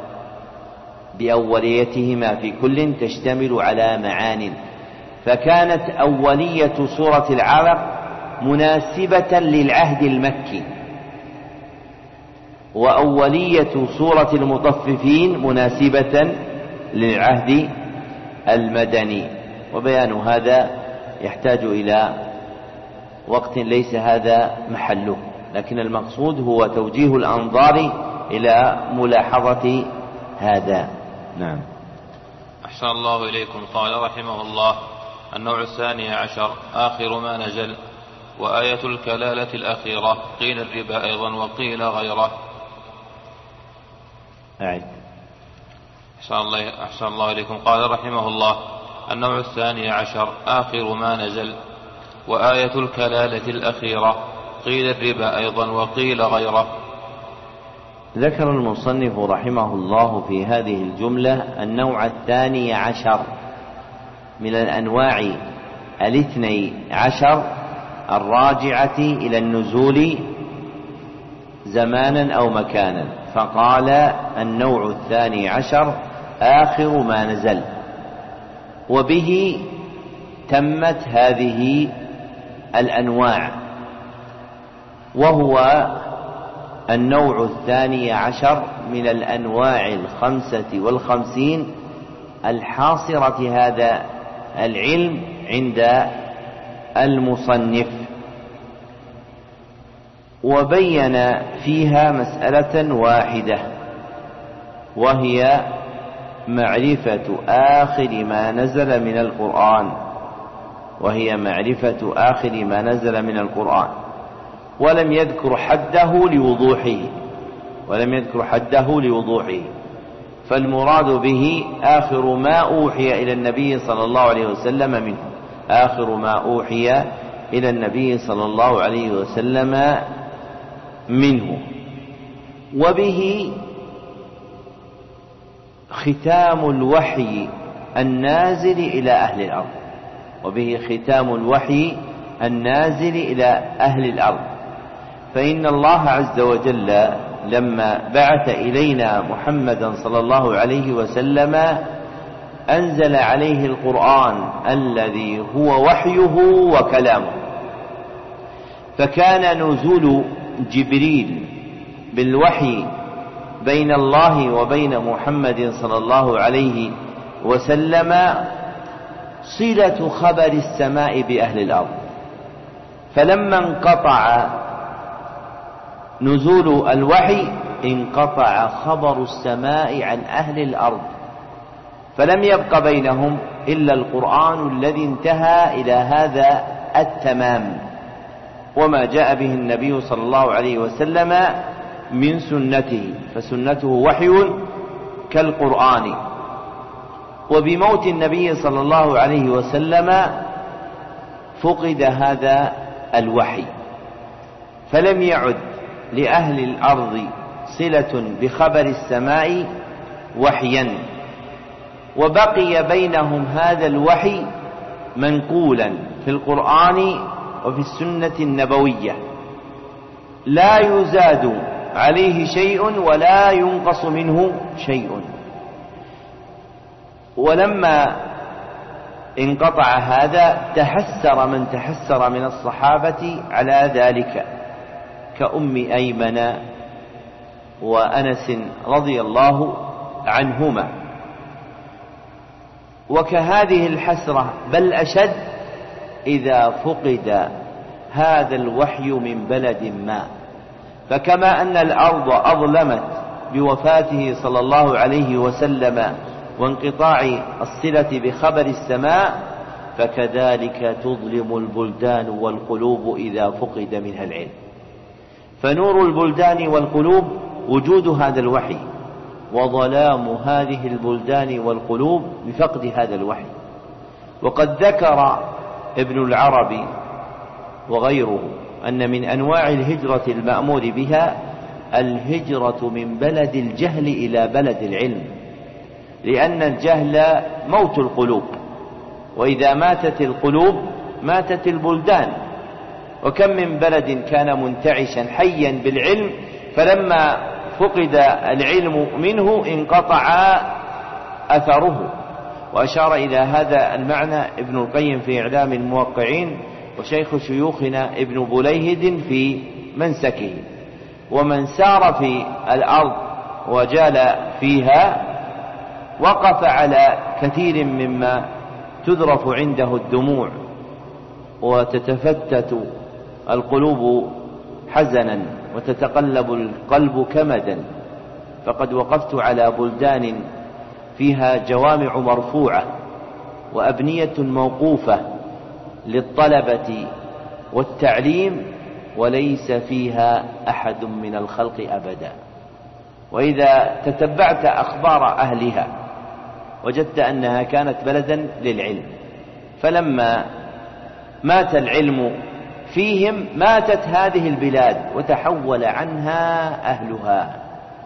بأوليتهما في كل تشتمل على معان، فكانت أولية سورة العلق مناسبة للعهد المكي، وأولية سورة المطففين مناسبة للعهد المدني. وبيان هذا يحتاج إلى وقت ليس هذا محله، لكن المقصود هو توجيه الأنظار إلى ملاحظة هذا. نعم. أحسن الله إليكم. قال رحمه الله: النوع 12 آخر ما نزل، وآية الكلالة الأخيرة قيل الربا أيضا وقيل غيره. أحسن الله إليكم. قال رحمه الله: النوع 12 آخر ما نزل، وآية الكلالة الأخيرة قيل الربا أيضا وقيل غيره. ذكر المصنف رحمه الله في هذه الجملة النوع 12 من الأنواع 12 الراجعة إلى النزول زمانا أو مكانا، فقال النوع 12 آخر ما نزل، وبه تمت هذه الأنواع، وهو النوع 12 من الأنواع 55 الحاصرة هذا العلم عند المصنف، وبين فيها مسألة واحدة، وهي معرفة آخر ما نزل من القرآن، ولم يذكر حده لوضوحه، فالمراد به آخر ما أوحي إلى النبي صلى الله عليه وسلم منه، وبه ختام الوحي النازل إلى أهل الأرض، فإن الله عز وجل لما بعث إلينا محمدا صلى الله عليه وسلم أنزل عليه القرآن الذي هو وحيه وكلامه، فكان نزول جبريل بالوحي بين الله وبين محمد صلى الله عليه وسلم صلة خبر السماء بأهل الأرض، فلما انقطع نزول الوحي انقطع خبر السماء عن أهل الأرض، فلم يبق بينهم إلا القرآن الذي انتهى إلى هذا التمام، وما جاء به النبي صلى الله عليه وسلم من سنته، فسنته وحي كالقرآن. وبموت النبي صلى الله عليه وسلم فقد هذا الوحي، فلم يعد لأهل الأرض صلة بخبر السماء وحيا، وبقي بينهم هذا الوحي منقولا في القرآن وفي السنة النبوية، لا يزاد عليه شيء ولا ينقص منه شيء. ولما انقطع هذا تحسر من تحسر من الصحابة على ذلك، كأم أيمن وأنس رضي الله عنهما، وكهذه الحسرة بل أشد إذا فقد هذا الوحي من بلد ما، فكما أن الأرض أظلمت بوفاته صلى الله عليه وسلم وانقطاع الصلة بخبر السماء، فكذلك تظلم البلدان والقلوب إذا فقد منها العلم، فنور البلدان والقلوب وجود هذا الوحي، وظلام هذه البلدان والقلوب بفقد هذا الوحي. وقد ذكر ابن العربي وغيره أن من أنواع الهجرة المأمور بها الهجرة من بلد الجهل إلى بلد العلم، لأن الجهل موت القلوب، وإذا ماتت القلوب ماتت البلدان. وكم من بلد كان منتعشا حيا بالعلم، فلما فقد العلم منه انقطع أثره. وأشار إلى هذا المعنى ابن القيم في إعلام الموقعين، وشيخ شيوخنا ابن بليهد في منسكه. ومن سار في الأرض وجال فيها وقف على كثير مما تذرف عنده الدموع وتتفتت القلوب حزنا وتتقلب القلب كمدا. فقد وقفت على بلدان فيها جوامع مرفوعة وأبنية موقوفة للطلبة والتعليم، وليس فيها أحد من الخلق أبدا. وإذا تتبعت أخبار أهلها وجدت أنها كانت بلدا للعلم، فلما مات العلم فيهم ماتت هذه البلاد وتحول عنها أهلها.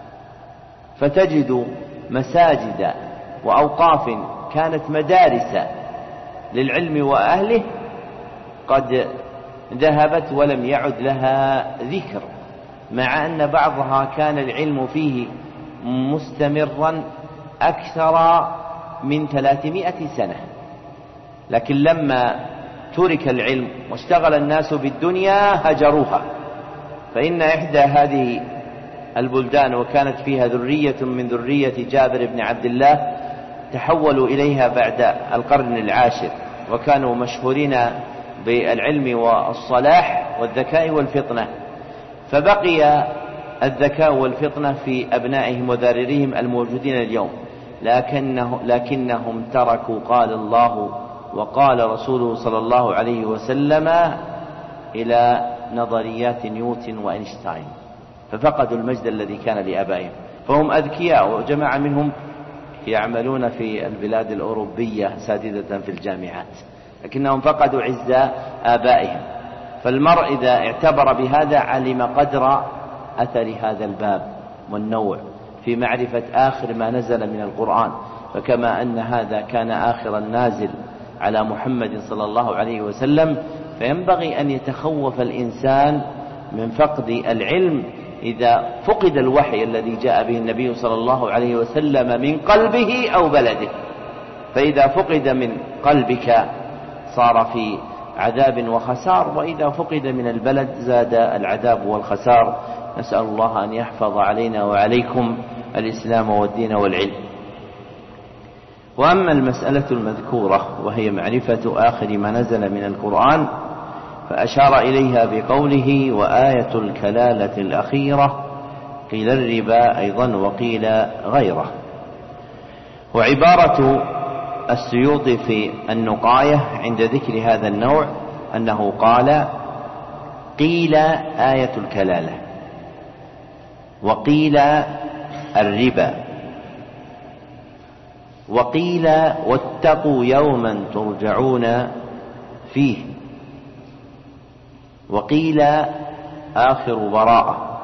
فتجد مساجد وأوقاف كانت مدارس للعلم وأهله قد ذهبت ولم يعد لها ذكر، مع أن بعضها كان العلم فيه مستمرا أكثر من 300 سنة. لكن لما ترك العلم واشتغل الناس بالدنيا هجروها. فإن إحدى هذه البلدان وكانت فيها ذرية من ذرية جابر بن عبد الله تحولوا إليها بعد القرن العاشر، وكانوا مشهورين بالعلم والصلاح والذكاء والفطنة. فبقي الذكاء والفطنة في أبنائهم وذراريهم الموجودين اليوم، لكنهم تركوا قال الله وقال رسوله صلى الله عليه وسلم إلى نظريات نيوتن وأينشتاين، ففقدوا المجد الذي كان لآبائهم. فهم أذكياء، وجماعة منهم يعملون في البلاد الأوروبية أساتذة في الجامعات، لكنهم فقدوا عز آبائهم. فالمرء إذا اعتبر بهذا علم قدر أثر هذا الباب والنوع في معرفة آخر ما نزل من القرآن. فكما أن هذا كان آخر النازل على محمد صلى الله عليه وسلم، فينبغي أن يتخوف الإنسان من فقد العلم إذا فقد الوحي الذي جاء به النبي صلى الله عليه وسلم من قلبه أو بلده. فإذا فقد من قلبك صار في عذاب وخسار، وإذا فقد من البلد زاد العذاب والخسار. نسأل الله أن يحفظ علينا وعليكم الإسلام والدين والعلم. وأما المسألة المذكورة وهي معرفة آخر ما نزل من القرآن، فأشار إليها بقوله وآية الكلالة الأخيرة، قيل الربا أيضا وقيل غيره. وعبارة السيوطي في النقاية عند ذكر هذا النوع أنه قال قيل آية الكلالة، وقيل الربا، وقيل واتقوا يوما ترجعون فيه، وقيل آخر براءة،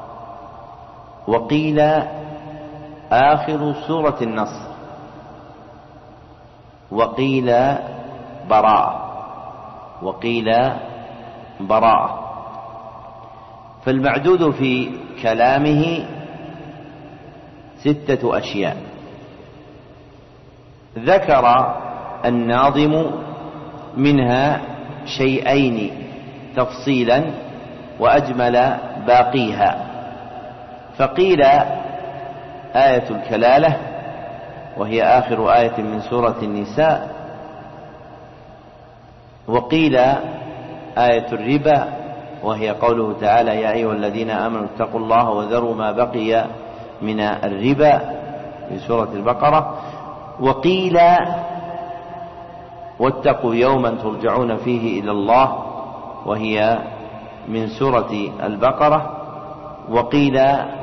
وقيل آخر سورة النصر، وقيل براءة، وقيل براءة. فالمعدود في كلامه 6 أشياء. ذكر الناظم منها شيئين تفصيلا وأجمل باقيها، فقيل آية الكلالة وهي آخر آية من سورة النساء، وقيل آية الربا وهي قوله تعالى يا أيها الذين آمنوا اتقوا الله وذروا ما بقي من الربا في سورة البقرة، وقيل واتقوا يوما ترجعون فيه إلى الله وهي من سورة البقرة، وقيل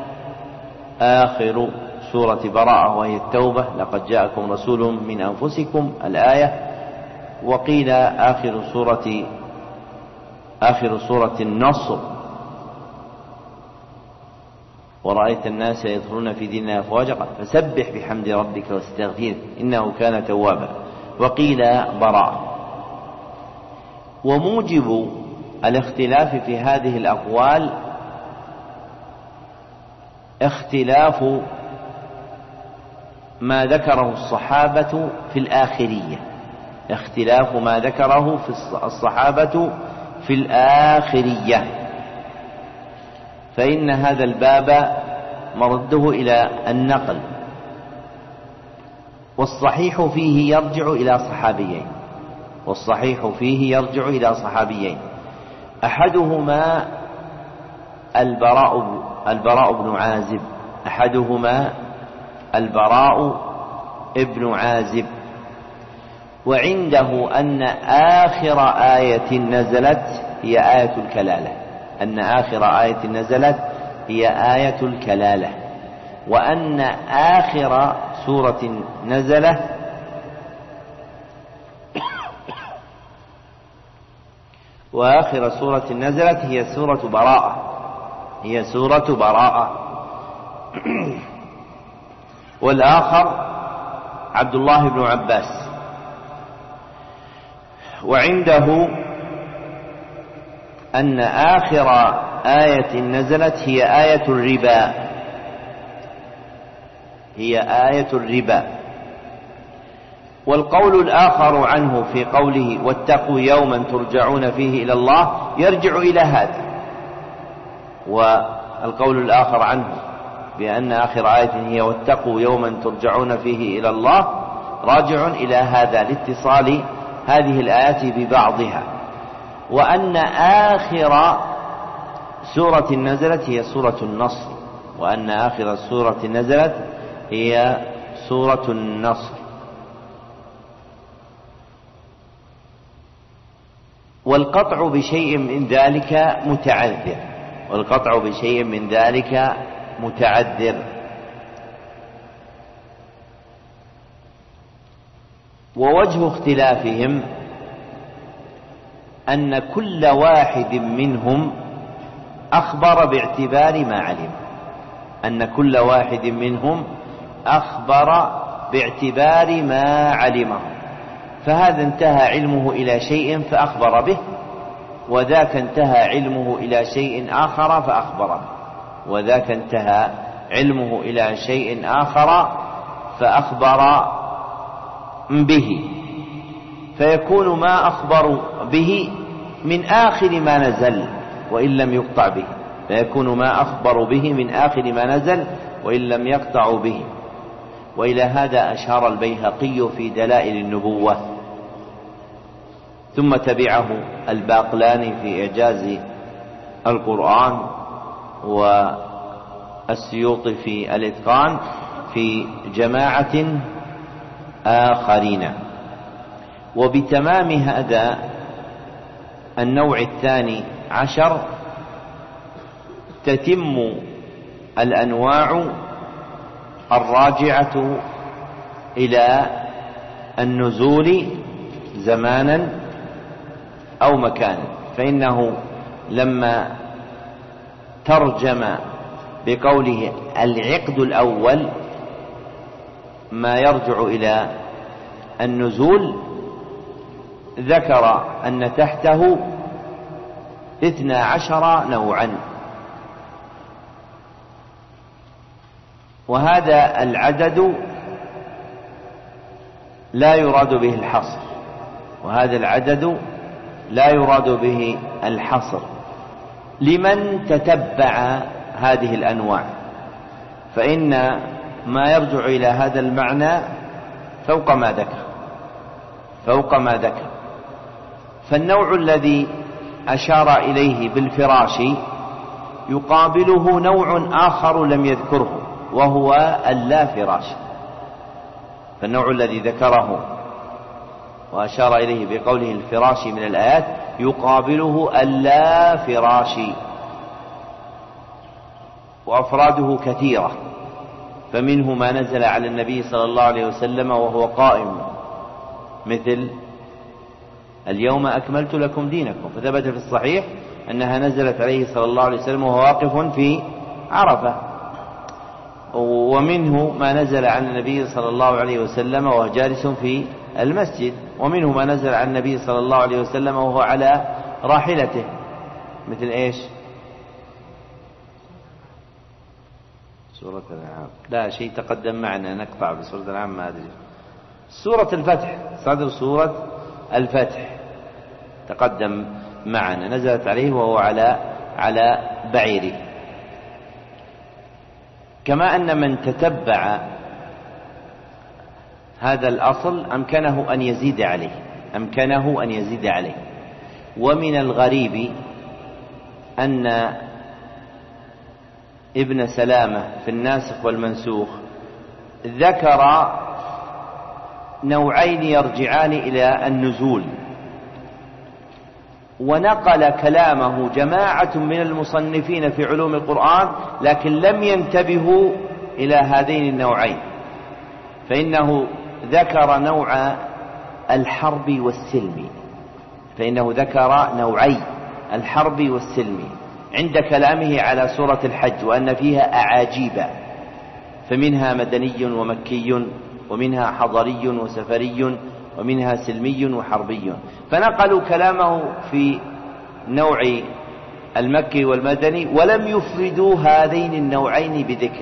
آخر سورة براءة وهي التوبة لقد جاءكم رسول من أنفسكم الآية، وقيل آخر سورة النصر ورأيت الناس يدخلون في دين الله أفواجا فسبح بحمد ربك واستغفره إنه كان توابا. وقيل براء. وموجب الاختلاف في هذه الأقوال اختلاف ما ذكره الصحابة في الآخرية، اختلاف ما ذكره في الصحابة في الآخرية، فإن هذا الباب مرده إلى النقل، والصحيح فيه يرجع إلى صحابيين، والصحيح فيه يرجع إلى صحابيين، أحدهما البراء بن عازب، أحدهما البراء ابن عازب، وعنده أن آخر آية نزلت هي آية الكلالة، أن آخر آية نزلت هي آية الكلالة، وأن آخر سورة نزلت وآخر سورة نزلت هي سورة براءة، هي سورة براءة. والآخر عبد الله بن عباس، وعنده أن آخر آية نزلت هي آية الربا، هي آية الربا. والقول الآخر عنه في قوله واتقوا يوما ترجعون فيه إلى الله يرجع إلى هذا، والقول الآخر عنه بأن آخر آية هي واتقوا يوما ترجعون فيه إلى الله راجع إلى هذا لاتصال هذه الآيات ببعضها، وأن آخر سورة نزلت هي سورة النصر، وأن آخر سورة نزلت هي سورة النصر. والقطع بشيء من ذلك متعذر، والقطع بشيء من ذلك متعذر. ووجه اختلافهم أن كل واحد منهم أخبر باعتبار ما علم، أن كل واحد منهم أخبر باعتبار ما علمه، فهذا انتهى علمه إلى شيء فأخبر به، وذاك انتهى علمه إلى شيء آخر فأخبر به، وذاك انتهى علمه إلى شيء آخر فأخبر به، فيكون ما أخبروا به من آخر ما نزل وإن لم يقطع به، فيكون ما أخبروا به من آخر ما نزل وإن لم يقطعوا به. وإلى هذا أشار البيهقي في دلائل النبوة، ثم تبعه الباقلاني في إعجاز القرآن، والسيوطي في الإتقان في جماعة آخرين. وبتمام هذا النوع الثاني عشر تتم الأنواع الراجعة إلى النزول زمانا أو مكانا، فإنه لما ترجم بقوله العقد الأول ما يرجع إلى النزول ذكر أن تحته 12 نوعا، وهذا العدد لا يراد به الحصر، وهذا العدد لا يراد به الحصر لمن تتبع هذه الأنواع، فإن ما يرجع إلى هذا المعنى فوق ما ذكر. فالنوع الذي أشار إليه بالفراش يقابله نوع آخر لم يذكره وهو اللا فراش، فالنوع الذي ذكره وأشار إليه بقوله الفراش من الآيات يقابله اللا فراش، وأفراده كثيرة، فمنه ما نزل على النبي صلى الله عليه وسلم وهو قائم، مثل اليوم أكملت لكم دينكم، فثبت في الصحيح أنها نزلت عليه صلى الله عليه وسلم وهو واقف في عرفة، ومنه ما نزل عن النبي صلى الله عليه وسلم وهو جالس في المسجد، ومنه ما نزل عن النبي صلى الله عليه وسلم وهو على راحلته، مثل إيش؟ سورة الأنعام. لا شيء تقدم معنا، نقطع بسورة الأنعام ما أدري. سورة الفتح، صدر سورة الفتح تقدم معنا، نزلت عليه وهو على بعيره. كما أن من تتبع هذا الأصل أمكنه أن يزيد عليه. ومن الغريب أن ابن سلامة في الناسخ والمنسوخ ذكر نوعين يرجعان إلى النزول، ونقل كلامه جماعة من المصنفين في علوم القرآن، لكن لم ينتبهوا إلى هذين النوعين، فإنه ذكر نوع الحرب والسلم، فإنه ذكر نوعي الحرب والسلم عند كلامه على سورة الحج، وأن فيها أعاجيب، فمنها مدني ومكي، ومنها حضري وسفري، ومنها سلمي وحربي، فنقلوا كلامه في نوع المكي والمدني، ولم يفردوا هذين النوعين بذكر،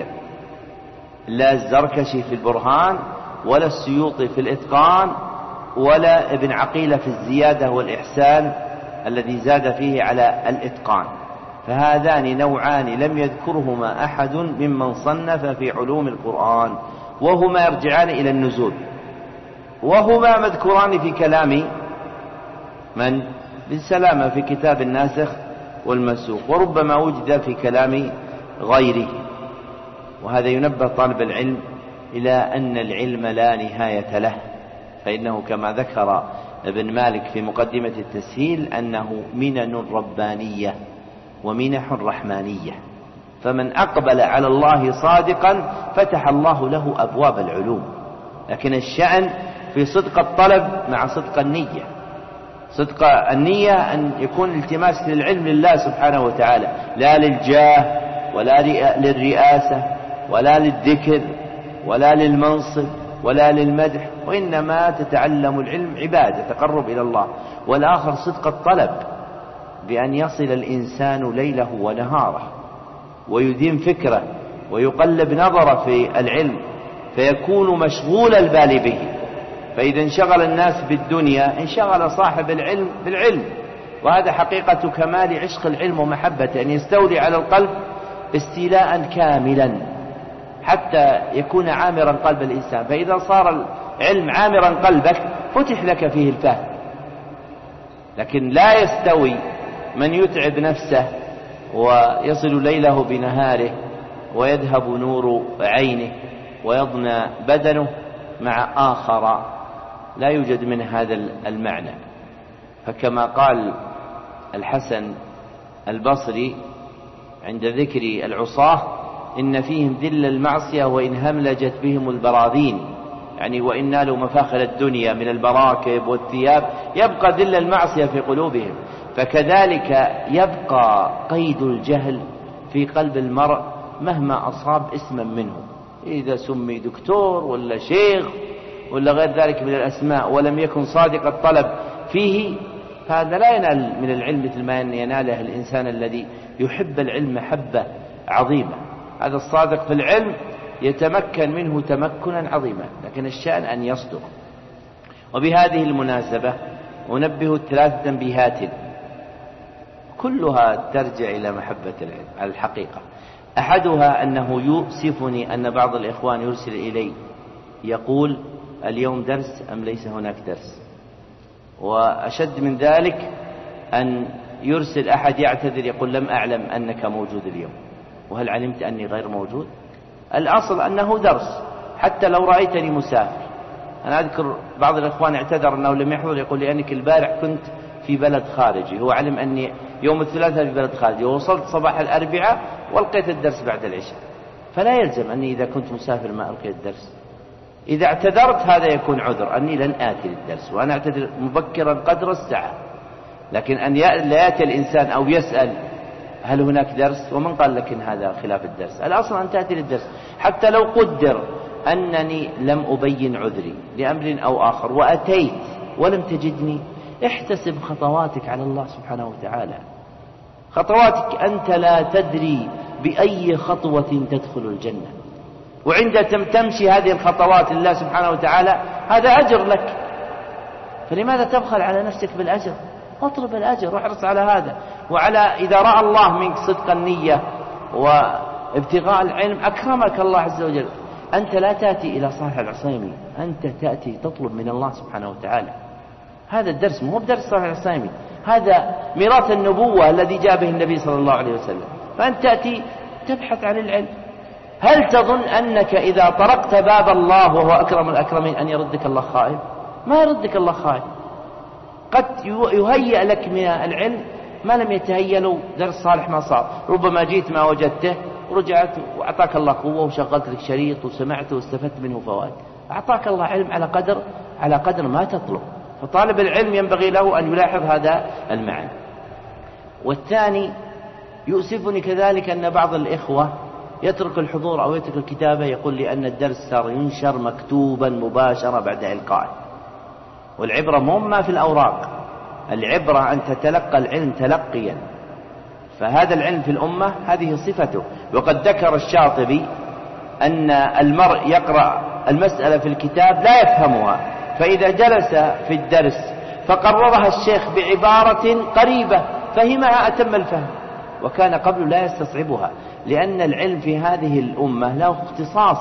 لا الزركشي في البرهان، ولا السيوطي في الإتقان، ولا ابن عقيل في الزيادة والإحسان الذي زاد فيه على الإتقان. فهذان نوعان لم يذكرهما أحد ممن صنف في علوم القرآن، وهما يرجعان إلى النزول، وهما مذكوران في كلام من؟ بالسلامة في كتاب الناسخ والمنسوخ، وربما وجد في كلام غيره. وهذا ينبه طالب العلم إلى أن العلم لا نهاية له، فإنه كما ذكر ابن مالك في مقدمة التسهيل أنه منن ربانية ومنح رحمانية، فمن أقبل على الله صادقا فتح الله له أبواب العلوم، لكن الشأن في صدق الطلب مع صدق النية. صدق النية أن يكون التماس للعلم لله سبحانه وتعالى، لا للجاه ولا للرئاسة ولا للذكر ولا للمنصب ولا للمدح، وإنما تتعلم العلم عبادة تقرب إلى الله. والآخر صدق الطلب بأن يصل الإنسان ليله ونهاره، ويدين فكره ويقلب نظره في العلم، فيكون مشغول البال به، فإذا انشغل الناس بالدنيا انشغل صاحب العلم بالعلم. وهذا حقيقة كمال عشق العلم ومحبة، أن يستولي على القلب استيلاء كاملا حتى يكون عامرا قلب الإنسان. فإذا صار العلم عامرا قلبك فتح لك فيه الفهم. لكن لا يستوي من يتعب نفسه ويصل ليله بنهاره ويذهب نور عينه ويضنى بدنه مع آخر لا يوجد من هذا المعنى. فكما قال الحسن البصري عند ذكر العصاة: إن فيهم ذل المعصية وإن هملجت بهم البراذين، يعني وإن نالوا مفاخر الدنيا من البراكب والثياب يبقى ذل المعصية في قلوبهم. فكذلك يبقى قيد الجهل في قلب المرء مهما أصاب اسما منه، إذا سمي دكتور ولا شيخ ولا غير ذلك من الأسماء ولم يكن صادق الطلب فيه، فهذا لا ينال من العلم مثل ما يناله الإنسان الذي يحب العلم محبة عظيمة. هذا الصادق في العلم يتمكن منه تمكنا عظيما، لكن الشأن أن يصدق. وبهذه المناسبة أنبه 3 تنبيهات كلها ترجع إلى محبة العلم على الحقيقة. أحدها أنه يؤسفني أن بعض الإخوان يرسل إلي يقول: اليوم درس أم ليس هناك درس؟ وأشد من ذلك أن يرسل أحد يعتذر يقول: لم أعلم أنك موجود اليوم، وهل علمت أني غير موجود؟ الأصل أنه درس حتى لو رأيتني مسافر. أنا أذكر بعض الإخوان اعتذر أنه لم يحضر، يقول لي: أنك البارح كنت في بلد خارجي. هو علم أني يوم الثلاثاء في بلد خارجي، ووصلت صباح الأربعاء والقيت الدرس بعد العشاء. فلا يلزم أني إذا كنت مسافر ما ألقي الدرس. إذا اعتذرت هذا يكون عذر أني لن آتي للدرس، وأنا أعتذر مبكرا قدر الساعة. لكن أن لا يأتي الإنسان أو يسأل هل هناك درس؟ ومن قال لك إن هذا خلاف الدرس؟ الأصل أن تأتي للدرس. حتى لو قدر أنني لم أبين عذري لأمر أو آخر وأتيت ولم تجدني، احتسب خطواتك على الله سبحانه وتعالى. خطواتك أنت لا تدري بأي خطوة تدخل الجنة، وعند تمشي هذه الخطوات لله سبحانه وتعالى هذا أجر لك، فلماذا تبخل على نفسك بالأجر؟ اطلب الأجر واحرص على هذا. وعلى إذا رأى الله منك صدق النية وابتغاء العلم أكرمك الله عز وجل. أنت لا تأتي إلى صالح العصيمي، أنت تأتي تطلب من الله سبحانه وتعالى. هذا الدرس مو بدرس صالح العصيمي، هذا ميراث النبوة الذي جاء به النبي صلى الله عليه وسلم. فأنت تأتي تبحث عن العلم. هل تظن أنك إذا طرقت باب الله وهو أكرم الأكرمين أن يردك الله خائب؟ ما يردك الله خائب. قد يهيئ لك من العلم ما لم يتهيأ له درس صالح ما صار. ربما جيت ما وجدته ورجعت وأعطاك الله قوة وشغلت لك شريط وسمعته واستفدت منه فوائد. أعطاك الله علم على قدر ما تطلب. فطالب العلم ينبغي له أن يلاحظ هذا المعنى. والثاني يؤسفني كذلك أن بعض الإخوة يترك الحضور أو يترك الكتابة، يقول لي أن الدرس صار ينشر مكتوبا مباشرة بعد إلقائه. والعبرة مو ما في الأوراق، العبرة أن تتلقى العلم تلقيا. فهذا العلم في الأمة هذه صفته. وقد ذكر الشاطبي أن المرء يقرأ المسألة في الكتاب لا يفهمها، فإذا جلس في الدرس فقررها الشيخ بعبارة قريبة فهمها أتم الفهم، وكان قبل لا يستصعبها، لأن العلم في هذه الأمة له اختصاص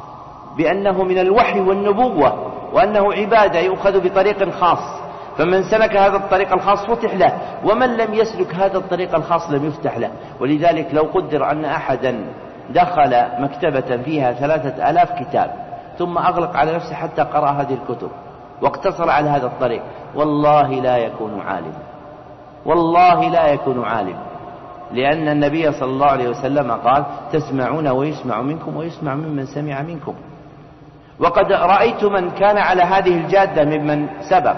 بأنه من الوحي والنبوة، وأنه عبادة يؤخذ بطريق خاص. فمن سلك هذا الطريق الخاص فتح له، ومن لم يسلك هذا الطريق الخاص لم يفتح له. ولذلك لو قدر أن أحدا دخل مكتبة فيها 3000 كتاب ثم أغلق على نفسه حتى قرأ هذه الكتب واقتصر على هذا الطريق، والله لا يكون عالم، والله لا يكون عالم. لأن النبي صلى الله عليه وسلم قال: تسمعون ويسمع منكم ويسمع ممن سمع منكم. وقد رأيت من كان على هذه الجادة ممن سبق،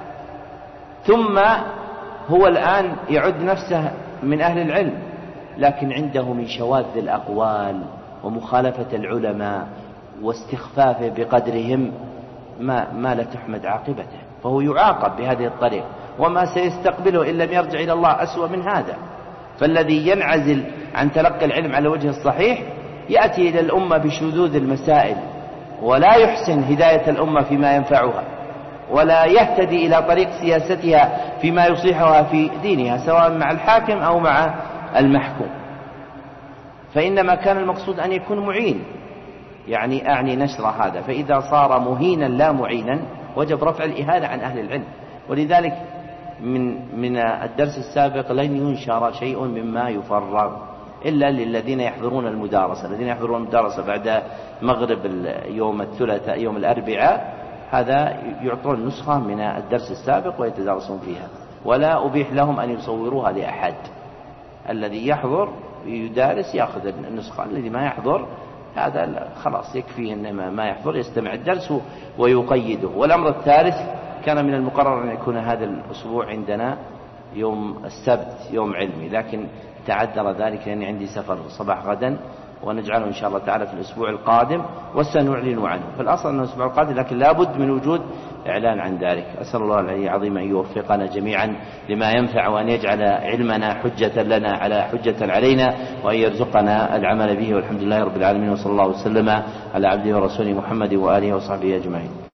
ثم هو الآن يعد نفسه من أهل العلم، لكن عنده من شواذ الأقوال ومخالفة العلماء واستخفافه بقدرهم ما لا تحمد عاقبته، فهو يعاقب بهذه الطريقة، وما سيستقبله إن لم يرجع إلى الله أسوأ من هذا. فالذي ينعزل عن تلقي العلم على وجه الصحيح يأتي إلى الأمة بشذوذ المسائل، ولا يحسن هداية الأمة فيما ينفعها، ولا يهتدي إلى طريق سياستها فيما يصلحها في دينها، سواء مع الحاكم أو مع المحكوم. فإنما كان المقصود أن يكون معين، يعني أعني نشر هذا. فإذا صار مهينا لا معينا وجب رفع الإهانة عن أهل العلم. ولذلك من الدرس السابق لن ينشر شيء مما يفرغ إلا للذين يحضرون المدارسة. الذين يحضرون المدارسة بعد مغرب يوم الثلاثاء يوم الأربعاء هذا يعطون نسخة من الدرس السابق ويتدارسون فيها، ولا أبيح لهم أن يصوروها لأحد. الذي يحضر يدارس يأخذ النسخة، الذي ما يحضر هذا خلاص يكفيه إنما ما يحضر يستمع الدرس ويقيده. والأمر الثالث كان من المقرر أن يكون هذا الأسبوع عندنا يوم السبت يوم علمي، لكن تعذر ذلك لأني عندي سفر صباح غدا، ونجعله إن شاء الله تعالى في الأسبوع القادم وسنعلن عنه. فالأصل أنه الأسبوع القادم، لكن لابد من وجود إعلان عن ذلك. أسأل الله العلي العظيم أن يوفقنا جميعا لما ينفع، وأن يجعل علمنا حجة لنا على حجة علينا، وأن يرزقنا العمل به. والحمد لله رب العالمين، وصلى الله وسلم على عبده ورسوله محمد وآله وصحبه أجمعين.